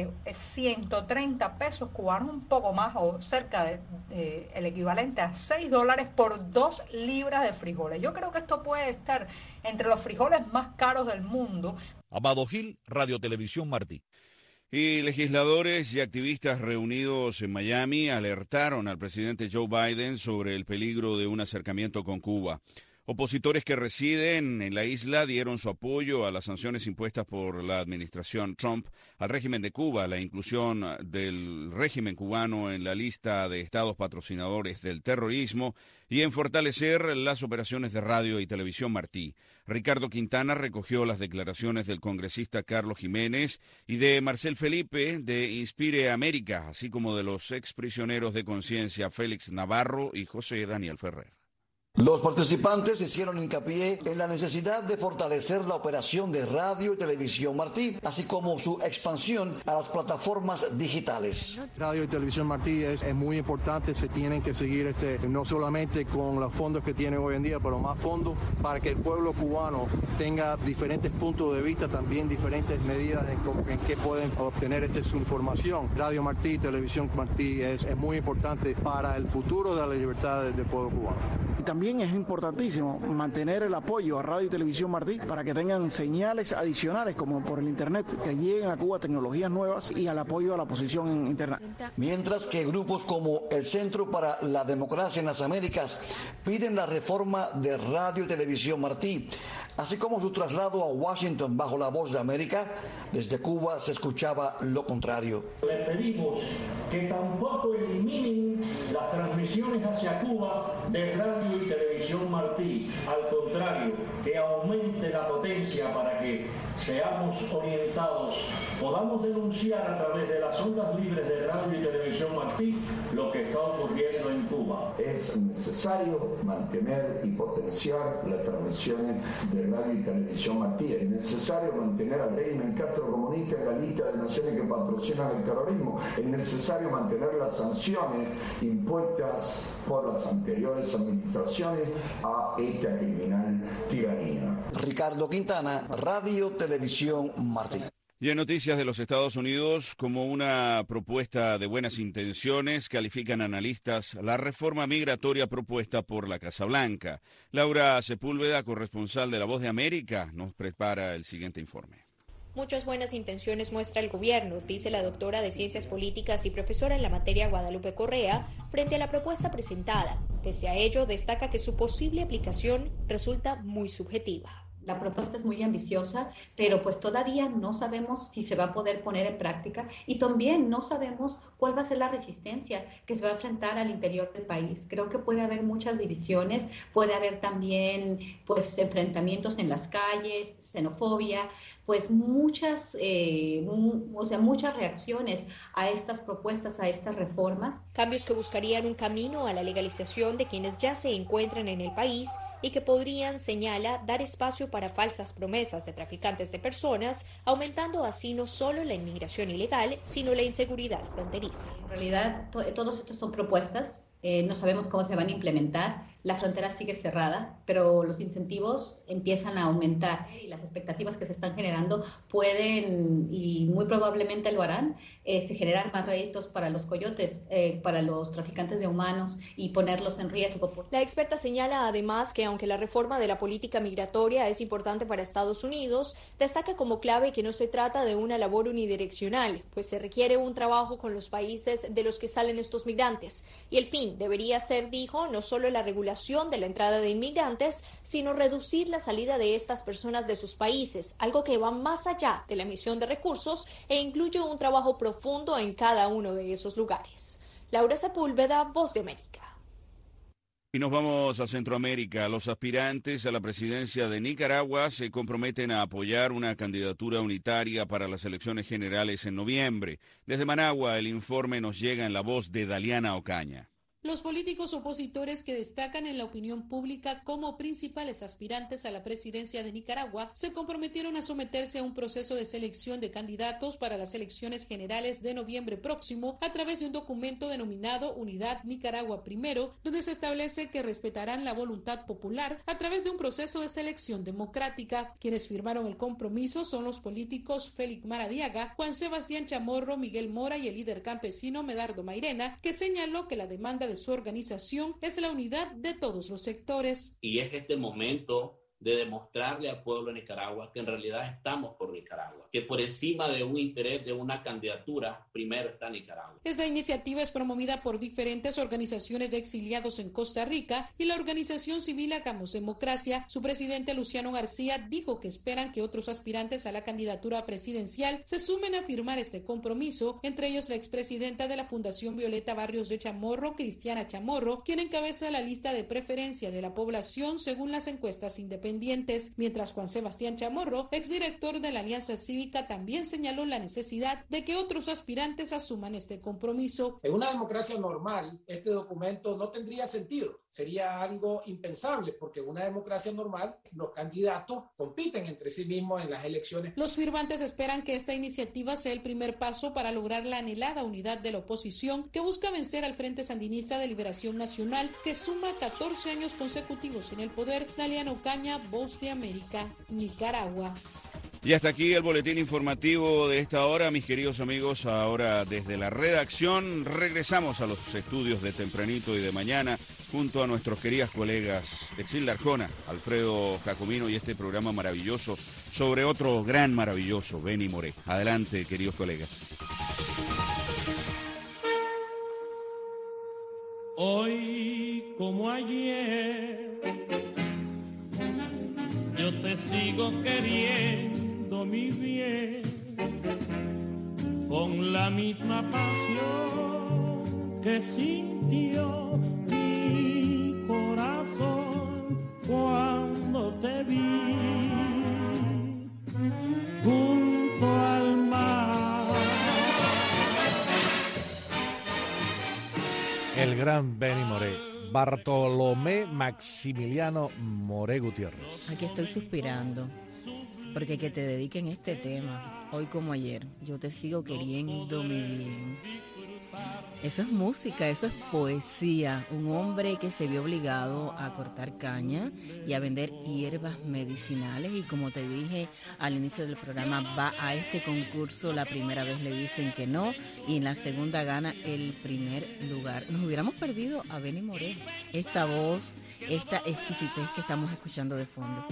130 pesos cubanos, un poco más o cerca de el equivalente a $6 por 2 libras de frijoles. Yo creo que esto puede estar entre los frijoles más caros del mundo. Amado Gil, Radio Televisión Martí. Y legisladores y activistas reunidos en Miami alertaron al presidente Joe Biden sobre el peligro de un acercamiento con Cuba. Opositores que residen en la isla dieron su apoyo a las sanciones impuestas por la administración Trump al régimen de Cuba, la inclusión del régimen cubano en la lista de estados patrocinadores del terrorismo y en fortalecer las operaciones de radio y televisión Martí. Ricardo Quintana recogió las declaraciones del congresista Carlos Jiménez y de Marcel Felipe de Inspire América, así como de los exprisioneros de conciencia Félix Navarro y José Daniel Ferrer. Los participantes hicieron hincapié en la necesidad de fortalecer la operación de radio y televisión Martí, así como su expansión a las plataformas digitales. Radio y televisión Martí es muy importante, se tienen que seguir no solamente con los fondos que tienen hoy en día, pero más fondos para que el pueblo cubano tenga diferentes puntos de vista, también diferentes medidas en que pueden obtener su información. Radio Martí, televisión Martí es muy importante para el futuro de la libertad del pueblo cubano. Y también es importantísimo mantener el apoyo a Radio y Televisión Martí para que tengan señales adicionales como por el Internet, que lleguen a Cuba tecnologías nuevas y al apoyo a la oposición en Internet. Mientras que grupos como el Centro para la Democracia en las Américas piden la reforma de Radio y Televisión Martí, así como su traslado a Washington bajo la Voz de América, desde Cuba se escuchaba lo contrario. Le pedimos que tampoco eliminen las transmisiones hacia Cuba de Radio y Televisión Martí. Al contrario, que aumente la potencia para que seamos orientados, podamos denunciar a través de las ondas libres de Radio y Televisión Martí lo que está ocurriendo en Cuba. Es necesario mantener y potenciar las transmisiones de Radio y Televisión Martí. Es necesario mantener al régimen Castro comunista en la lista de naciones que patrocinan el terrorismo. Es necesario mantener las sanciones impuestas por las anteriores administraciones a esta criminal tiranía. Ricardo Quintana, Radio Televisión Martí. Y en noticias de los Estados Unidos, como una propuesta de buenas intenciones, califican analistas la reforma migratoria propuesta por la Casa Blanca. Laura Sepúlveda, corresponsal de La Voz de América, nos prepara el siguiente informe. Muchas buenas intenciones muestra el gobierno, dice la doctora de Ciencias Políticas y profesora en la materia Guadalupe Correa, frente a la propuesta presentada. Pese a ello, destaca que su posible aplicación resulta muy subjetiva. La propuesta es muy ambiciosa, pero pues todavía no sabemos si se va a poder poner en práctica y también no sabemos cuál va a ser la resistencia que se va a enfrentar al interior del país. Creo que puede haber muchas divisiones, puede haber también pues enfrentamientos en las calles, xenofobia, pues muchas reacciones a estas propuestas, a estas reformas. Cambios que buscarían un camino a la legalización de quienes ya se encuentran en el país y que podrían, señala, dar espacio para falsas promesas de traficantes de personas, aumentando así no solo la inmigración ilegal, sino la inseguridad fronteriza. En realidad, todos estos son propuestas, no sabemos cómo se van a implementar. La frontera sigue cerrada, pero los incentivos empiezan a aumentar y las expectativas que se están generando pueden, y muy probablemente lo harán, se generan más réditos para los coyotes, para los traficantes de humanos y ponerlos en riesgo. La experta señala además que aunque la reforma de la política migratoria es importante para Estados Unidos, destaca como clave que no se trata de una labor unidireccional, pues se requiere un trabajo con los países de los que salen estos migrantes. Y el fin debería ser, dijo, no solo la regulación de la entrada de inmigrantes, sino reducir la salida de estas personas de sus países, algo que va más allá de la emisión de recursos e incluye un trabajo profundo en cada uno de esos lugares. Laura Sepúlveda, Voz de América. Y nos vamos a Centroamérica. Los aspirantes a la presidencia de Nicaragua se comprometen a apoyar una candidatura unitaria para las elecciones generales en noviembre. Desde Managua, el informe nos llega en la voz de Daliana Ocaña. Los políticos opositores que destacan en la opinión pública como principales aspirantes a la presidencia de Nicaragua se comprometieron a someterse a un proceso de selección de candidatos para las elecciones generales de noviembre próximo a través de un documento denominado Unidad Nicaragua Primero, donde se establece que respetarán la voluntad popular a través de un proceso de selección democrática. Quienes firmaron el compromiso son los políticos Félix Maradiaga, Juan Sebastián Chamorro, Miguel Mora y el líder campesino Medardo Mairena, que señaló que la demanda de su organización es la unidad de todos los sectores. Y es este momento de demostrarle al pueblo de Nicaragua que en realidad estamos por Nicaragua, que por encima de un interés de una candidatura, primero está Nicaragua. Esta iniciativa es promovida por diferentes organizaciones de exiliados en Costa Rica y la organización civil Hagamos Democracia. Su presidente Luciano García dijo que esperan que otros aspirantes a la candidatura presidencial se sumen a firmar este compromiso, entre ellos la expresidenta de la Fundación Violeta Barrios de Chamorro, Cristiana Chamorro, quien encabeza la lista de preferencia de la población según las encuestas independientes, mientras Juan Sebastián Chamorro, exdirector de la Alianza Cívica, también señaló la necesidad de que otros aspirantes asuman este compromiso. En una democracia normal, este documento no tendría sentido, sería algo impensable, porque en una democracia normal los candidatos compiten entre sí mismos en las elecciones. Los firmantes esperan que esta iniciativa sea el primer paso para lograr la anhelada unidad de la oposición que busca vencer al Frente Sandinista de Liberación Nacional, que suma 14 años consecutivos en el poder. Daliana Ocaña, Voz de América, Nicaragua. Y hasta aquí el boletín informativo de esta hora, mis queridos amigos. Ahora desde la redacción regresamos a los estudios de tempranito y de mañana junto a nuestros queridas colegas Exilda Arjona, Alfredo Jacomino y este programa maravilloso sobre otro gran maravilloso, Benny Moré. Adelante, queridos colegas. Hoy como ayer, yo te sigo queriendo, mi bien, con la misma pasión que sintió mi corazón cuando te vi junto al mar. El gran Benny Moré, Bartolomé Maximiliano Moré Gutiérrez. Aquí estoy suspirando, porque que te dediquen este tema, hoy como ayer, yo te sigo queriendo, mi bien. Eso es música, eso es poesía. Un hombre que se vio obligado a cortar caña y a vender hierbas medicinales, y como te dije al inicio del programa, va a este concurso, la primera vez le dicen que no y en la segunda gana el primer lugar. Nos hubiéramos perdido a Benny Moré, esta voz, esta exquisitez que estamos escuchando de fondo.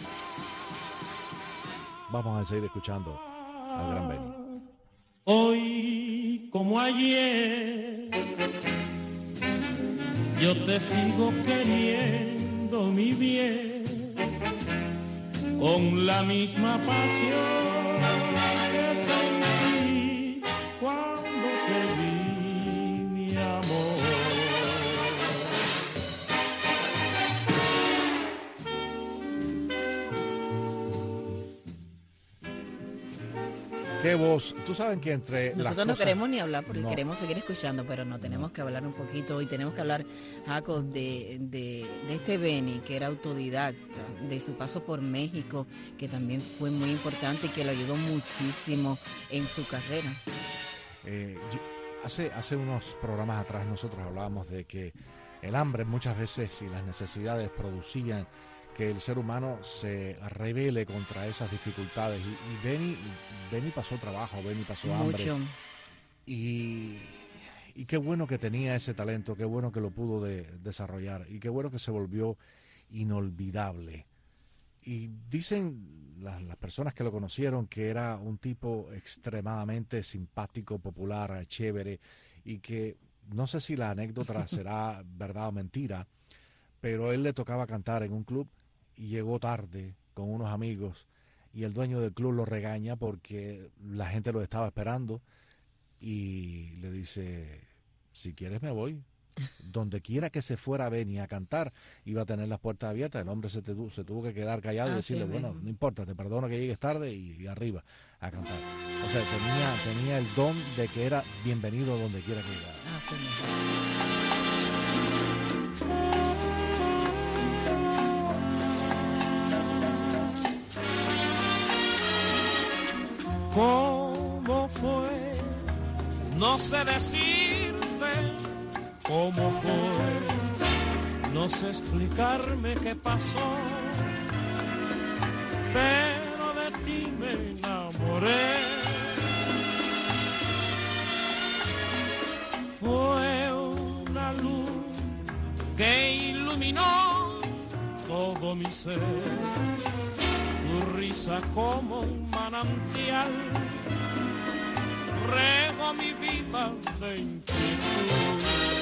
Vamos a seguir escuchando al gran Benny. Hoy como ayer, yo te sigo queriendo, mi bien, con la misma pasión que sentí cuando te vi, mi amor. Qué voz. Tú sabes que entre nosotros no queremos ni hablar porque queremos seguir escuchando, pero no tenemos que hablar un poquito y tenemos que hablar, Jaco, de este Benny, que era autodidacta, de su paso por México, que también fue muy importante y que le ayudó muchísimo en su carrera. Hace unos programas atrás nosotros hablábamos de que el hambre muchas veces y las necesidades producían que el ser humano se rebele contra esas dificultades, y Benny pasó trabajo, Benny pasó hambre. Mucho. Y qué bueno que tenía ese talento, qué bueno que lo pudo desarrollar, y qué bueno que se volvió inolvidable. Y dicen las personas que lo conocieron que era un tipo extremadamente simpático, popular, chévere, y que no sé si la anécdota será verdad o mentira, pero él le tocaba cantar en un club y llegó tarde con unos amigos, y el dueño del club lo regaña porque la gente lo estaba esperando y le dice: si quieres me voy. Donde quiera que se fuera Benny a cantar, iba a tener las puertas abiertas. El hombre se tuvo que quedar callado y decirle: bueno, no importa, te perdono que llegues tarde, y arriba a cantar. O sea, tenía el don de que era bienvenido donde quiera que llegara. ¿Cómo fue? No sé decirte cómo fue, no sé explicarme qué pasó, pero de ti me enamoré. Fue una luz que iluminó todo mi ser, tu risa como un manantial rego mi vida de inquietud.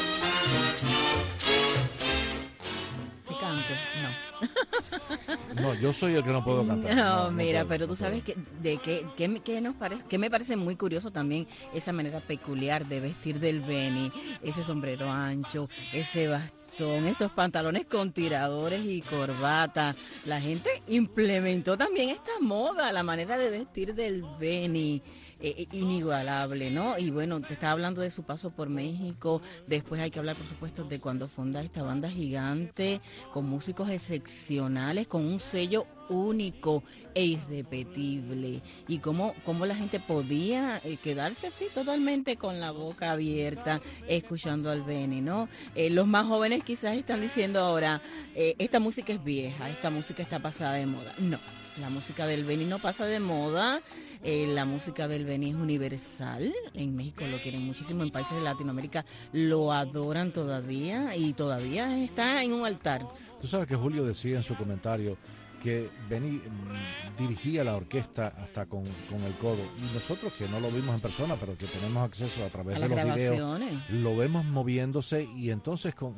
¿Te canto? No. No, yo soy el que no puedo cantar. No, mira, pero tú sabes que me parece muy curioso también esa manera peculiar de vestir del Benny, ese sombrero ancho, ese bastón, esos pantalones con tiradores y corbata. La gente implementó también esta moda, la manera de vestir del Benny. Inigualable, ¿no? Y bueno, te estaba hablando de su paso por México. Después hay que hablar, por supuesto, de cuando funda esta banda gigante con músicos excepcionales con un sello único e irrepetible. Y cómo la gente podía quedarse así totalmente con la boca abierta escuchando al Benny, ¿no? Los más jóvenes quizás están diciendo ahora, esta música es vieja, esta música está pasada de moda. No, la música del Benny no pasa de moda. La música del Benny es universal. En México lo quieren muchísimo, en países de Latinoamérica lo adoran todavía y todavía está en un altar. Tú sabes que Julio decía en su comentario que Benny dirigía la orquesta hasta con el codo, y nosotros que no lo vimos en persona pero que tenemos acceso a través de los videos, lo vemos moviéndose, y entonces con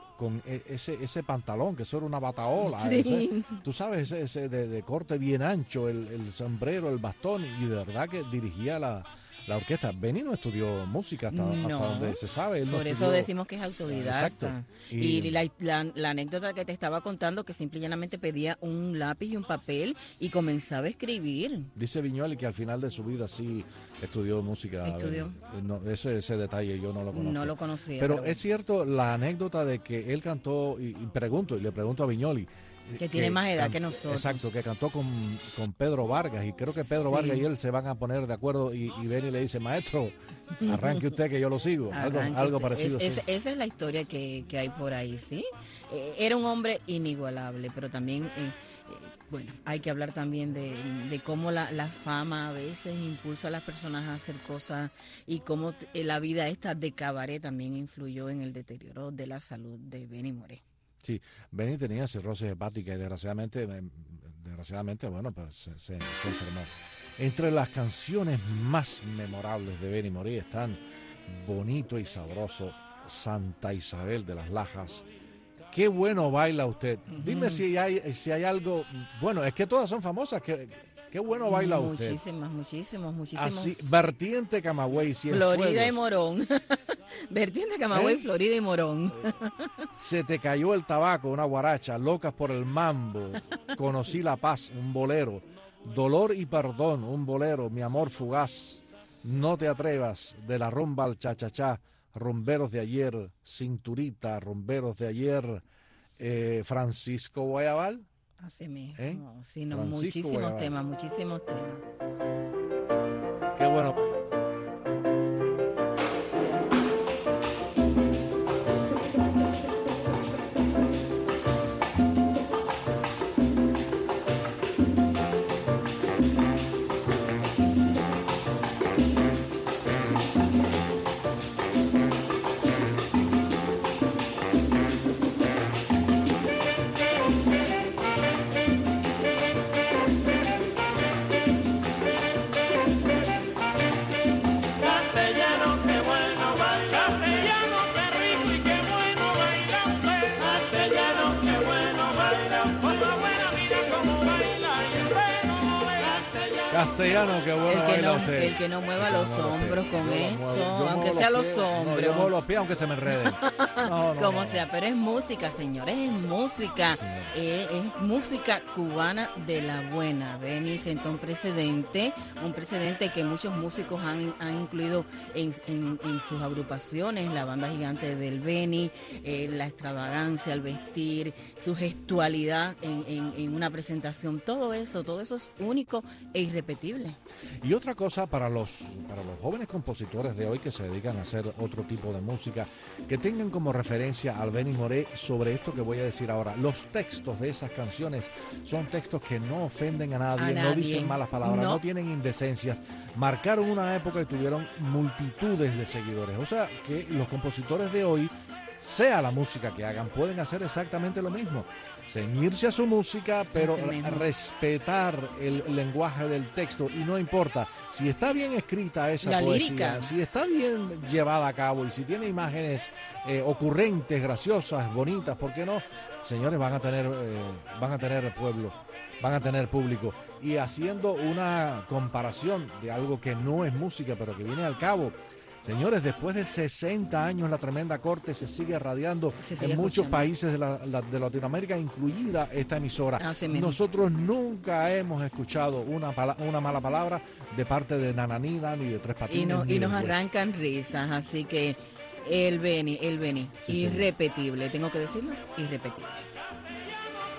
ese pantalón, que eso era una bataola, sí. Tú sabes, ese de corte bien ancho, el sombrero, el bastón, y de verdad que dirigía la orquesta. Benny no estudió música hasta donde se sabe. Él por no eso decimos que es autodidacta. Exacto. Y la anécdota que te estaba contando, que simple y llanamente pedía un lápiz y un papel y comenzaba a escribir. Dice Viñueli que al final de su vida sí estudió música. Ese detalle yo no lo conozco. No lo conocía. Pero es cierto la anécdota de que él cantó, y le pregunto a Viñuoli, que tiene más edad que nosotros. Exacto, que cantó con Pedro Vargas, y creo que Pedro Vargas y él se van a poner de acuerdo, y Benny le dice, maestro, arranque usted que yo lo sigo. Algo parecido. Esa es la historia que hay por ahí, ¿sí? Era un hombre inigualable, pero también, bueno, hay que hablar también de cómo la fama a veces impulsa a las personas a hacer cosas, y cómo la vida esta de cabaret también influyó en el deterioro de la salud de Benny Moré. Sí, Benny tenía cirrosis hepática y desgraciadamente bueno, pues se enfermó. Entre las canciones más memorables de Benny Moré están Bonito y Sabroso, Santa Isabel de las Lajas, Qué bueno baila usted. Dime si hay algo, bueno, es que todas son famosas, qué bueno baila usted. Muchísimos. Así, Vertiente Camagüey, Florida y Morón. Vertiente Camagüey, Florida y Morón. Se te cayó el tabaco, una guaracha, Locas por el mambo, Conocí la paz, un bolero, Dolor y perdón, un bolero, Mi amor fugaz, No te atrevas, de la rumba al cha-cha-cha, Rumberos de ayer, Cinturita, Rumberos de ayer, Francisco Guayabal. Así mismo, sí, no, muchísimos temas. Qué bueno. Castellano, qué bueno baila usted. El que no mueva los hombros con esto, aunque sea los hombros. Yo muevo los pies aunque se me enreden. Como sea, pero es música, señores, es música. Es música cubana de la buena. Benny sentó un precedente que muchos músicos han incluido en sus agrupaciones, la banda gigante del Benny, la extravagancia al vestir, su gestualidad en una presentación, todo eso es único e irrepetible. Y otra cosa para los jóvenes compositores de hoy que se dedican a hacer otro tipo de música, que tengan como referencia al Benny Moré sobre esto que voy a decir ahora. Los textos de esas canciones son textos que no ofenden a nadie, no dicen malas palabras, no tienen indecencias. Marcaron una época y tuvieron multitudes de seguidores. O sea que los compositores de hoy, sea la música que hagan, pueden hacer exactamente lo mismo. Ceñirse a su música, pero respetar el lenguaje del texto, y no importa si está bien escrita esa poesía, lírica, si está bien llevada a cabo y si tiene imágenes ocurrentes, graciosas, bonitas, ¿por qué no? Señores, van a tener pueblo, van a tener público. Y haciendo una comparación de algo que no es música, pero que viene al cabo, señores, después de 60 años la Tremenda Corte se sigue radiando en muchos países de Latinoamérica, incluida esta emisora. Nosotros nunca hemos escuchado una mala palabra de parte de Nananina ni de Tres Patines. Y nos arrancan risas, así que el Benny, irrepetible, tengo que decirlo, irrepetible.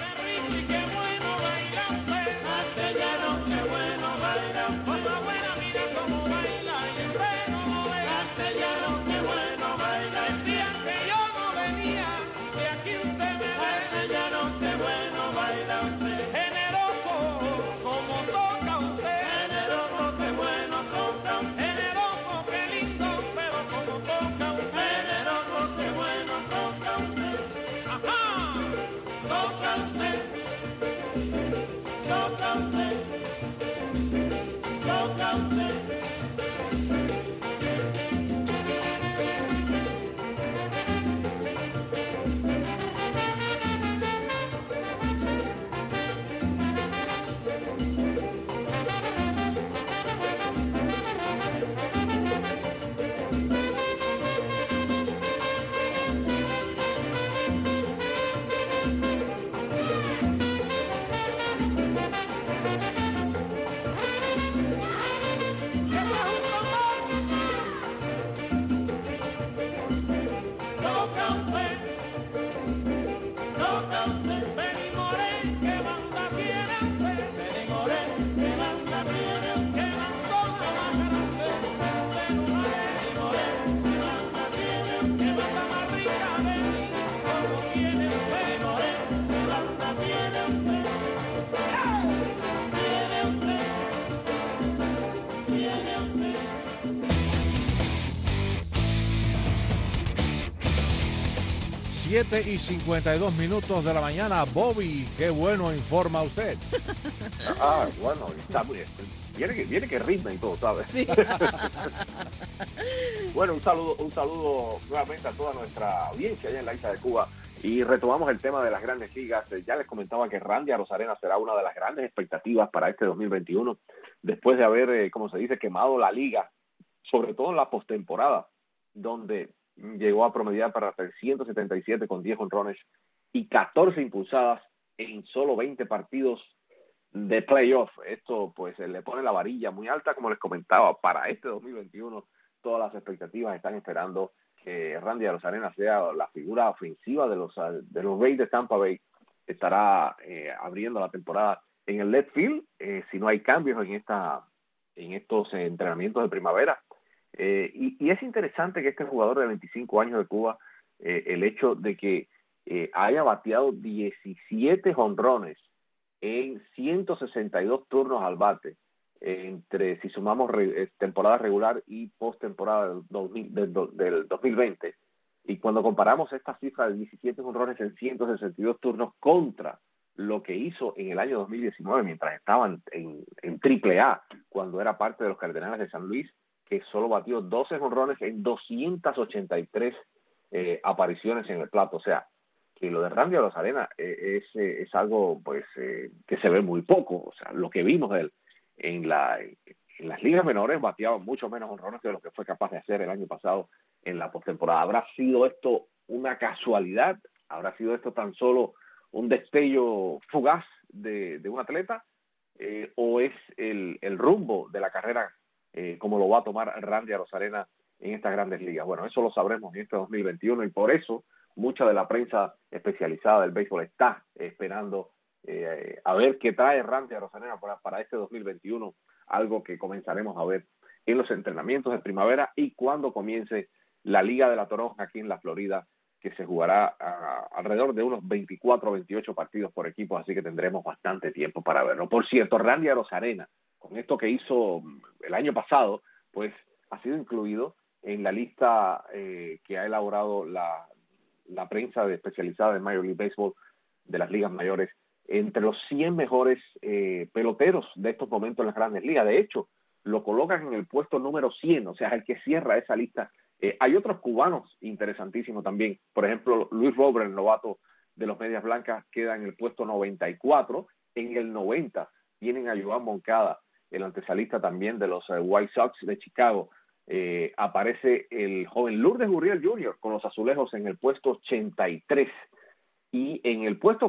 Y 52 minutos de la mañana. Bobby, qué bueno informa usted. Bueno, está muy bien. Viene que ritmo y todo, ¿sabes? Sí. Bueno, un saludo nuevamente a toda nuestra audiencia allá en la isla de Cuba. Y retomamos el tema de las grandes ligas. Ya les comentaba que Randy Arozarena será una de las grandes expectativas para este 2021, después de haber, como se dice, quemado la liga, sobre todo en la postemporada, donde llegó a promediar para 377 con 10 jonrones y 14 impulsadas en solo 20 partidos de playoff. Esto pues le pone la varilla muy alta, como les comentaba, para este 2021. Todas las expectativas están esperando que Randy Arozarena sea la figura ofensiva de los Rays de Tampa Bay. Estará abriendo la temporada en el left field, si no hay cambios en estos entrenamientos de primavera. Y es interesante que este jugador de 25 años de Cuba, el hecho de que haya bateado 17 jonrones en 162 turnos al bate, si sumamos temporada regular y postemporada del 2020, y cuando comparamos esta cifra de 17 jonrones en 162 turnos contra lo que hizo en el año 2019 mientras estaban en AAA, cuando era parte de los Cardenales de San Luis, que solo batió 12 jonrones en 283 apariciones en el plato. O sea, que lo de Randy Arozarena es algo pues que se ve muy poco. O sea, lo que vimos de él en las ligas menores bateaba mucho menos jonrones que lo que fue capaz de hacer el año pasado en la postemporada. ¿Habrá sido esto una casualidad? ¿Habrá sido esto tan solo un destello fugaz de un atleta? ¿O es el rumbo de la carrera como lo va a tomar Randy Arozarena en estas grandes ligas? Bueno, eso lo sabremos en este 2021 y por eso mucha de la prensa especializada del béisbol está esperando a ver qué trae Randy Arozarena para este 2021, algo que comenzaremos a ver en los entrenamientos de primavera y cuando comience la Liga de la Toronja aquí en la Florida, que se jugará alrededor de unos 24 o 28 partidos por equipo, así que tendremos bastante tiempo para verlo. Por cierto, Randy Arozarena, con esto que hizo el año pasado, pues ha sido incluido en la lista que ha elaborado la prensa especializada en Major League Baseball de las ligas mayores, entre los 100 mejores peloteros de estos momentos en las grandes ligas. De hecho, lo colocan en el puesto número 100, o sea, es el que cierra esa lista. Hay otros cubanos interesantísimos también. Por ejemplo, Luis Robert, el novato de los Medias Blancas, queda en el puesto 94. En el 90 tienen a Joan Moncada, el antesalista también de los White Sox de Chicago. Aparece el joven Lourdes Gurriel Jr. con los Azulejos en el puesto 83. Y en el puesto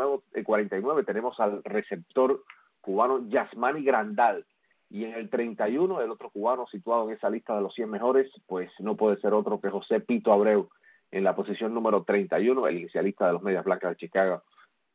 49 tenemos al receptor cubano Yasmani Grandal. Y en el 31, el otro cubano situado en esa lista de los 100 mejores, pues no puede ser otro que José Pito Abreu, en la posición número 31, el inicialista de los Medias Blancas de Chicago.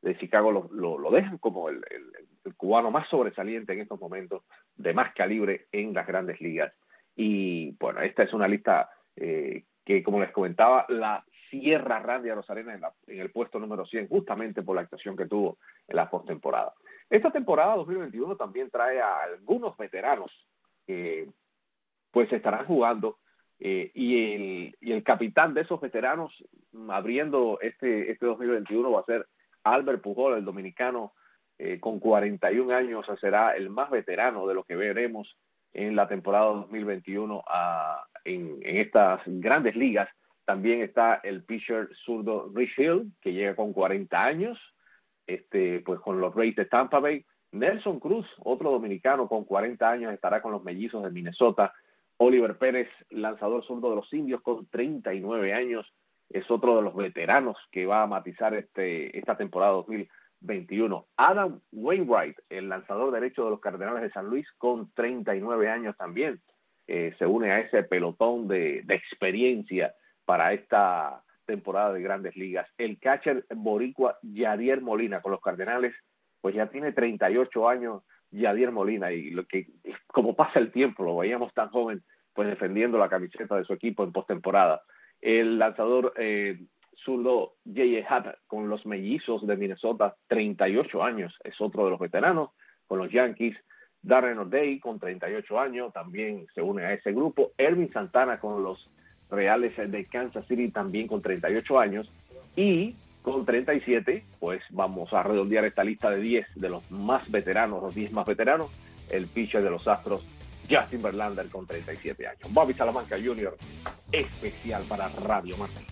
de Chicago lo dejan como el cubano más sobresaliente en estos momentos, de más calibre en las grandes ligas. Y bueno, esta es una lista que, como les comentaba, la cierra Randy Arozarena en el puesto número 100, justamente por la actuación que tuvo en la postemporada. Esta temporada 2021 también trae a algunos veteranos que pues estarán jugando, y el capitán de esos veteranos abriendo este 2021 va a ser Albert Pujol, el dominicano, con 41 años, será el más veterano de lo que veremos en la temporada 2021 en estas grandes ligas. También está el pitcher zurdo Rich Hill, que llega con 40 años, pues con los Rays de Tampa Bay. Nelson Cruz, otro dominicano con 40 años, estará con los Mellizos de Minnesota. Oliver Pérez, lanzador zurdo de los Indios, con 39 años, es otro de los veteranos que va a matizar esta temporada 2021. Adam Wainwright, el lanzador derecho de los Cardenales de San Luis, con 39 años también, se une a ese pelotón de experiencia para esta temporada de Grandes Ligas. El catcher boricua Yadier Molina con los Cardenales, pues ya tiene 38 años Yadier Molina, y lo que, como pasa el tiempo, lo veíamos tan joven, pues defendiendo la camiseta de su equipo en postemporada. El lanzador zurdo J.J. Happ con los Mellizos de Minnesota, 38 años, es otro de los veteranos con los Yankees. Darren O'Day con 38 años, también se une a ese grupo. Ervin Santana con los Reales de Kansas City, también con 38 años. Y con 37, pues vamos a redondear esta lista de 10 de los más veteranos, los 10 más veteranos, el pitcher de los Astros, Justin Verlander, con 37 años. Bobby Salamanca Jr., especial para Radio Martí.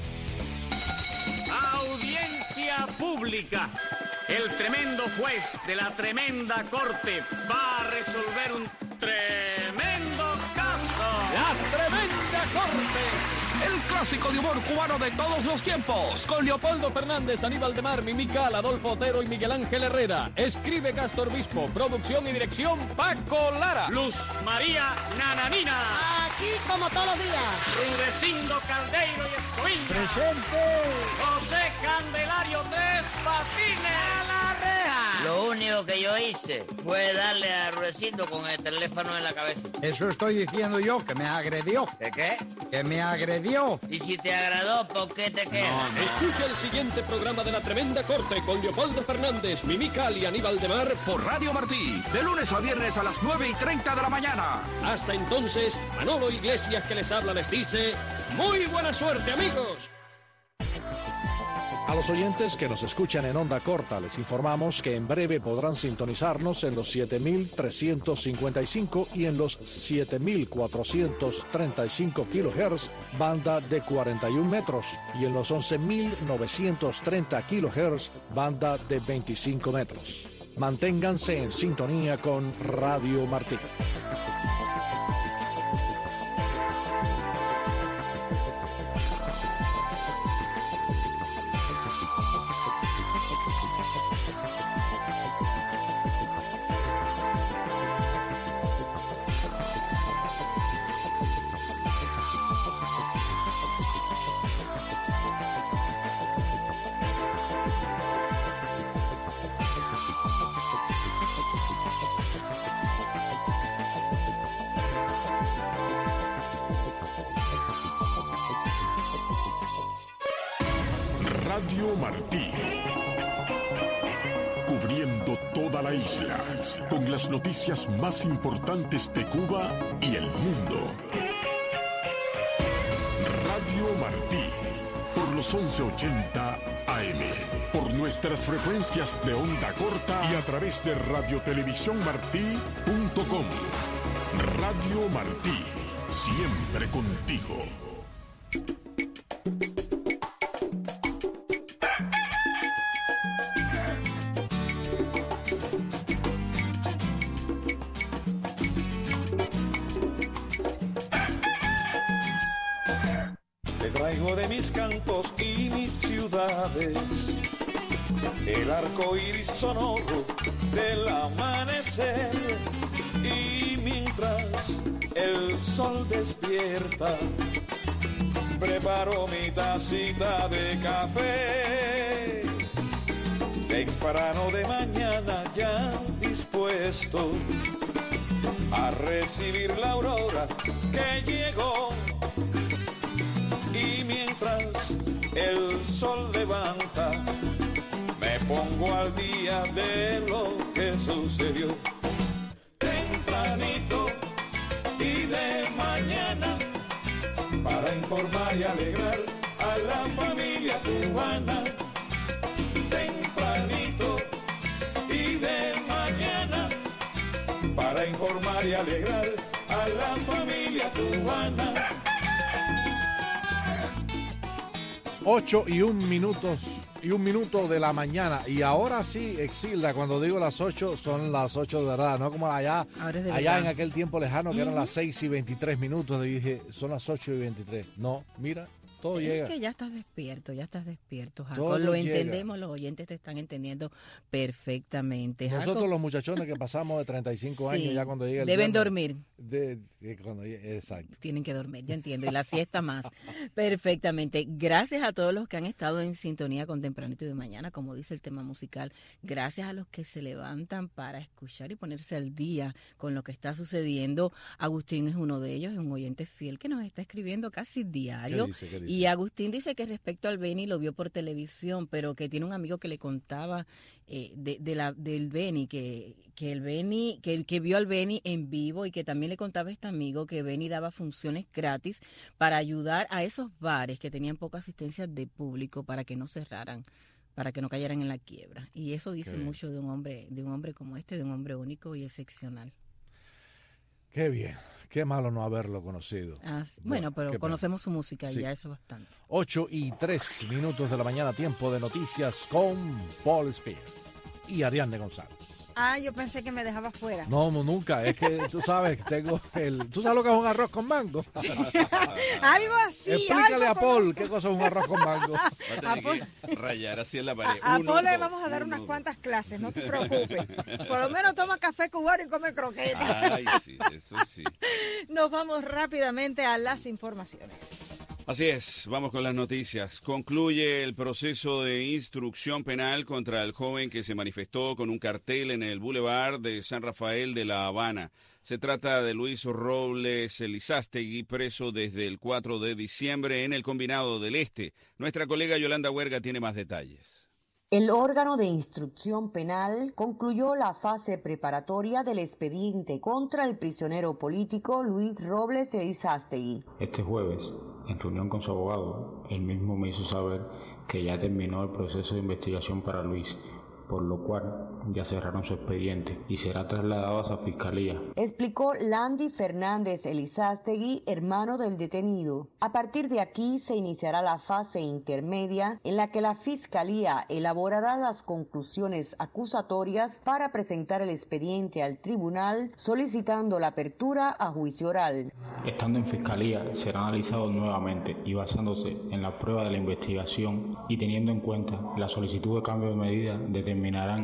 Audiencia pública. El tremendo juez de la tremenda corte va a resolver un tremendo caso. La tremenda corte. El clásico de humor cubano de todos los tiempos. Con Leopoldo Fernández, Aníbal de Mar, Mimical, Adolfo Otero y Miguel Ángel Herrera. Escribe Castro Obispo. Producción y dirección Paco Lara. Luz María Nananina. Aquí como todos los días. Rudecindo Caldeiro y Escoviña. Presente. José Candelario Tres Patines. A la reja. Lo único que yo hice fue darle a Rudecindo con el teléfono en la cabeza. Eso estoy diciendo yo, que me agredió. ¿De qué? Que me agredió. Y si te agradó, ¿por qué te quedas? No. Escucha el siguiente programa de La Tremenda Corte con Leopoldo Fernández, Mimical y Aníbal de Mar por Radio Martí. De lunes a viernes a las 9:30 de la mañana. Hasta entonces, Manolo Iglesias, que les habla, les dice: ¡muy buena suerte, amigos! A los oyentes que nos escuchan en onda corta, les informamos que en breve podrán sintonizarnos en los 7.355 y en los 7.435 kHz, banda de 41 metros, y en los 11.930 kHz, banda de 25 metros. Manténganse en sintonía con Radio Martí. Radio Martí, cubriendo toda la isla, con las noticias más importantes de Cuba y el mundo. Radio Martí, por los 1180 AM, por nuestras frecuencias de onda corta y a través de radiotelevisiónmartí.com. Radio Martí, siempre contigo. Traigo de mis cantos y mis ciudades el arco iris sonoro del amanecer, y mientras el sol despierta preparo mi tacita de café temprano de mañana ya dispuesto a recibir la aurora que llegó. Y mientras el sol levanta, me pongo al día de lo que sucedió. Tempranito y de mañana, para informar y alegrar a la familia cubana. Tempranito y de mañana, para informar y alegrar a la familia cubana. 8:01 de la mañana. Y ahora sí, Exilda, cuando digo las 8, son las 8 de verdad, no como allá en aquel tiempo lejano que eran las 6:23. Y dije, son las 8:23. No, mira, todo llega. Es que ya estás despierto, Jacob. Todo lo llega. entendemos, los oyentes te están entendiendo perfectamente. Nosotros Jacob, los muchachones que pasamos de 35 años, ya cuando llega el deben viernes, dormir. Exacto. Tienen que dormir, yo entiendo, y la siesta más. Perfectamente. Gracias a todos los que han estado en sintonía con Tempranito y de Mañana, como dice el tema musical. Gracias a los que se levantan para escuchar y ponerse al día con lo que está sucediendo. Agustín es uno de ellos, es un oyente fiel que nos está escribiendo casi diario. ¿Qué dice? Y Agustín dice que respecto al Beni lo vio por televisión, pero que tiene un amigo que le contaba del Beni, que el Beni, que vio al Beni en vivo, y que también le contaba a este amigo que Beni daba funciones gratis para ayudar a esos bares que tenían poca asistencia de público para que no cerraran, para que no cayeran en la quiebra. Y eso dice mucho de un hombre como este, de un hombre único y excepcional. Qué bien. Qué malo no haberlo conocido. Bueno, pero conocemos su música y ya eso es bastante. 8:03 de la mañana, tiempo de noticias con Paul Spear y Ariadne González. Yo pensé que me dejabas fuera. No, nunca. Es que tú sabes, ¿tú sabes lo que es un arroz con mango? Algo así. Explícale a Paul qué cosa es un arroz con mango. Va a tener que rayar así en la pared. A Paul le vamos a dar unas cuantas clases, no te preocupes. Por lo menos toma café cubano y come croquetas. Ay, sí, eso sí. Nos vamos rápidamente a las informaciones. Así es, vamos con las noticias. Concluye el proceso de instrucción penal contra el joven que se manifestó con un cartel en el Boulevard de San Rafael de La Habana. Se trata de Luis Robles Elizástegui, preso desde el 4 de diciembre en el Combinado del Este. Nuestra colega Yolanda Huerga tiene más detalles. El órgano de instrucción penal concluyó la fase preparatoria del expediente contra el prisionero político Luis Robles Elizástegui. Este jueves, en reunión con su abogado, él mismo me hizo saber que ya terminó el proceso de investigación para Luis, por lo cual ya cerraron su expediente y será trasladado a esa fiscalía. Explicó Landy Fernández Elizástegui, hermano del detenido. A partir de aquí se iniciará la fase intermedia en la que la fiscalía elaborará las conclusiones acusatorias para presentar el expediente al tribunal solicitando la apertura a juicio oral. Estando en fiscalía será analizado nuevamente y basándose en la prueba de la investigación y teniendo en cuenta la solicitud de cambio de medida determinarán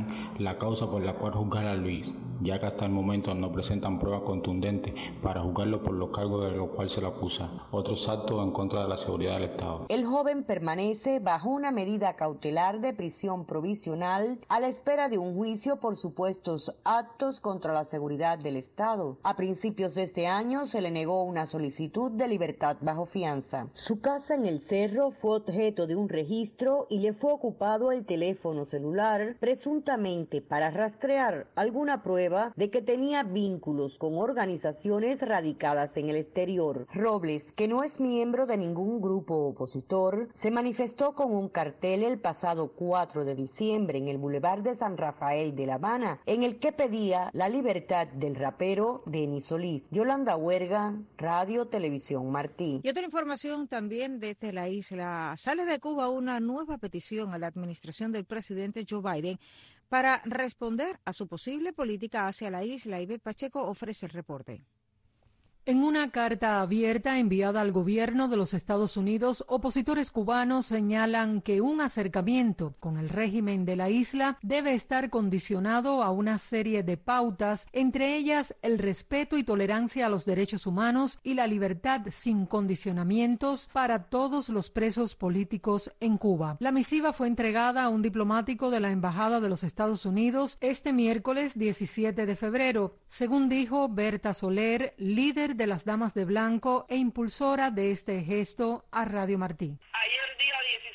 la causa por la cual juzgar a Luis, ya que hasta el momento no presentan pruebas contundentes para juzgarlo por los cargos de los cuales se lo acusa, otros actos en contra de la seguridad del Estado. El joven permanece bajo una medida cautelar de prisión provisional a la espera de un juicio por supuestos actos contra la seguridad del Estado. A principios de este año se le negó una solicitud de libertad bajo fianza. Su casa en el Cerro fue objeto de un registro y le fue ocupado el teléfono celular, presuntamente para rastrear alguna prueba de que tenía vínculos con organizaciones radicadas en el exterior. Robles, que no es miembro de ningún grupo opositor, se manifestó con un cartel el pasado 4 de diciembre en el Boulevard de San Rafael de La Habana, en el que pedía la libertad del rapero Denis Solís. Yolanda Huerga, Radio Televisión Martí. Y otra información también desde la isla. Sale de Cuba una nueva petición a la administración del presidente Joe Biden para responder a su posible política hacia la isla. Ivette Pacheco ofrece el reporte. En una carta abierta enviada al gobierno de los Estados Unidos, opositores cubanos señalan que un acercamiento con el régimen de la isla debe estar condicionado a una serie de pautas, entre ellas el respeto y tolerancia a los derechos humanos y la libertad sin condicionamientos para todos los presos políticos en Cuba. La misiva fue entregada a un diplomático de la Embajada de los Estados Unidos este miércoles 17 de febrero, según dijo Berta Soler, líder de las Damas de Blanco e impulsora de este gesto, a Radio Martí. Ayer día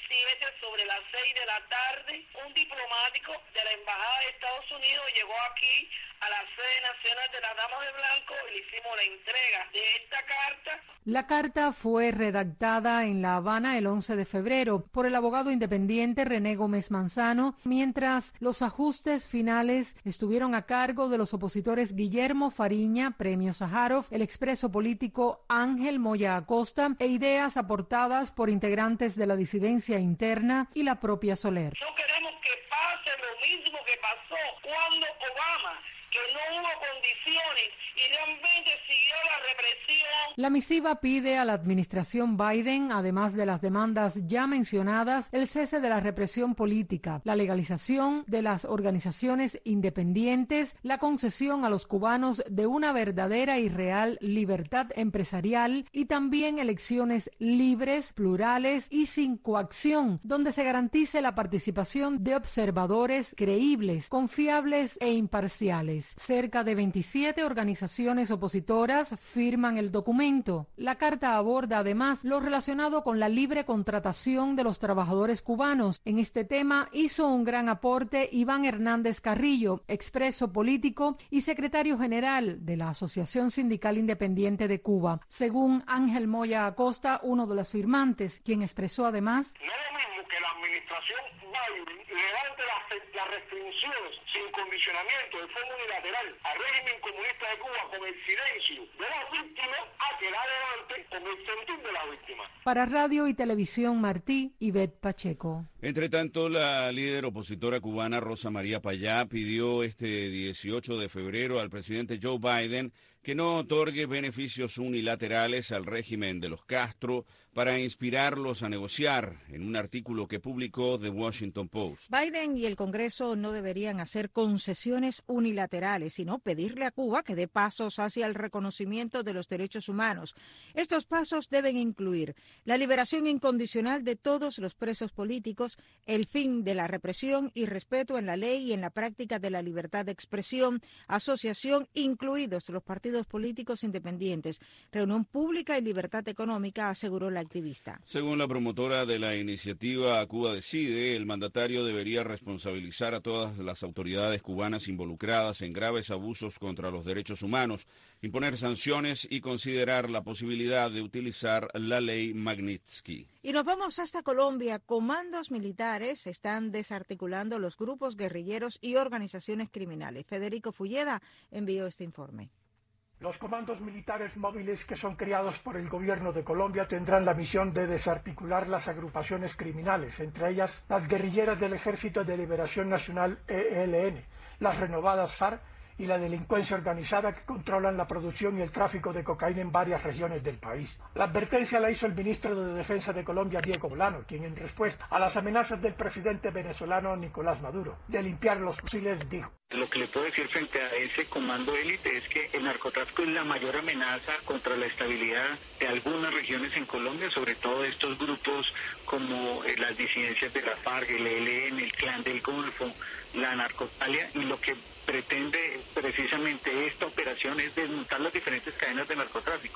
17, sobre las 6 de la tarde, un diplomático de la Embajada de Estados Unidos llegó aquí a la sede nacional de las Damas de Blanco y le hicimos la entrega de esta carta. La carta fue redactada en La Habana el 11 de febrero por el abogado independiente René Gómez Manzano, mientras los ajustes finales estuvieron a cargo de los opositores Guillermo Fariña, Premio Sájarov, el expreso político Ángel Moya Acosta e ideas aportadas por integrantes de la disidencia interna y la propia Soler. No queremos que pase lo mismo que pasó cuando Obama, que no hubo condiciones y realmente siguió la represión. La misiva pide a la administración Biden, además de las demandas ya mencionadas, el cese de la represión política, la legalización de las organizaciones independientes, la concesión a los cubanos de una verdadera y real libertad empresarial y también elecciones libres, plurales y sin coacción, donde se garantice la participación de observadores creíbles, confiables e imparciales. Cerca de 27 organizaciones opositoras firman el documento. La carta aborda además lo relacionado con la libre contratación de los trabajadores cubanos. En este tema hizo un gran aporte Iván Hernández Carrillo, expreso político y secretario general de la Asociación Sindical Independiente de Cuba. Según Ángel Moya Acosta, uno de los firmantes, quien expresó además: no es lo mismo que la administración Biden levante las restricciones sin condicionamiento de forma unilateral al régimen comunista de Cuba con el silencio de las víctimas a que la levante con el sentir de las víctimas. Para Radio y Televisión Martí, Ivette Pacheco. Entre tanto, la líder opositora cubana Rosa María Payá pidió este 18 de febrero al presidente Joe Biden que no otorgue beneficios unilaterales al régimen de los Castro para inspirarlos a negociar, en un artículo que publicó The Washington Post. Biden y el Congreso no deberían hacer concesiones unilaterales, sino pedirle a Cuba que dé pasos hacia el reconocimiento de los derechos humanos. Estos pasos deben incluir la liberación incondicional de todos los presos políticos, el fin de la represión y respeto en la ley y en la práctica de la libertad de expresión, asociación, incluidos los partidos políticos independientes, reunión pública y libertad económica, aseguró la activista. Según la promotora de la iniciativa Cuba Decide, el mandatario debería responsabilizar a todas las autoridades cubanas involucradas en graves abusos contra los derechos humanos, imponer sanciones y considerar la posibilidad de utilizar la ley Magnitsky. Y nos vamos hasta Colombia. Comandos militares están desarticulando los grupos guerrilleros y organizaciones criminales. Federico Fulleda envió este informe. Los comandos militares móviles que son creados por el gobierno de Colombia tendrán la misión de desarticular las agrupaciones criminales, entre ellas las guerrilleras del Ejército de Liberación Nacional ELN, las renovadas FARC y la delincuencia organizada que controlan la producción y el tráfico de cocaína en varias regiones del país. La advertencia la hizo el ministro de Defensa de Colombia, Diego Bolano, quien en respuesta a las amenazas del presidente venezolano Nicolás Maduro de limpiar los fusiles dijo: lo que le puedo decir frente a ese comando élite es que el narcotráfico es la mayor amenaza contra la estabilidad de algunas regiones en Colombia, sobre todo estos grupos como las disidencias de la FARC, el ELN, el Clan del Golfo, la narcotalia, y lo que pretende precisamente esta operación es desmontar las diferentes cadenas de narcotráfico,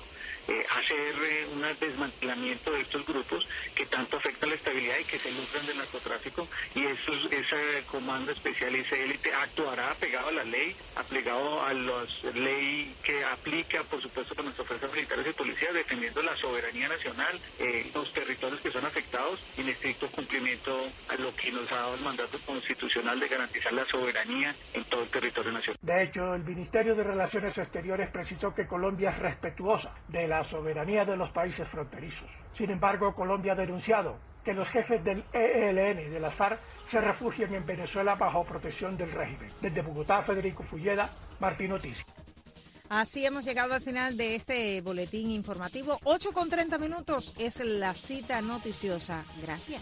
hacer un desmantelamiento de estos grupos que tanto afectan la estabilidad y que se lucran del narcotráfico, y ese comando especial, ese élite, actuará apegado a la ley, apegado a la ley que aplica, por supuesto, con nuestras fuerzas militares y policías, defendiendo la soberanía nacional, los territorios que son afectados, y en estricto cumplimiento a lo que nos ha dado el mandato constitucional de garantizar la soberanía en todo el territorio nacional. De hecho, el Ministerio de Relaciones Exteriores precisó que Colombia es respetuosa de la soberanía de los países fronterizos. Sin embargo, Colombia ha denunciado que los jefes del ELN y de las FARC se refugian en Venezuela bajo protección del régimen. Desde Bogotá, Federico Fulleda, Martín Noticias. Así hemos llegado al final de este boletín informativo. 8:30 es la cita noticiosa. Gracias.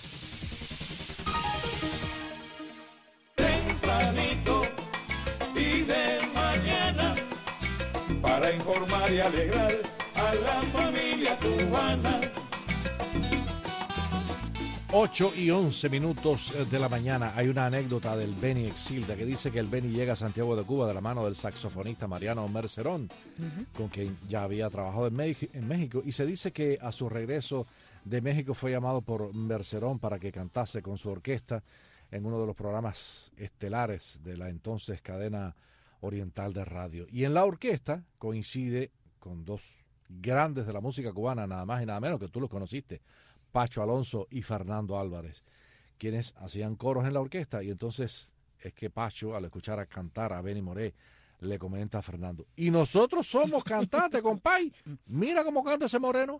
Tempranito y de mañana, para informar y alegrar a la familia cubana. 8:11 de la mañana. Hay una anécdota del Benny Exilda que dice que el Benny llega a Santiago de Cuba de la mano del saxofonista Mariano Mercerón, con quien ya había trabajado en México, y se dice que a su regreso de México fue llamado por Mercerón para que cantase con su orquesta en uno de los programas estelares de la entonces cadena oriental de radio. Y en la orquesta coincide con dos grandes de la música cubana, nada más y nada menos que tú los conociste, Pacho Alonso y Fernando Álvarez, quienes hacían coros en la orquesta. Y entonces es que Pacho, al escuchar a cantar a Benny Moré, le comenta a Fernando: y nosotros somos cantantes, compay. Mira cómo canta ese moreno.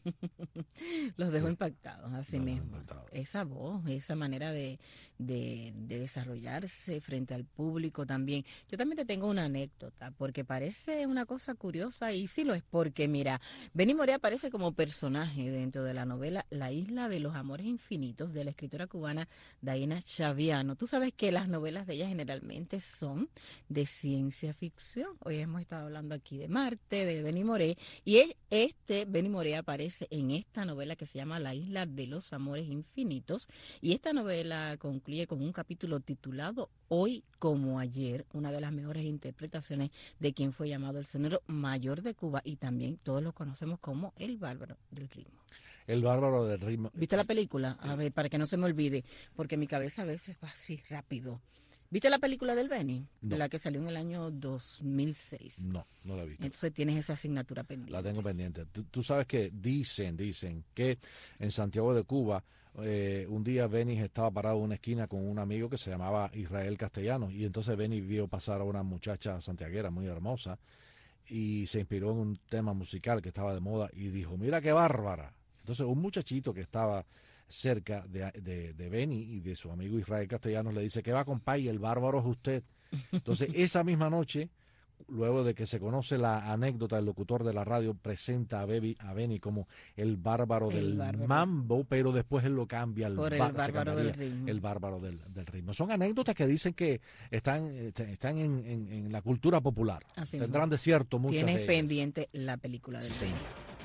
Los dejó impactados, así mismo. Esa voz, esa manera de desarrollarse frente al público también. Yo también te tengo una anécdota, porque parece una cosa curiosa, y sí lo es, porque mira, Benny Moré aparece como personaje dentro de la novela La Isla de los Amores Infinitos, de la escritora cubana Daina Chaviano. Tú sabes que las novelas de ella generalmente son de ciencia ficción. Hoy hemos estado hablando aquí de Marte, de Benny Moré, y Benny Moré aparece en esta novela que se llama La Isla de los Amores Infinitos, y esta novela concluye con un capítulo titulado Hoy como ayer, una de las mejores interpretaciones de quien fue llamado el sonero mayor de Cuba, y también todos lo conocemos como el Bárbaro del Ritmo. El Bárbaro del Ritmo. ¿Viste la película? A ver, para que no se me olvide, porque mi cabeza a veces va así rápido. ¿Viste la película del Benny? No. La que salió en el año 2006. No la he visto. Entonces tienes esa asignatura pendiente. La tengo pendiente. Tú sabes que dicen que en Santiago de Cuba un día Benny estaba parado en una esquina con un amigo que se llamaba Israel Castellanos, y entonces Benny vio pasar a una muchacha santiaguera muy hermosa y se inspiró en un tema musical que estaba de moda y dijo: mira qué bárbara. Entonces un muchachito que estaba cerca de Benny y de su amigo Israel Castellanos le dice: ¿qué va, compay? El bárbaro es usted. Entonces esa misma noche, luego de que se conoce la anécdota, el locutor de la radio presenta a Benny como el bárbaro del mambo, pero después él lo cambia por el bárbaro del ritmo. El bárbaro del ritmo. Son anécdotas que dicen que están en la cultura popular. Así tendrán mismo. de cierto muchas Tienes de ellas. pendiente la película del Benny.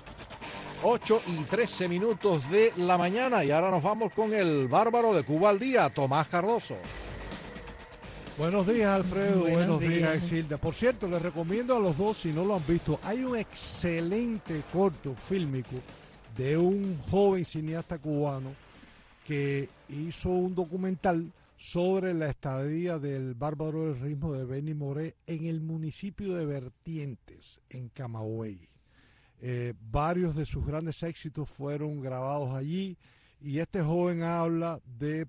8:13 de la mañana, y ahora nos vamos con el bárbaro de Cuba al día, Tomás Cardoso. Buenos días, Alfredo. Buenos días, días, Exilda. Por cierto, les recomiendo a los dos, si no lo han visto, hay un excelente corto fílmico de un joven cineasta cubano que hizo un documental sobre la estadía del bárbaro del ritmo de Benny Moré en el municipio de Vertientes, en Camagüey. Varios de sus grandes éxitos fueron grabados allí, y este joven habla de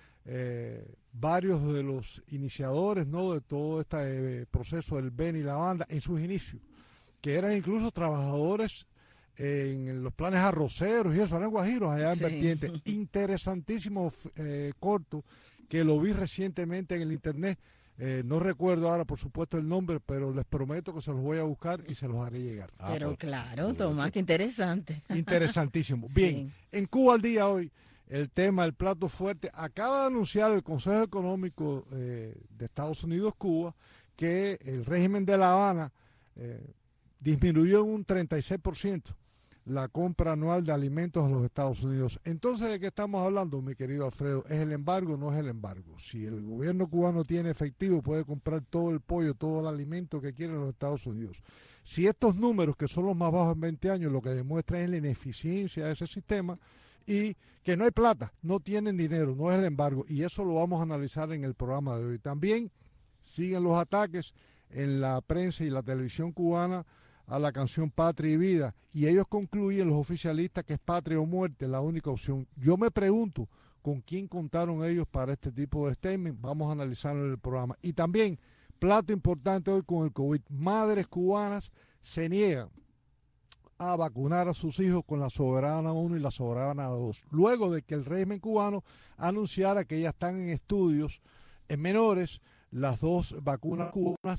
varios de los iniciadores, ¿no?, de todo este proceso del Benny y la banda en sus inicios, que eran incluso trabajadores en los planes arroceros y eso, eran guajiros allá en Vertientes. Interesantísimo corto, que lo vi recientemente en el internet. No recuerdo ahora, por supuesto, el nombre, pero les prometo que se los voy a buscar y se los haré llegar. Pero claro, Tomás, qué interesante. Interesantísimo. Bien, en Cuba al día hoy, el tema, el plato fuerte, acaba de anunciar el Consejo Económico de Estados Unidos-Cuba que el régimen de La Habana disminuyó en un 36% la compra anual de alimentos a los Estados Unidos. Entonces, ¿de qué estamos hablando, mi querido Alfredo? ¿Es el embargo o no es el embargo? Si el gobierno cubano tiene efectivo, puede comprar todo el pollo, todo el alimento que quieren los Estados Unidos. Si estos números, que son los más bajos en 20 años, lo que demuestran es la ineficiencia de ese sistema y que no hay plata, no tienen dinero, no es el embargo. Y eso lo vamos a analizar en el programa de hoy. También siguen los ataques en la prensa y la televisión cubana a la canción Patria y Vida, y ellos concluyen, los oficialistas, que es patria o muerte la única opción. Yo me pregunto con quién contaron ellos para este tipo de statement. Vamos a analizarlo en el programa. Y también, plato importante hoy con el COVID, madres cubanas se niegan a vacunar a sus hijos con la Soberana 1 y la Soberana 2, luego de que el régimen cubano anunciara que ya están en estudios en menores las dos vacunas cubanas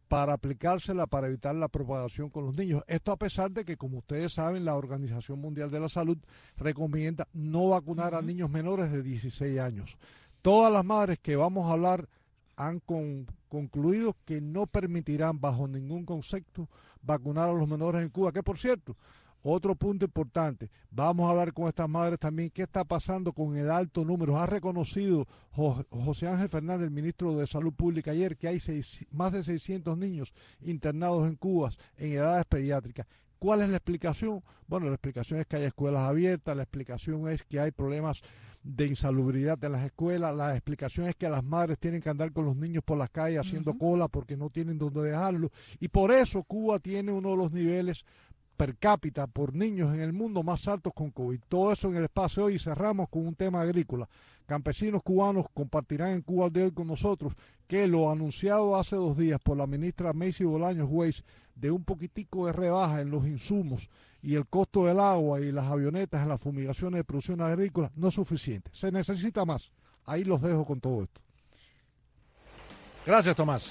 para aplicársela para evitar la propagación con los niños. Esto a pesar de que, como ustedes saben, la Organización Mundial de la Salud recomienda no vacunar a niños menores de 16 años. Todas las madres que vamos a hablar han concluido que no permitirán bajo ningún concepto vacunar a los menores en Cuba, que por cierto, otro punto importante, vamos a hablar con estas madres también, qué está pasando con el alto número. Ha reconocido José Ángel Fernández, el ministro de Salud Pública, ayer que hay más de 600 niños internados en Cuba en edades pediátricas. ¿Cuál es la explicación? Bueno, la explicación es que hay escuelas abiertas, la explicación es que hay problemas de insalubridad en las escuelas, la explicación es que las madres tienen que andar con los niños por las calles haciendo cola porque no tienen dónde dejarlo, y por eso Cuba tiene uno de los niveles per cápita por niños en el mundo más altos con COVID. Todo eso en el espacio hoy, y cerramos con un tema agrícola. Campesinos cubanos compartirán en Cuba al de hoy con nosotros que lo anunciado hace 2 días por la ministra Macy Bolaños Weiss de un poquitico de rebaja en los insumos y el costo del agua y las avionetas en las fumigaciones de producción agrícola no es suficiente. Se necesita más. Ahí los dejo con todo esto. Gracias, Tomás.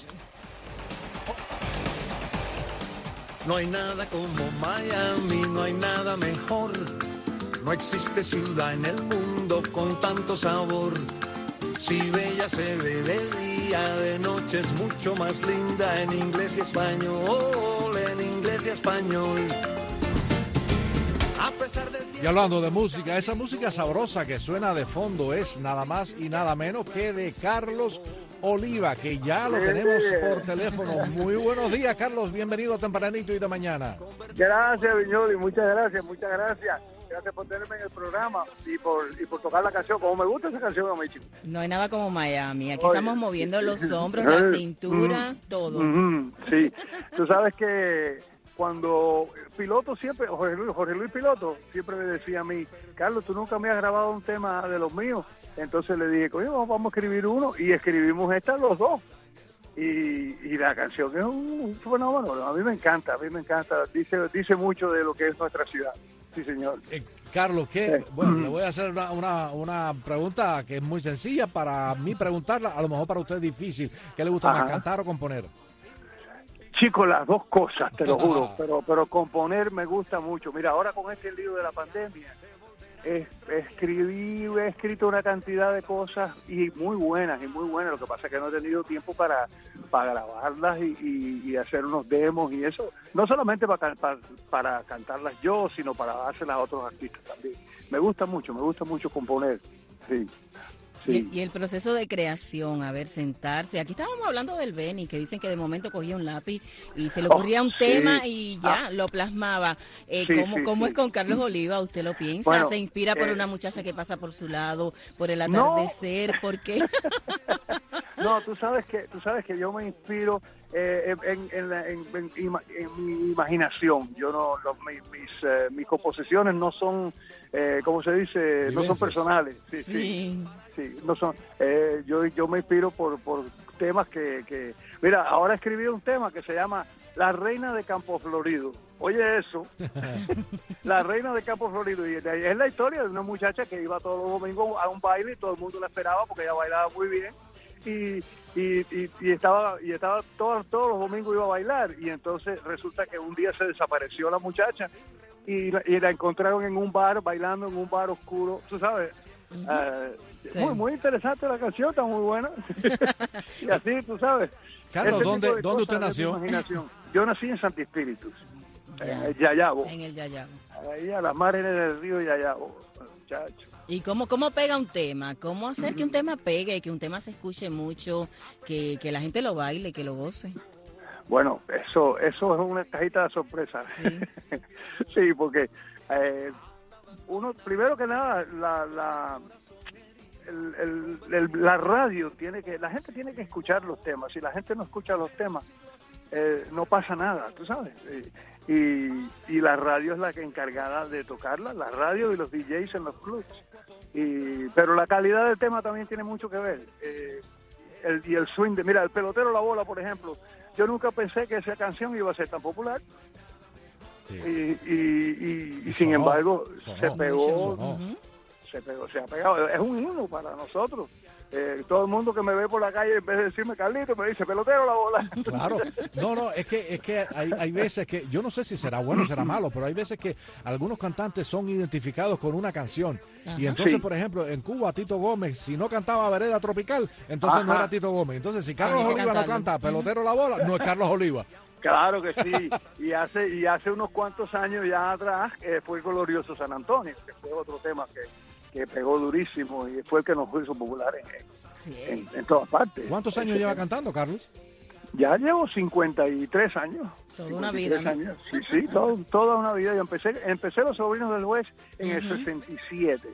No hay nada como Miami, no hay nada mejor. No existe ciudad en el mundo con tanto sabor. Si bella se ve de día, de noche es mucho más linda. En inglés y español, en inglés y español. A pesar del Y hablando de música, esa música sabrosa que suena de fondo es nada más y nada menos que de Carlos Oliva, que ya lo tenemos por teléfono. Muy buenos días, Carlos, bienvenido a Tempranito y de Mañana. Gracias, Viñoli, muchas gracias. Gracias por tenerme en el programa y por tocar la canción, como me gusta esa canción a mí, chico. No hay nada como Miami, aquí estamos moviendo los hombros, la cintura, todo. Sí, tú sabes que cuando Piloto siempre, Jorge Luis Piloto, siempre me decía a mí, Carlos, tú nunca me has grabado un tema de los míos. Entonces le dije, coño, vamos a escribir uno, y escribimos esta los dos. Y la canción es un fenómeno, a mí me encanta, dice mucho de lo que es nuestra ciudad. Sí, señor. Carlos, bueno, le voy a hacer una pregunta que es muy sencilla para mí preguntarla, a lo mejor para usted es difícil. ¿Qué le gusta más, cantar o componer? Chicos, las dos cosas, te lo juro, pero componer me gusta mucho. Mira, ahora con este lío de la pandemia, he escrito una cantidad de cosas y muy buenas. Lo que pasa es que no he tenido tiempo para grabarlas y hacer unos demos y eso. No solamente para cantarlas yo, sino para dárselas a otros artistas también. Me gusta mucho componer, sí. Y el proceso de creación, a ver, sentarse. Aquí estábamos hablando del Beni, que dicen que de momento cogía un lápiz y se le ocurría un tema y ya lo plasmaba. ¿Cómo es con Carlos Oliva? ¿Usted lo piensa? Bueno, ¿Se inspira por una muchacha que pasa por su lado, por el atardecer? No. ¿Por qué? No, tú sabes que yo me inspiro en mi imaginación. Yo mis composiciones no son, ¿cómo se dice? No son personales. Sí, no son. Yo me inspiro por temas que mira, ahora escribí un tema que se llama La Reina de Campo Florido. Oye eso, La Reina de Campo Florido, y es la historia de una muchacha que iba todos los domingos a un baile y todo el mundo la esperaba porque ella bailaba muy bien. Y estaba todos los domingos iba a bailar, y entonces resulta que un día se desapareció la muchacha y la encontraron en un bar, bailando en un bar oscuro, tú sabes. Sí. Muy interesante la canción, está muy buena. Y así, tú sabes. Carlos, ¿dónde usted nació? Yo nací en Santi Espíritus, en el Yayabo. En el Yayabo. Ahí a las márgenes del río Yayabo, muchacho. ¿Y cómo pega un tema? ¿Cómo hacer que un tema pegue, que un tema se escuche mucho, que la gente lo baile, que lo goce? Bueno, eso es una cajita de sorpresa. Sí, porque uno, primero que nada, la radio la gente tiene que escuchar los temas. Si la gente no escucha los temas, no pasa nada, tú sabes. Y la radio es la que encargada de tocarla, la radio y los DJs en los clubs. Pero la calidad del tema también tiene mucho que ver. Y el swing mira, el pelotero La Bola, por ejemplo, yo nunca pensé que esa canción iba a ser tan popular. Sí. Y sin embargo, se pegó. se ha pegado. Es un himno para nosotros. Todo el mundo que me ve por la calle, en vez de decirme Carlito, me dice pelotero la bola. Claro, no, es que hay veces que, yo no sé si será bueno o será malo, pero hay veces que algunos cantantes son identificados con una canción. Ajá. Y entonces, Sí. por ejemplo, en Cuba, Tito Gómez, si no cantaba Vereda Tropical, entonces no Ajá. era Tito Gómez. Entonces, si Carlos Tiene que Oliva no cantarlo. canta pelotero la bola, no es Carlos Oliva. Claro que sí. Y hace unos cuantos años ya atrás fue Glorioso San Antonio, que fue otro tema que pegó durísimo y fue el que nos hizo populares en todas partes. ¿Cuántos años lleva cantando, Carlos? Ya llevo 53 años. Toda una 53 vida, ¿no? años. Sí, toda una vida. Yo empecé Los Sobrinos del Juez en el 67.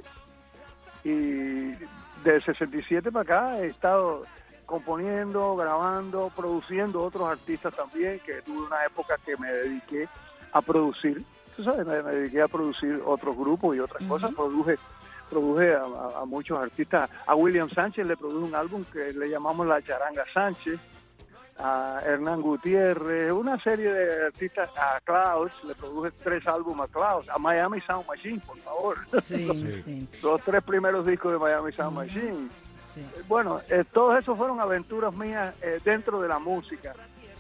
Y del 67 para acá he estado componiendo, grabando, produciendo otros artistas también, que tuve una época que me dediqué a producir. Tú sabes, me dediqué a producir otros grupos y otras cosas. Produje a muchos artistas. A William Sánchez le produje un álbum que le llamamos La Charanga Sánchez, a Hernán Gutiérrez, una serie de artistas, a Klaus, le produje 3 álbumes a Klaus, a Miami Sound Machine, por favor. Sí. Los 3 primeros discos de Miami Sound Machine. Sí. Bueno, todos esos fueron aventuras mías dentro de la música,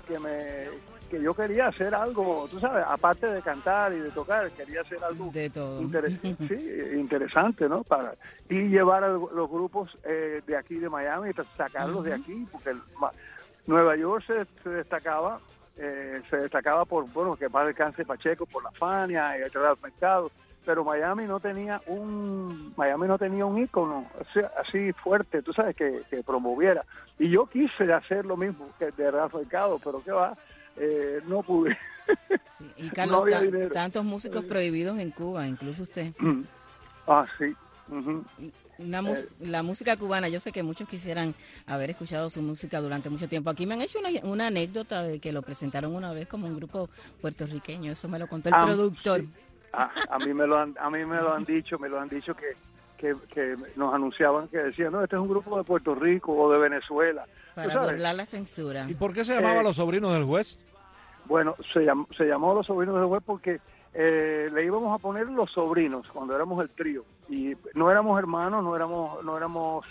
que yo quería hacer algo, tú sabes, aparte de cantar y de tocar, quería hacer algo de todo. interesante, ¿no? Y llevar a los grupos de aquí de Miami, sacarlos de aquí, porque Nueva York se destacaba por, bueno, que más descanse Pacheco, por la Fania y el mercado, pero Miami no tenía un ícono así fuerte, tú sabes, que promoviera. Y yo quise hacer lo mismo que de Rafa Mercado, pero qué va, no pude. Sí. Y Carlos, No había dinero. tantos músicos prohibidos en Cuba, incluso usted. Sí. Uh-huh. La música cubana, yo sé que muchos quisieran haber escuchado su música durante mucho tiempo. Aquí me han hecho una anécdota de que lo presentaron una vez como un grupo puertorriqueño, eso me lo contó el productor. Sí. A mí me lo han dicho que nos anunciaban, que decían, no, este es un grupo de Puerto Rico o de Venezuela. Para burlar la censura. ¿Y por qué se llamaba Los Sobrinos del Juez? Bueno, se llamó Los Sobrinos del Juez porque le íbamos a poner Los Sobrinos cuando éramos el trío, y no éramos hermanos, no éramos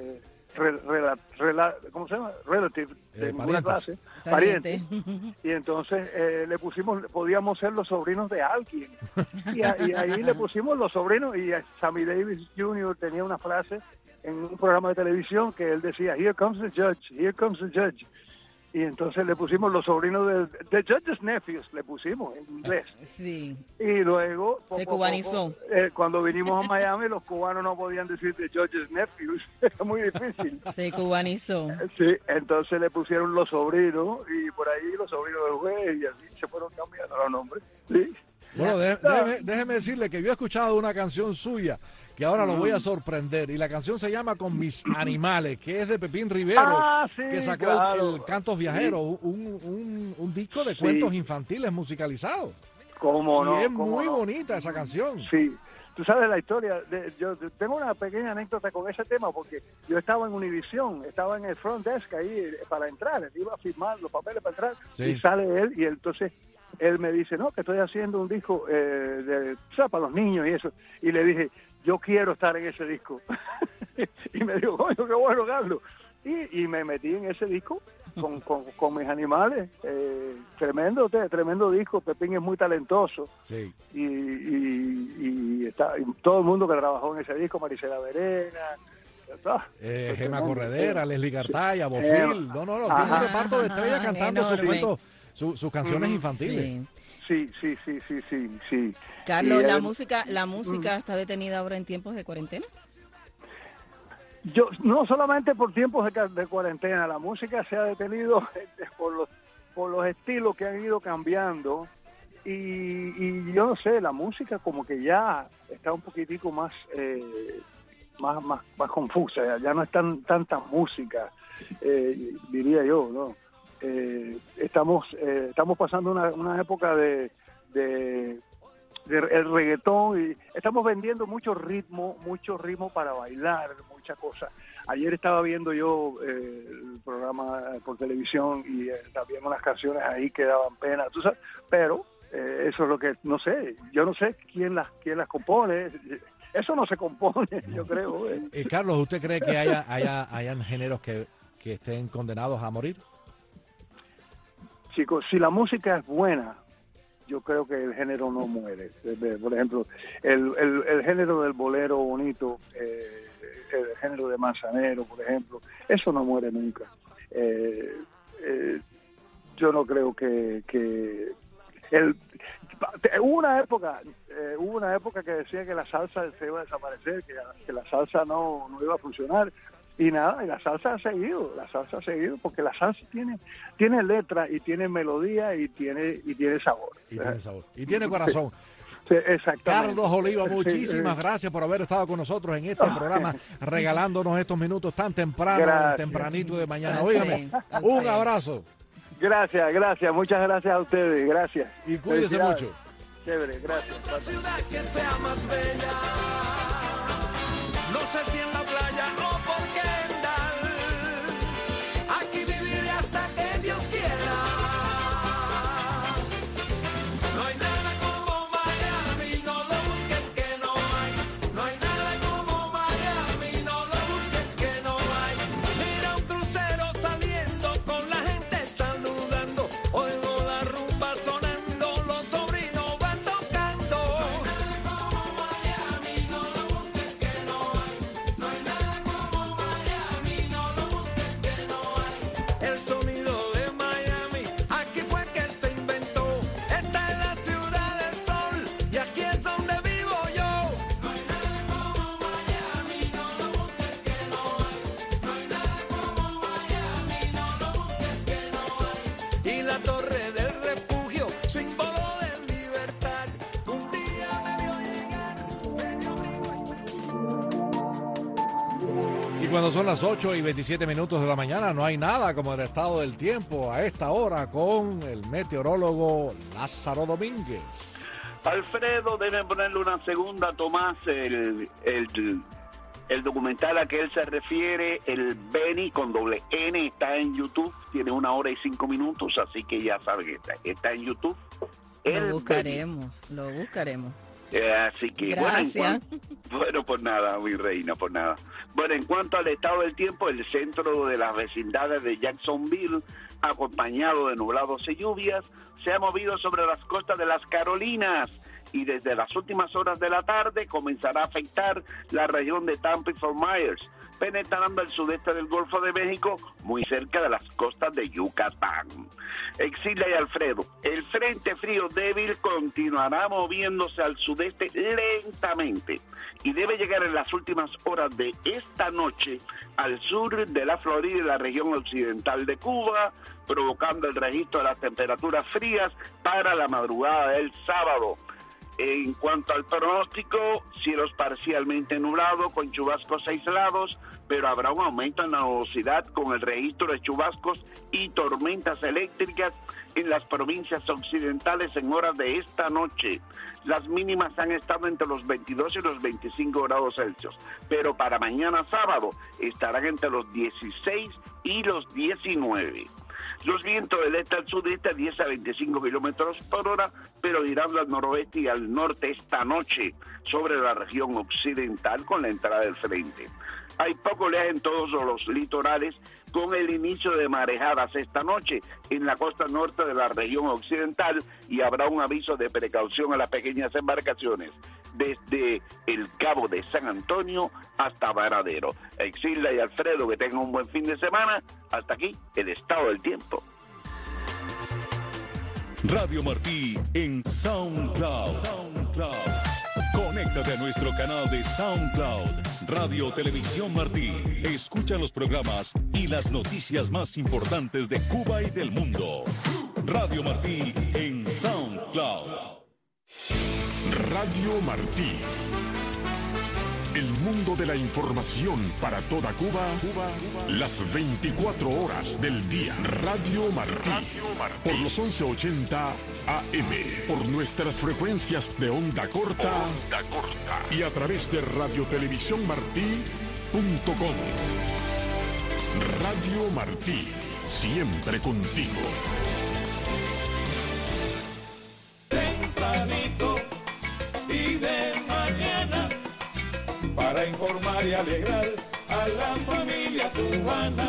¿cómo se llama? Relative, de ninguna clase, pariente. Y entonces podíamos ser los sobrinos de alguien. Y ahí le pusimos Los Sobrinos, y Sammy Davis Jr. tenía una frase en un programa de televisión que él decía, here comes the judge. Y entonces le pusimos Los Sobrinos de Judge's Nephews, le pusimos en inglés. Sí. Y luego se cubanizó. Cuando vinimos a Miami, los cubanos no podían decir de Judge's Nephews, era muy difícil. Se cubanizó. Sí, entonces le pusieron Los Sobrinos, y por ahí Los Sobrinos del Juez, y así se fueron cambiando los nombres. Sí. Bueno, déjeme decirle que yo he escuchado una canción suya que ahora lo voy a sorprender, y la canción se llama Con Mis Animales, que es de Pepín Rivero, que sacó el Cantos Viajeros, un disco de cuentos infantiles musicalizados. ¿Cómo no? Y es muy bonita esa canción. Sí. Tú sabes la historia, yo tengo una pequeña anécdota con ese tema, porque yo estaba en Univisión, estaba en el front desk ahí para entrar, iba a firmar los papeles para entrar, y sale él, y entonces él me dice, no, que estoy haciendo un disco para los niños y eso, y le dije, yo quiero estar en ese disco. Y me dijo, coño, qué bueno, Carlos. Y me metí en ese disco con Mis Animales. Tremendo disco. Pepín es muy talentoso. Sí. Y todo el mundo que trabajó en ese disco, Marisela Verena, Gema Corredera, Leslie Gartaya, Bofil. No, tiene un reparto de estrellas cantando sus canciones infantiles. Sí. Carlos, la música está detenida ahora en tiempos de cuarentena. Yo no solamente por tiempos de cuarentena, la música se ha detenido por los estilos que han ido cambiando, y yo no sé, la música como que ya está un poquitico más confusa, ya no es tanta música, diría yo, ¿no? Estamos pasando una época de el reggaetón, y estamos vendiendo mucho ritmo para bailar, muchas cosas. Ayer estaba viendo yo el programa por televisión, y había unas canciones ahí que daban pena, tú sabes, pero Eso es lo que, no sé, yo no sé quién las compone. Eso no se compone, yo creo. Carlos, ¿usted cree que hayan géneros que estén condenados a morir? Chicos, si la música es buena, yo creo que el género no muere. Por ejemplo, el género del bolero bonito, el género de manzanero, por ejemplo, eso no muere nunca. Yo no creo que hubo una época que decía que la salsa se iba a desaparecer, que la salsa no iba a funcionar. Y nada, y la salsa ha seguido, porque la salsa tiene letra y tiene melodía y tiene sabor. Y tiene corazón. Sí, exactamente. Carlos Oliva, muchísimas gracias por haber estado con nosotros en este programa, regalándonos estos minutos tan tempranito de mañana. Óigame, un abrazo. Gracias, muchas gracias a ustedes, gracias. Y cuídense mucho. Chévere, gracias. Una ciudad que sea más bella, no sé si en la playa o por Kendall, aquí viviré hasta que Dios quiera. No hay nada como Miami, no lo busques que no hay. No hay nada como Miami, no lo busques que no hay. Mira un crucero saliendo con la gente saludando, oigo la rumba sonando, los sobrinos van tocando. No hay nada como Miami, no lo busques que no hay. No hay nada como Miami, no lo busques que no hay. El sonido de Miami, aquí fue que se inventó. Esta es la ciudad del sol y aquí es donde vivo yo. No hay nada como Miami, no lo busques que no hay. No hay nada como Miami, no lo busques que no hay. Y la torre del refugio, símbolo de libertad, un día me vio llegar, me dio Y cuando son las 8:27 de la mañana, no hay nada como el estado del tiempo a esta hora con el meteorólogo Lázaro Domínguez. Alfredo, deben ponerle una segunda, Tomás, el documental a que él se refiere, el Beni con doble N, está en YouTube, tiene 1 hora y 5 minutos, así que ya saben, está en YouTube. Lo buscaremos. Así que, gracias. Bueno, pues nada, mi reina, pues nada. Bueno, en cuanto al estado del tiempo, el centro de las vecindades de Jacksonville, acompañado de nublados y lluvias, se ha movido sobre las costas de las Carolinas y desde las últimas horas de la tarde comenzará a afectar la región de Tampa y Fort Myers, penetrando el sudeste del Golfo de México, muy cerca de las costas de Yucatán. Exila y Alfredo, el frente frío débil continuará moviéndose al sudeste lentamente y debe llegar en las últimas horas de esta noche al sur de la Florida y la región occidental de Cuba, provocando el registro de las temperaturas frías para la madrugada del sábado. En cuanto al pronóstico, cielos parcialmente nublados con chubascos aislados, pero habrá un aumento en la nubosidad con el registro de chubascos y tormentas eléctricas en las provincias occidentales en horas de esta noche. Las mínimas han estado entre los 22 y los 25 grados Celsius, pero para mañana sábado estarán entre los 16 y los 19. Los vientos del este al sudeste a 10 a 25 kilómetros por hora, pero irán al noroeste y al norte esta noche sobre la región occidental con la entrada del frente. Hay poco oleaje en todos los litorales con el inicio de marejadas esta noche en la costa norte de la región occidental y habrá un aviso de precaución a las pequeñas embarcaciones desde el Cabo de San Antonio hasta Varadero. Exilda y Alfredo, que tengan un buen fin de semana. Hasta aquí el estado del tiempo. Radio Martí en SoundCloud. Conéctate a nuestro canal de SoundCloud. Radio Televisión Martí. Escucha los programas y las noticias más importantes de Cuba y del mundo. Radio Martí en SoundCloud. Radio Martí. El mundo de la información para toda Cuba, las 24 horas del día. Radio Martí. Por los 1180 AM. Por nuestras frecuencias de onda corta. Y a través de radiotelevisiónmartí.com. Radio Martí. Siempre contigo. para informar y alegrar a la familia cubana.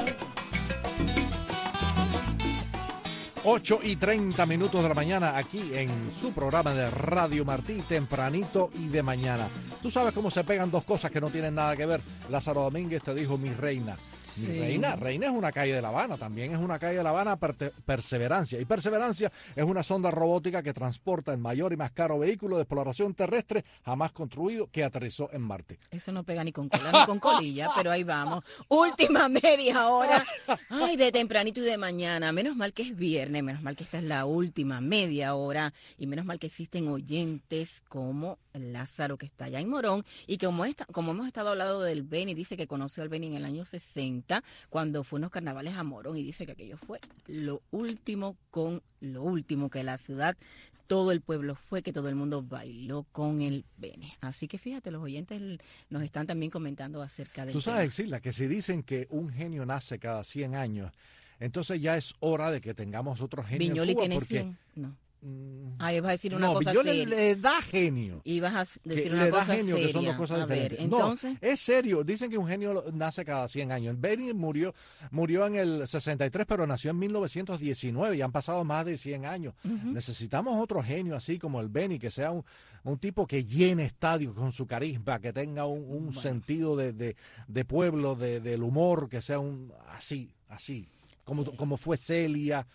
8:30 de la mañana aquí en su programa de Radio Martí, tempranito y de mañana. Tú sabes cómo se pegan dos cosas que no tienen nada que ver. Lázaro Domínguez te dijo mi reina. Sí. Reina es una calle de La Habana, también es una calle de La Habana Perseverancia. Y Perseverancia es una sonda robótica que transporta el mayor y más caro vehículo de exploración terrestre jamás construido que aterrizó en Marte. Eso no pega ni con cola ni con colilla, pero ahí vamos. Última media hora. Ay, de tempranito y de mañana. Menos mal que es viernes, menos mal que esta es la última media hora y menos mal que existen oyentes como Lázaro, que está allá en Morón, y que como hemos estado hablando del Beni, dice que conoció al Beni en el año 60, cuando fue unos carnavales a Morón, y dice que aquello fue lo último con lo último, que la ciudad, todo el pueblo fue, que todo el mundo bailó con el Beni. Así que fíjate, los oyentes nos están también comentando acerca de... Tú sabes, Exilda, que si dicen que un genio nace cada 100 años, entonces ya es hora de que tengamos otro genio Viñoli en Cuba, tiene porque... 100, no. Ibas a decir una cosa Viñoli seria. le da genio. Ibas a decir que una le da cosa genio, seria. que son dos cosas a diferentes. ver, entonces... No, es serio. Dicen que un genio nace cada 100 años. El Beni murió en el 63, pero nació en 1919 y han pasado más de 100 años. Necesitamos otro genio así como el Beni, que sea un tipo que llene estadios con su carisma, que tenga un sentido de pueblo, del humor, que sea así, como fue Celia,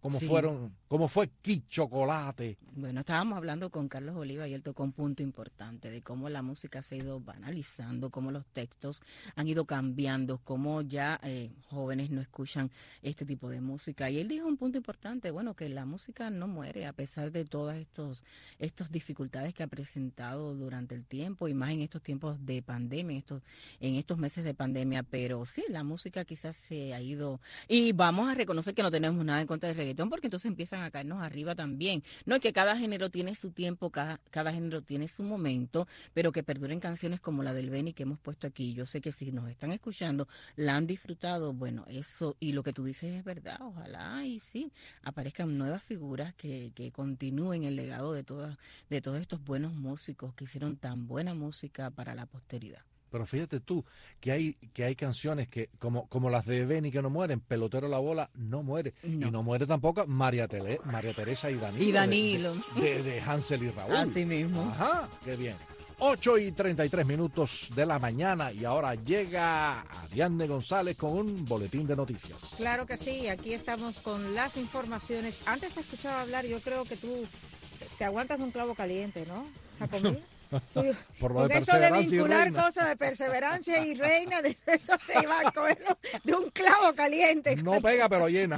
como fue Kid Chocolate. Bueno, estábamos hablando con Carlos Oliva y él tocó un punto importante de cómo la música se ha ido banalizando, cómo los textos han ido cambiando, cómo ya jóvenes no escuchan este tipo de música. Y él dijo un punto importante, bueno, que la música no muere a pesar de todas estas dificultades que ha presentado durante el tiempo, y más en estos tiempos de pandemia, en estos meses de pandemia. Pero sí, la música quizás se ha ido, y vamos a reconocer que no tenemos nada en contra del reggaetón, porque entonces empiezan a caernos arriba también. No es que cada género tiene su tiempo, cada género tiene su momento, pero que perduren canciones como la del Beni que hemos puesto aquí. Yo sé que si nos están escuchando, la han disfrutado. Bueno, eso, y lo que tú dices es verdad. Ojalá y sí, aparezcan nuevas figuras que continúen el legado de todos estos buenos músicos que hicieron tan buena música para la posteridad. Pero fíjate tú que hay canciones que como las de Beni que no mueren. Pelotero la bola no muere. No. Y no muere tampoco María Teresa y Danilo. De Hansel y Raúl. Así mismo. Ajá, qué bien. 8:33 de la mañana y ahora llega Ariadne González con un boletín de noticias. Claro que sí, aquí estamos con las informaciones. Antes te escuchaba hablar, yo creo que tú te aguantas de un clavo caliente, ¿no, Jacobi? Por lo de esto de perseverancia vincular y reina. cosas de perseverancia y reina, de eso te iba a coger de un clavo caliente. No pega, pero llena.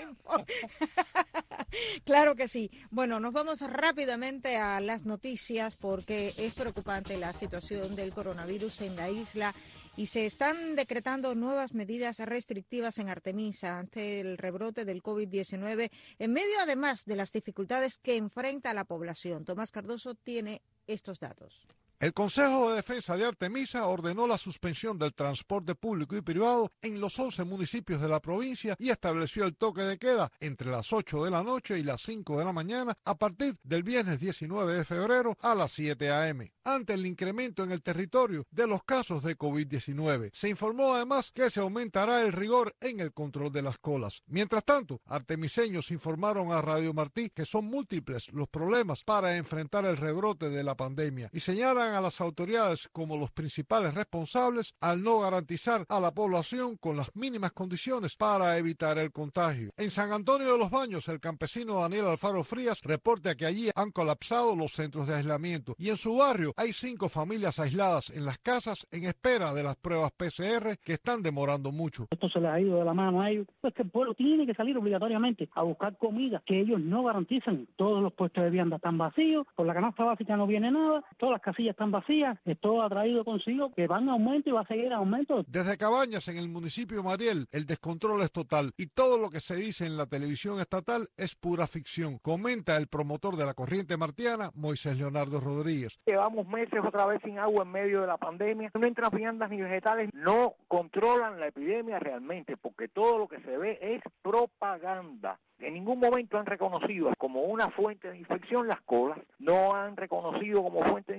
Claro que sí. Bueno, nos vamos rápidamente a las noticias porque es preocupante la situación del coronavirus en la isla y se están decretando nuevas medidas restrictivas en Artemisa ante el rebrote del COVID-19, en medio además de las dificultades que enfrenta la población. Tomás Cardoso tiene estos datos. El Consejo de Defensa de Artemisa ordenó la suspensión del transporte público y privado en los 11 municipios de la provincia y estableció el toque de queda entre las 8 de la noche y las 5 de la mañana a partir del viernes 19 de febrero a las 7 a.m. Ante el incremento en el territorio de los casos de COVID-19, se informó además que se aumentará el rigor en el control de las colas. Mientras tanto, artemiseños informaron a Radio Martí que son múltiples los problemas para enfrentar el rebrote de la pandemia y señalan a las autoridades como los principales responsables al no garantizar a la población con las mínimas condiciones para evitar el contagio. En San Antonio de los Baños, el campesino Daniel Alfaro Frías reporta que allí han colapsado los centros de aislamiento y en su barrio hay 5 familias aisladas en las casas en espera de las pruebas PCR que están demorando mucho. Esto se les ha ido de la mano a ellos. Pues que el pueblo tiene que salir obligatoriamente a buscar comida que ellos no garantizan. Todos los puestos de vivienda están vacíos, por la canasta básica no viene nada, todas las casillas están vacías, esto ha traído consigo que van a aumento y va a seguir en aumento. Desde Cabañas, en el municipio de Mariel, el descontrol es total y todo lo que se dice en la televisión estatal es pura ficción, comenta el promotor de la corriente martiana, Moisés Leonardo Rodríguez. Llevamos meses otra vez sin agua en medio de la pandemia, no entran viandas ni vegetales, no controlan la epidemia realmente, porque todo lo que se ve es propaganda. En ningún momento han reconocido como una fuente de infección las colas, no han reconocido como fuente de infección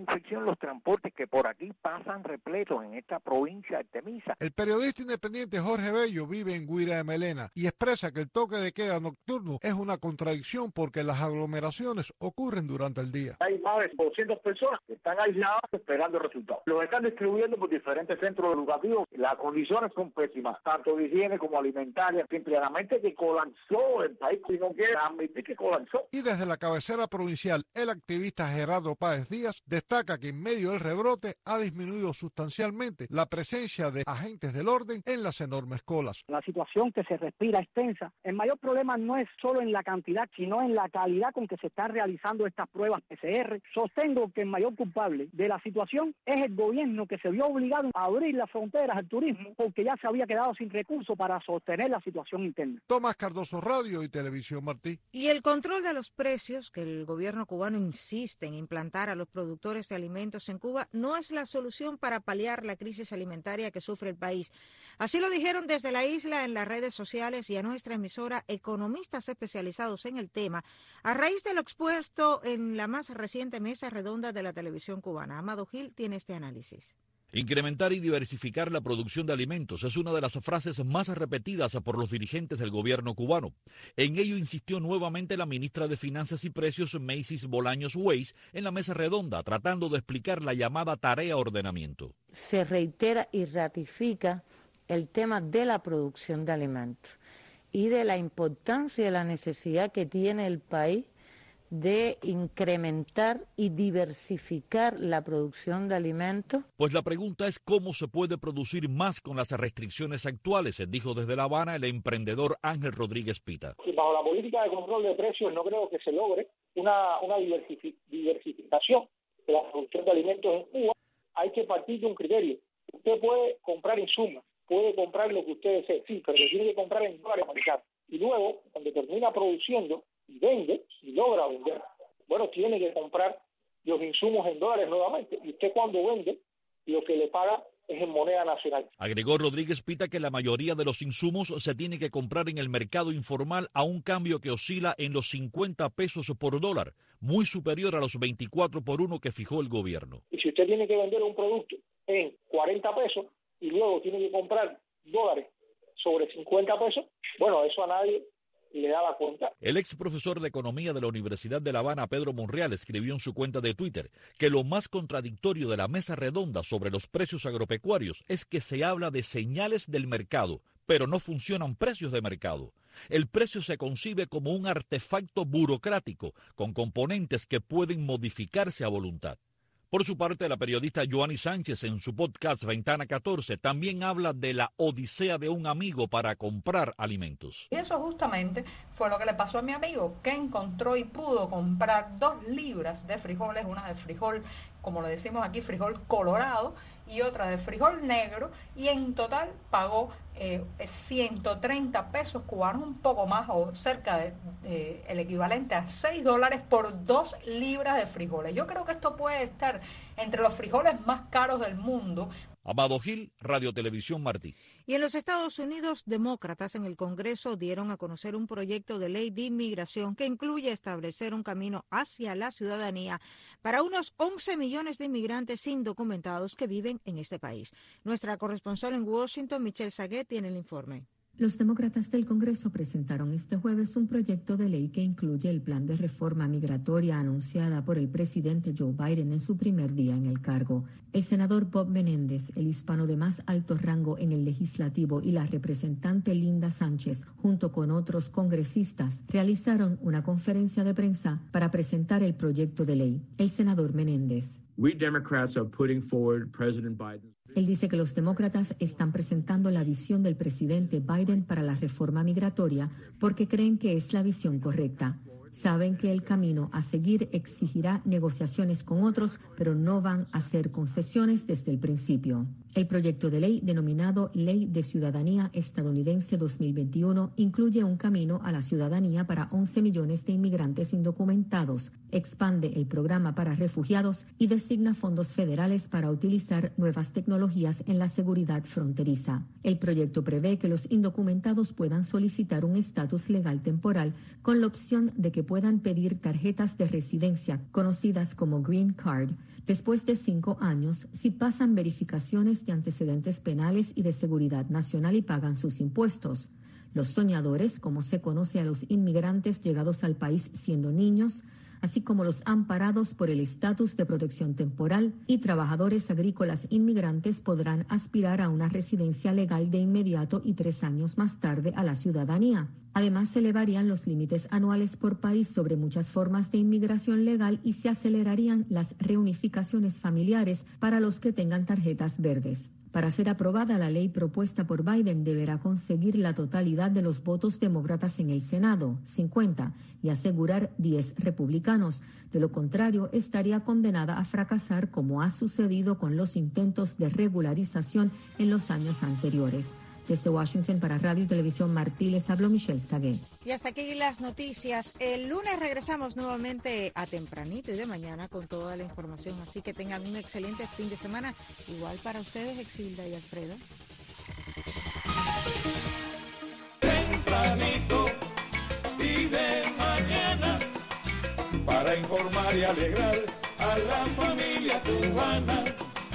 son los transportes que por aquí pasan repletos en esta provincia de Artemisa. El periodista independiente Jorge Bello vive en Guira de Melena y expresa que el toque de queda nocturno es una contradicción porque las aglomeraciones ocurren durante el día. Hay más de 200 personas que están aisladas esperando resultados. Los están distribuyendo por diferentes centros educativos. Las condiciones son pésimas, tanto de higiene como alimentaria. Simplemente que colapsó el país, si no quiere admitir que colapsó. Y desde la cabecera provincial, el activista Gerardo Páez Díaz destaca que en medio del rebrote ha disminuido sustancialmente la presencia de agentes del orden en las enormes colas. La situación que se respira es tensa. El mayor problema no es solo en la cantidad, sino en la calidad con que se están realizando estas pruebas PCR. Sostengo que el mayor culpable de la situación es el gobierno, que se vio obligado a abrir las fronteras al turismo porque ya se había quedado sin recursos para sostener la situación interna. Tomás Cardoso, Radio y Televisión Martí. Y el control de los precios que el gobierno cubano insiste en implantar a los productores de alimentos en Cuba no es la solución para paliar la crisis alimentaria que sufre el país. Así lo dijeron desde la isla en las redes sociales y a nuestra emisora economistas especializados en el tema, a raíz de lo expuesto en la más reciente mesa redonda de la televisión cubana. Amado Gil tiene este análisis. Incrementar y diversificar la producción de alimentos es una de las frases más repetidas por los dirigentes del gobierno cubano. En ello insistió nuevamente la ministra de Finanzas y Precios, Macy's Bolaños Weiss, en la mesa redonda, tratando de explicar la llamada tarea ordenamiento. Se reitera y ratifica el tema de la producción de alimentos y de la importancia y de la necesidad que tiene el país de incrementar y diversificar la producción de alimentos. Pues la pregunta es cómo se puede producir más con las restricciones actuales, dijo desde La Habana el emprendedor Ángel Rodríguez Pita. Bajo la política de control de precios no creo que se logre una diversificación de la producción de alimentos en Cuba. Hay que partir de un criterio. Usted puede comprar insumos, puede comprar lo que usted desee, sí, pero tiene que comprar en dólares americanos. Y luego, cuando termina produciendo y vende, y logra vender, bueno, tiene que comprar los insumos en dólares nuevamente. Y usted cuando vende, lo que le paga es en moneda nacional. Agregó Rodríguez Pita que la mayoría de los insumos se tiene que comprar en el mercado informal a un cambio que oscila en los 50 pesos por dólar, muy superior a los 24 por 1 que fijó el gobierno. Y si usted tiene que vender un producto en 40 pesos y luego tiene que comprar dólares sobre 50 pesos, bueno, eso a nadie le da la cuenta. El ex profesor de Economía de la Universidad de La Habana, Pedro Monreal, escribió en su cuenta de Twitter que lo más contradictorio de la mesa redonda sobre los precios agropecuarios es que se habla de señales del mercado, pero no funcionan precios de mercado. El precio se concibe como un artefacto burocrático con componentes que pueden modificarse a voluntad. Por su parte, la periodista Joanny Sánchez en su podcast Ventana 14 también habla de la odisea de un amigo para comprar alimentos. Y eso justamente fue lo que le pasó a mi amigo, que encontró y pudo comprar 2 libras de frijoles, una de frijol, como le decimos aquí, frijol colorado, y otra de frijol negro, y en total pagó 130 pesos cubanos, un poco más o cerca de el equivalente a $6 por 2 libras de frijoles. Yo creo que esto puede estar entre los frijoles más caros del mundo. Amado Gil, Radio Televisión Martí. Y en los Estados Unidos, demócratas en el Congreso dieron a conocer un proyecto de ley de inmigración que incluye establecer un camino hacia la ciudadanía para unos 11 millones de inmigrantes indocumentados que viven en este país. Nuestra corresponsal en Washington, Michelle Saguet, tiene el informe. Los demócratas del Congreso presentaron este jueves un proyecto de ley que incluye el plan de reforma migratoria anunciada por el presidente Joe Biden en su primer día en el cargo. El senador Bob Menéndez, el hispano de más alto rango en el legislativo, y la representante Linda Sánchez, junto con otros congresistas, realizaron una conferencia de prensa para presentar el proyecto de ley. El senador Menéndez. We Democrats are putting forward President Biden. Él dice que los demócratas están presentando la visión del presidente Biden para la reforma migratoria porque creen que es la visión correcta. Saben que el camino a seguir exigirá negociaciones con otros, pero no van a hacer concesiones desde el principio. El proyecto de ley, denominado Ley de Ciudadanía Estadounidense 2021, incluye un camino a la ciudadanía para 11 millones de inmigrantes indocumentados, expande el programa para refugiados y designa fondos federales para utilizar nuevas tecnologías en la seguridad fronteriza. El proyecto prevé que los indocumentados puedan solicitar un estatus legal temporal con la opción de que que puedan pedir tarjetas de residencia, conocidas como Green Card, después de 5 años si pasan verificaciones de antecedentes penales y de seguridad nacional y pagan sus impuestos. Los soñadores, como se conoce a los inmigrantes llegados al país siendo niños, así como los amparados por el estatus de protección temporal y trabajadores agrícolas inmigrantes podrán aspirar a una residencia legal de inmediato y 3 años más tarde a la ciudadanía. Además, se elevarían los límites anuales por país sobre muchas formas de inmigración legal y se acelerarían las reunificaciones familiares para los que tengan tarjetas verdes. Para ser aprobada, la ley propuesta por Biden deberá conseguir la totalidad de los votos demócratas en el Senado, 50, y asegurar 10 republicanos. De lo contrario, estaría condenada a fracasar, como ha sucedido con los intentos de regularización en los años anteriores. Desde Washington para Radio y Televisión Martí les habló Michelle Sagué. Y hasta aquí las noticias. El lunes regresamos nuevamente a tempranito y de mañana con toda la información. Así que tengan un excelente fin de semana. Igual para ustedes, Exilda y Alfredo. Tempranito y de mañana para informar y alegrar a la familia cubana.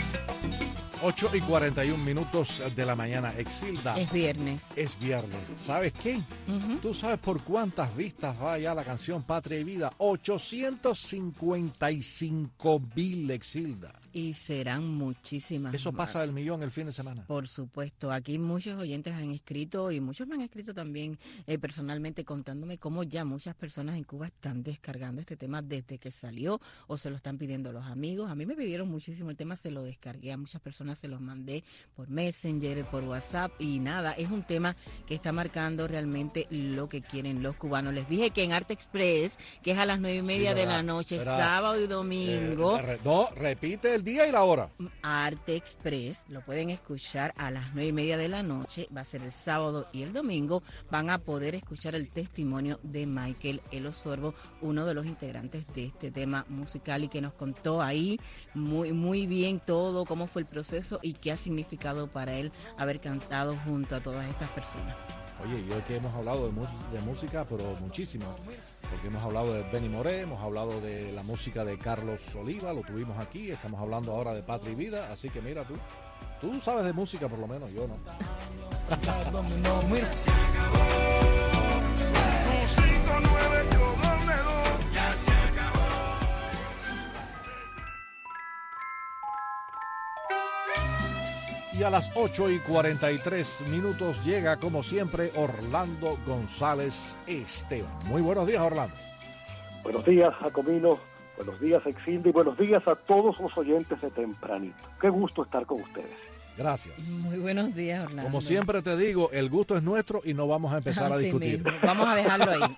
8:41 de la mañana. Exilda. Es viernes. Es viernes. ¿Sabes qué? ¿Tú sabes por cuántas vistas va ya la canción Patria y Vida? 855,000, Exilda. Y serán muchísimas. Eso más. pasa del millón el fin de semana. Por supuesto. Aquí muchos oyentes han escrito y muchos me han escrito también personalmente contándome cómo ya muchas personas en Cuba están descargando este tema desde que salió o se lo están pidiendo a los amigos. A mí me pidieron muchísimo el tema, se lo descargué a muchas personas, se los mandé por Messenger, por WhatsApp y nada, es un tema que está marcando realmente lo que quieren los cubanos. Les dije que en Arte Express, que es a las 9:30 de la noche, sábado y domingo. No, repite el día y la hora. Arte Express, lo pueden escuchar a las 9:30 de la noche, va a ser el sábado y el domingo, van a poder escuchar el testimonio de Michael El Osorbo, uno de los integrantes de este tema musical y que nos contó ahí muy bien todo, cómo fue el proceso y qué ha significado para él haber cantado junto a todas estas personas. Oye, y hoy que hemos hablado de música, pero muchísimo, porque hemos hablado de Benny Moré, hemos hablado de la música de Carlos Oliva, lo tuvimos aquí, estamos hablando ahora de Patria y Vida, así que mira tú sabes de música por lo menos, yo no. Mira. Se acabó. 5-9 ya se acabó. Y a las 8:43 llega, como siempre, Orlando González Esteban. Muy buenos días, Orlando. Buenos días, Jacomino. Buenos días, Exilda. Y buenos días a todos los oyentes de Tempranito. Qué gusto estar con ustedes. Gracias. Muy buenos días, Orlando. Como siempre te digo, el gusto es nuestro y no vamos a empezar a discutir. Mismo. Vamos a dejarlo ahí.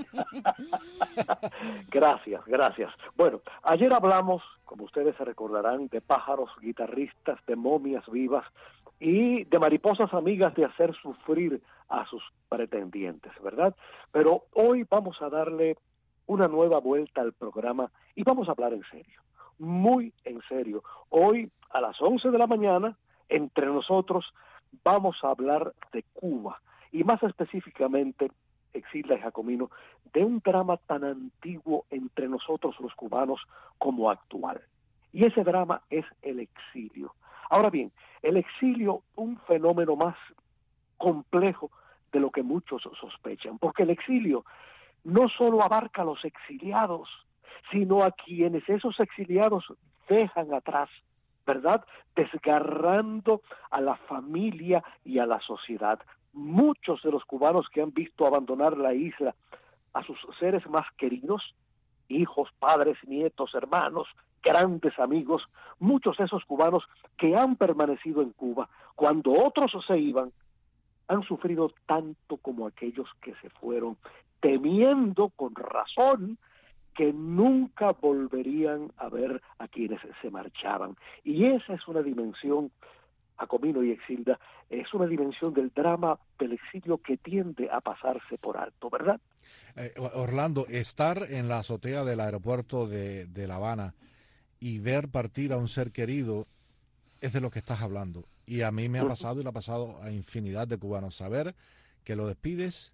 Gracias. Bueno, ayer hablamos, como ustedes se recordarán, de pájaros guitarristas, de momias vivas y de mariposas amigas de hacer sufrir a sus pretendientes, ¿verdad? Pero hoy vamos a darle una nueva vuelta al programa y vamos a hablar en serio, muy en serio. Hoy a las 11 de la mañana, entre nosotros, vamos a hablar de Cuba y más específicamente, Exilda y Jacomino, de un drama tan antiguo entre nosotros los cubanos como actual. Y ese drama es el exilio. Ahora bien, el exilio, un fenómeno más complejo de lo que muchos sospechan, porque el exilio no solo abarca a los exiliados, sino a quienes esos exiliados dejan atrás, ¿verdad? Desgarrando a la familia y a la sociedad. Muchos de los cubanos que han visto abandonar la isla a sus seres más queridos, hijos, padres, nietos, hermanos, grandes amigos, muchos de esos cubanos que han permanecido en Cuba, cuando otros se iban, han sufrido tanto como aquellos que se fueron, temiendo con razón que nunca volverían a ver a quienes se marchaban. Y esa es una dimensión, Jacomino y Exilda, es una dimensión del drama del exilio que tiende a pasarse por alto, ¿verdad? Orlando, estar en la azotea del aeropuerto de La Habana y ver partir a un ser querido es de lo que estás hablando. Y a mí me ha pasado y le ha pasado a infinidad de cubanos. Saber que lo despides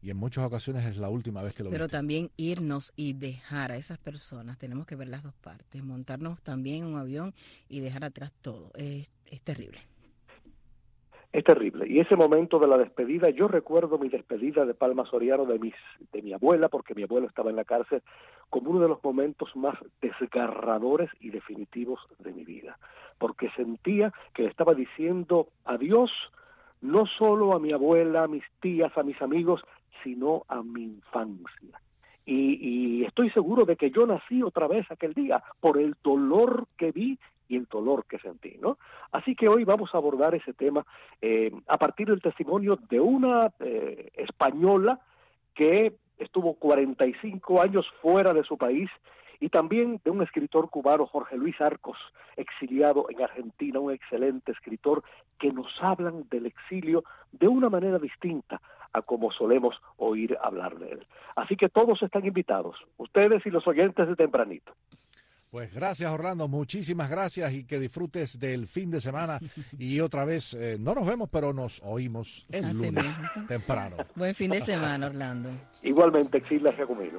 y en muchas ocasiones es la última vez que lo viste. Pero también irnos y dejar a esas personas, tenemos que ver las dos partes, montarnos también en un avión y dejar atrás todo, es terrible. Es terrible. Y ese momento de la despedida, yo recuerdo mi despedida de Palma Soriano de mi abuela, porque mi abuelo estaba en la cárcel, como uno de los momentos más desgarradores y definitivos de mi vida, porque sentía que le estaba diciendo adiós no solo a mi abuela, a mis tías, a mis amigos, sino a mi infancia. Y estoy seguro de que yo nací otra vez aquel día por el dolor que vi y el dolor que sentí, ¿no? Así que hoy vamos a abordar ese tema a partir del testimonio de una española que estuvo 45 años fuera de su país, y también de un escritor cubano, Jorge Luis Arcos, exiliado en Argentina, un excelente escritor, que nos hablan del exilio de una manera distinta a como solemos oír hablar de él. Así que todos están invitados, ustedes y los oyentes de tempranito. Pues gracias, Orlando, muchísimas gracias y que disfrutes del fin de semana. Y otra vez, no nos vemos, pero nos oímos el lunes temprano. Buen fin de semana, Orlando. Igualmente, Exilda Giacomino.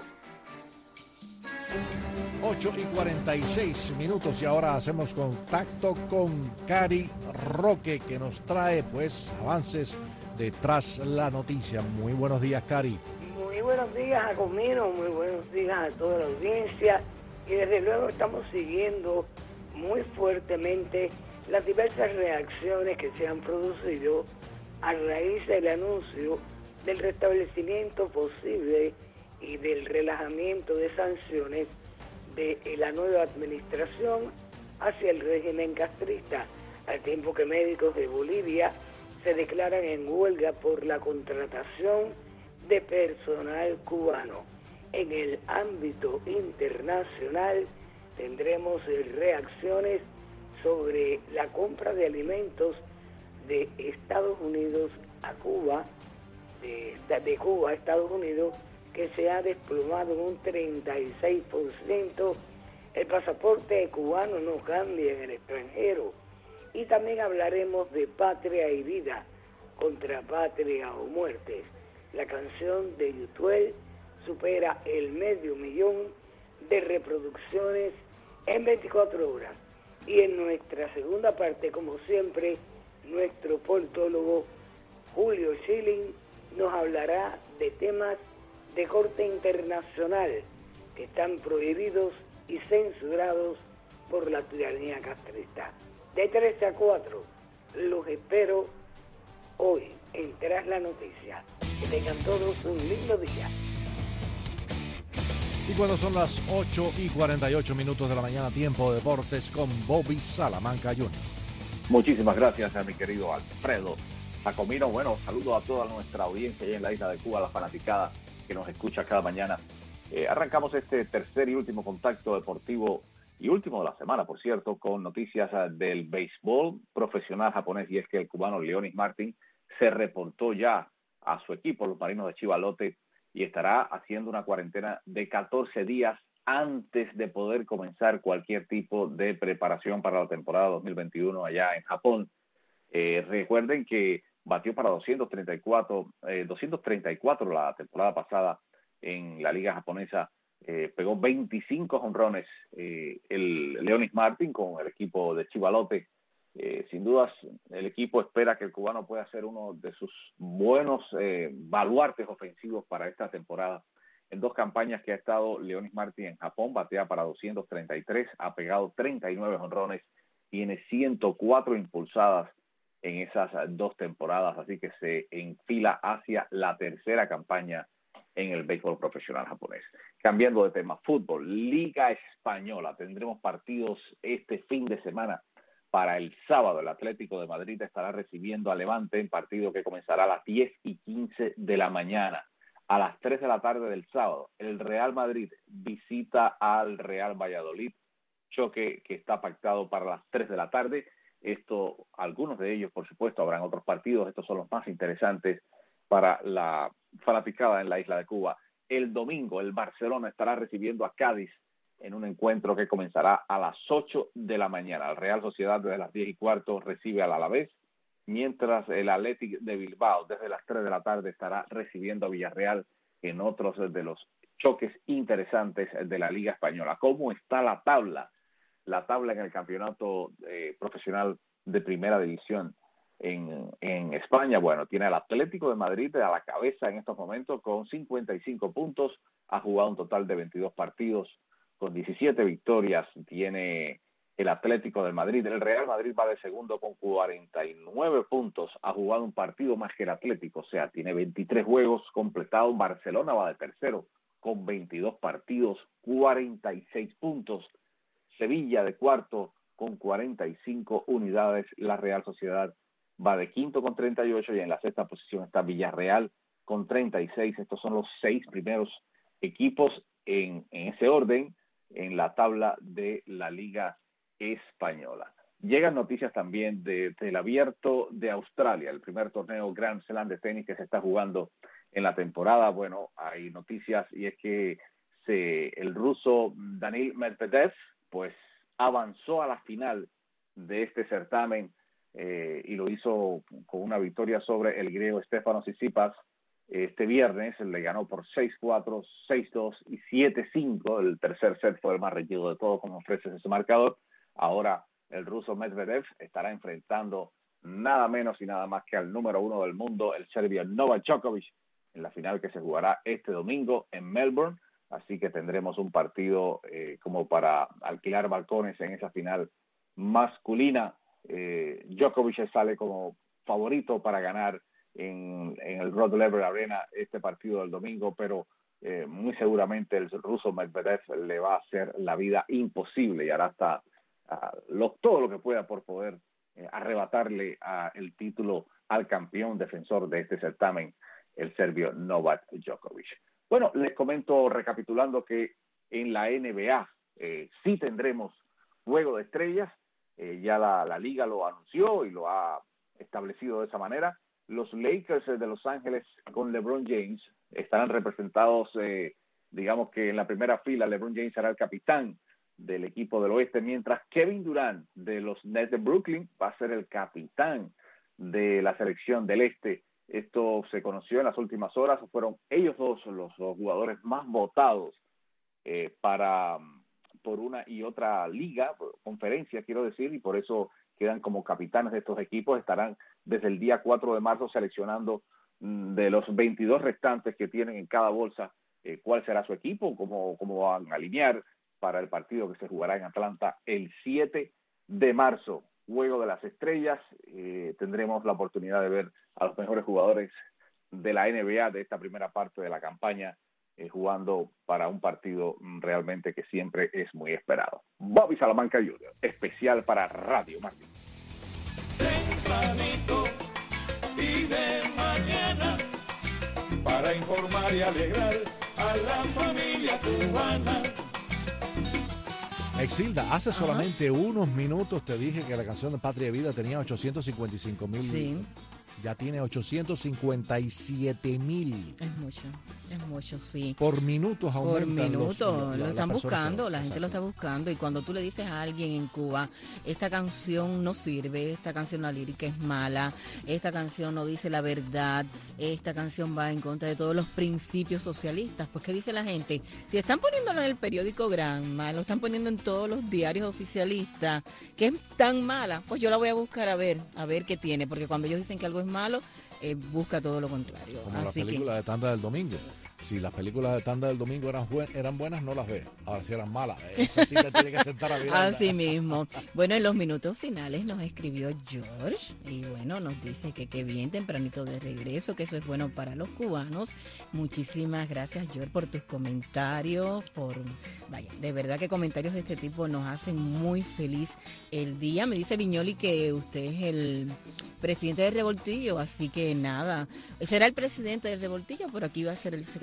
8:46 y ahora hacemos contacto con Cari Roque, que nos trae pues avances de Tras la Noticia. Muy buenos días, Cari. Muy buenos días, Giacomino, muy buenos días a toda la audiencia. Y desde luego estamos siguiendo muy fuertemente las diversas reacciones que se han producido a raíz del anuncio del restablecimiento posible y del relajamiento de sanciones de la nueva administración hacia el régimen castrista, al tiempo que médicos de Bolivia se declaran en huelga por la contratación de personal cubano. En el ámbito internacional tendremos reacciones sobre la compra de alimentos de Estados Unidos a Cuba, de Cuba a Estados Unidos, que se ha desplomado en un 36%. El pasaporte cubano no cambia en el extranjero. Y también hablaremos de Patria y Vida, contra Patria o Muerte. La canción de Yutuel supera el 500,000 de reproducciones en 24 horas. Y en nuestra segunda parte, como siempre, nuestro politólogo Julio Schilling nos hablará de temas de corte internacional que están prohibidos y censurados por la tiranía castrista. De 3 a 4, los espero hoy en Tras la Noticia. Que tengan todos un lindo día. Y cuando son las 8:48 de la mañana, tiempo de deportes con Bobby Salamanca Jr. Muchísimas gracias a mi querido Alfredo Giacomino. Bueno, saludo a toda nuestra audiencia allá en la isla de Cuba, la fanaticada que nos escucha cada mañana. Arrancamos este tercer y último contacto deportivo y último de la semana, por cierto, con noticias del béisbol profesional japonés, y es que el cubano Leonis Martin se reportó ya a su equipo, los Marinos de Chivalote, y estará haciendo una cuarentena de 14 días antes de poder comenzar cualquier tipo de preparación para la temporada 2021 allá en Japón. Recuerden que batió para 234 la temporada pasada en la liga japonesa, pegó 25 jonrones el Leonis Martin con el equipo de Chivalote. Sin dudas, el equipo espera que el cubano pueda ser uno de sus buenos baluartes ofensivos para esta temporada. En 2 campañas que ha estado Leonis Martin en Japón, batea para 233, ha pegado 39 jonrones, tiene 104 impulsadas en esas 2 temporadas, así que se enfila hacia la tercera campaña en el béisbol profesional japonés. Cambiando de tema, fútbol, Liga Española. Tendremos partidos este fin de semana. Para el sábado, el Atlético de Madrid estará recibiendo a Levante en partido que comenzará a las 10:15 de la mañana. A las 3 de la tarde del sábado, el Real Madrid visita al Real Valladolid, choque que está pactado para las 3 de la tarde. Algunos de ellos, por supuesto, habrán otros partidos. Estos son los más interesantes para la fanaticada en la isla de Cuba. El domingo, el Barcelona estará recibiendo a Cádiz en un encuentro que comenzará a las 8 de la mañana. El Real Sociedad desde las 10:15 recibe al Alavés. mientras el Athletic de Bilbao desde las 3 de la tarde estará recibiendo a Villarreal en otros de los choques interesantes de la Liga Española. ¿Cómo está la tabla? La tabla en el campeonato profesional de primera división en España. Bueno, tiene al Atlético de Madrid a la cabeza en estos momentos con 55 puntos, ha jugado un total de 22 partidos con 17 victorias, tiene el Atlético de Madrid. El Real Madrid va de segundo con 49 puntos, ha jugado un partido más que el Atlético, o sea, tiene 23 juegos completados. Barcelona va de tercero con 22 partidos, 46 puntos. Sevilla de cuarto con 45 unidades. La Real Sociedad va de quinto con 38 y en la sexta posición está Villarreal con 36. Estos son los 6 primeros equipos en ese orden en la tabla de la Liga Española. Llegan noticias también del Abierto de Australia, el primer torneo Grand Slam de tenis que se está jugando en la temporada. Bueno, hay noticias y es que el ruso Daniil Medvedev pues avanzó a la final de este certamen y lo hizo con una victoria sobre el griego Stefanos Tsitsipas. Este viernes le ganó por 6-4, 6-2 y 7-5. El tercer set fue el más reñido de todo, como ofrece ese marcador. Ahora el ruso Medvedev estará enfrentando nada menos y nada más que al número 1 del mundo, el serbio Novak Djokovic, en la final que se jugará este domingo en Melbourne. Así que tendremos un partido como para alquilar balcones en esa final masculina. Djokovic sale como favorito para ganar en el Rod Laver Arena este partido del domingo, pero muy seguramente el ruso Medvedev le va a hacer la vida imposible y hará hasta todo lo que pueda por poder arrebatarle el título al campeón defensor de este certamen, el serbio Novak Djokovic. Bueno, les comento, recapitulando, que en la NBA sí tendremos Juego de Estrellas. Ya la liga lo anunció y lo ha establecido de esa manera. Los Lakers de Los Ángeles con LeBron James estarán representados, digamos que en la primera fila LeBron James será el capitán del equipo del oeste, mientras Kevin Durant de los Nets de Brooklyn va a ser el capitán de la selección del este. Esto se conoció en las últimas horas. Fueron ellos dos los jugadores más votados por una y otra liga, conferencia quiero decir, y por eso quedan como capitanes de estos equipos. Estarán desde el día 4 de marzo seleccionando de los 22 restantes que tienen en cada bolsa cuál será su equipo, cómo van a alinear para el partido que se jugará en Atlanta el 7 de marzo. Juego de las Estrellas. Tendremos la oportunidad de ver a los mejores jugadores de la NBA de esta primera parte de la campaña jugando para un partido realmente que siempre es muy esperado. Bobby Salamanca Jr., especial para Radio Martín. Tempranito y de mañana, para informar y alegrar a la familia cubana. Exilda, hace solamente unos minutos te dije que la canción de Patria y Vida tenía 855,000. Sí. Ya tiene 857,000. Es mucho, sí. Por minutos aumentan. Por minutos, lo están buscando, la gente lo está buscando. Y cuando tú le dices a alguien en Cuba, esta canción no sirve, esta canción, la lírica es mala, esta canción no dice la verdad, esta canción va en contra de todos los principios socialistas, pues ¿qué dice la gente? Si están poniéndolo en el periódico Granma, lo están poniendo en todos los diarios oficialistas, que es tan mala, pues yo la voy a buscar a ver qué tiene, porque cuando ellos dicen que algo es malo, busca todo lo contrario. Como las películas de tanda del domingo. Si las películas de tanda del domingo eran buenas, no las ves. Ahora, si eran malas, esas sí te tiene que sentar a mirar. Así mismo. Bueno, en los minutos finales nos escribió George y bueno, nos dice que qué bien, tempranito de regreso, que eso es bueno para los cubanos. Muchísimas gracias, George, por tus comentarios, de verdad que comentarios de este tipo nos hacen muy feliz el día. Me dice Viñoli que usted es el presidente del Revoltillo, así que nada, será el presidente del Revoltillo, pero aquí va a ser el secretario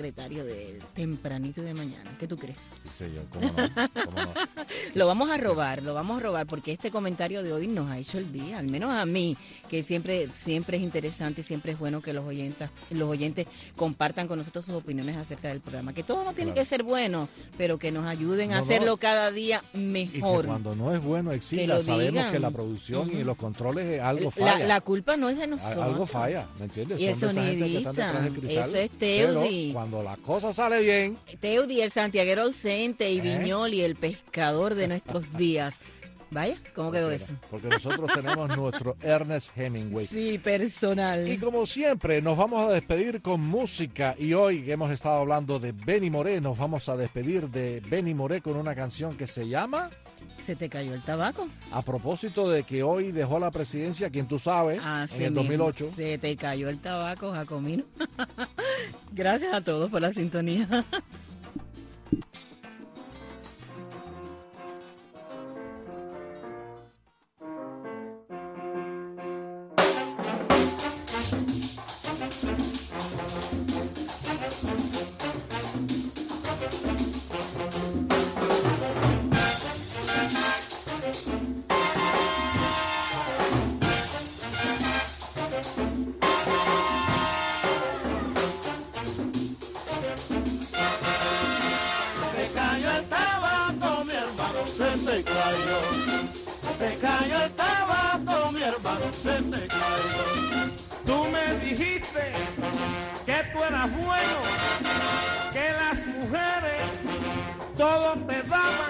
secretario de Tempranito y de Mañana. ¿Qué tú crees? Sí, señor, ¿cómo no? Lo vamos a robar, porque este comentario de hoy nos ha hecho el día, al menos a mí, que siempre es interesante y siempre es bueno que los oyentes compartan con nosotros sus opiniones acerca del programa. Que todo no tiene que ser bueno, pero que nos ayuden a hacerlo cada día mejor. Y que cuando no es bueno, Exilda, sabemos que la producción y los controles algo falla. La culpa no es de nosotros. Algo falla, ¿me entiendes? Y son el de esa gente que están detrás del cristal. Eso es Teudi. Pero cuando la cosa sale bien... Teudi, el santiaguero ausente, y Viñoli, el pescador de nuestros días. Vaya, ¿cómo quedó eso? Porque nosotros tenemos nuestro Ernest Hemingway. Sí, personal. Y como siempre, nos vamos a despedir con música. Y hoy que hemos estado hablando de Benny Moré, nos vamos a despedir de Benny Moré con una canción que se llama... Se te cayó el tabaco. A propósito de que hoy dejó la presidencia, quien tú sabes, en el 2008. Se te cayó el tabaco, Jacomino. Gracias a todos por la sintonía. Tú me dijiste que tú eras bueno, que las mujeres todo te daban.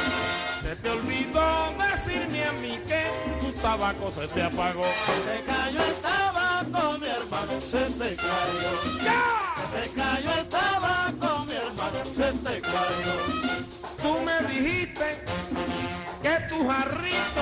Se te olvidó decirme a mí que tu tabaco se te apagó. Se te cayó el tabaco, mi hermano, se te cayó. ¡Ya! Se te cayó el tabaco, mi hermano, se te cayó. Tú me dijiste que tu jarrito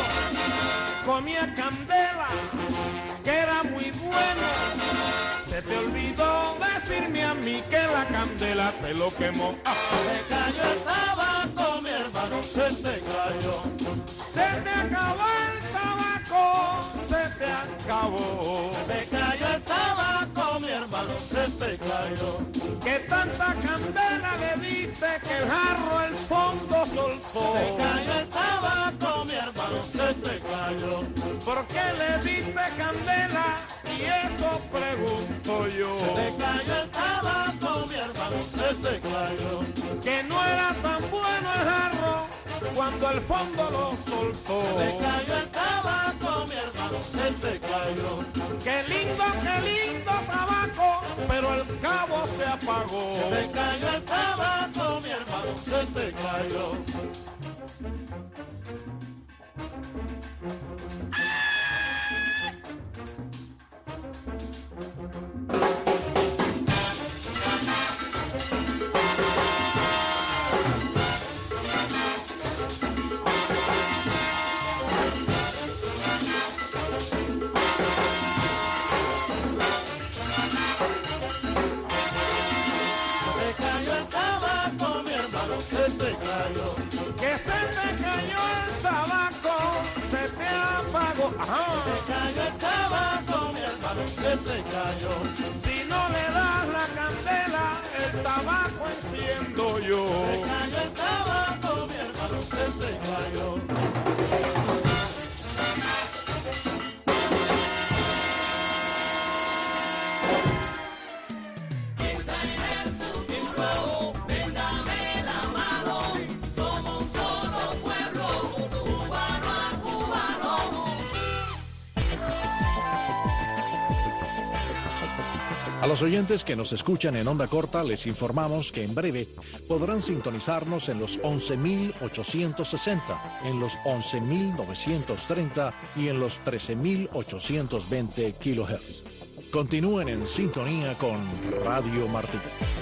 comía candela, que era muy bueno. Se te olvidó decirme a mí que la candela te lo quemó. Se te cayó el tabaco, mi hermano, se te cayó. Se te acabó el tabaco, se te acabó. Se te cayó el tabaco, mi hermano, se te cayó. Que tanta candela le diste que el jarro el fondo soltó. Se te cayó el tabaco, mi hermano, se te cayó. ¿Por qué le diste candela? Y eso pregunto yo. Se te cayó el tabaco, mi hermano, se te cayó. Que no era tan bueno el jarro cuando el fondo lo soltó. Se te cayó el tabaco, mi hermano, se te cayó. Qué lindo tabaco, pero el cabo se apagó. Se te cayó el tabaco, mi hermano, se te cayó. Que se te cayó el tabaco, se te apagó. Ajá. Se te cayó el tabaco, mi hermano, se te cayó. Si no le das la candela, el tabaco enciendo yo. Se te cayó el tabaco, mi hermano, se te cayó. A los oyentes que nos escuchan en onda corta les informamos que en breve podrán sintonizarnos en los 11.860, en los 11.930 y en los 13.820 kHz. Continúen en sintonía con Radio Martí.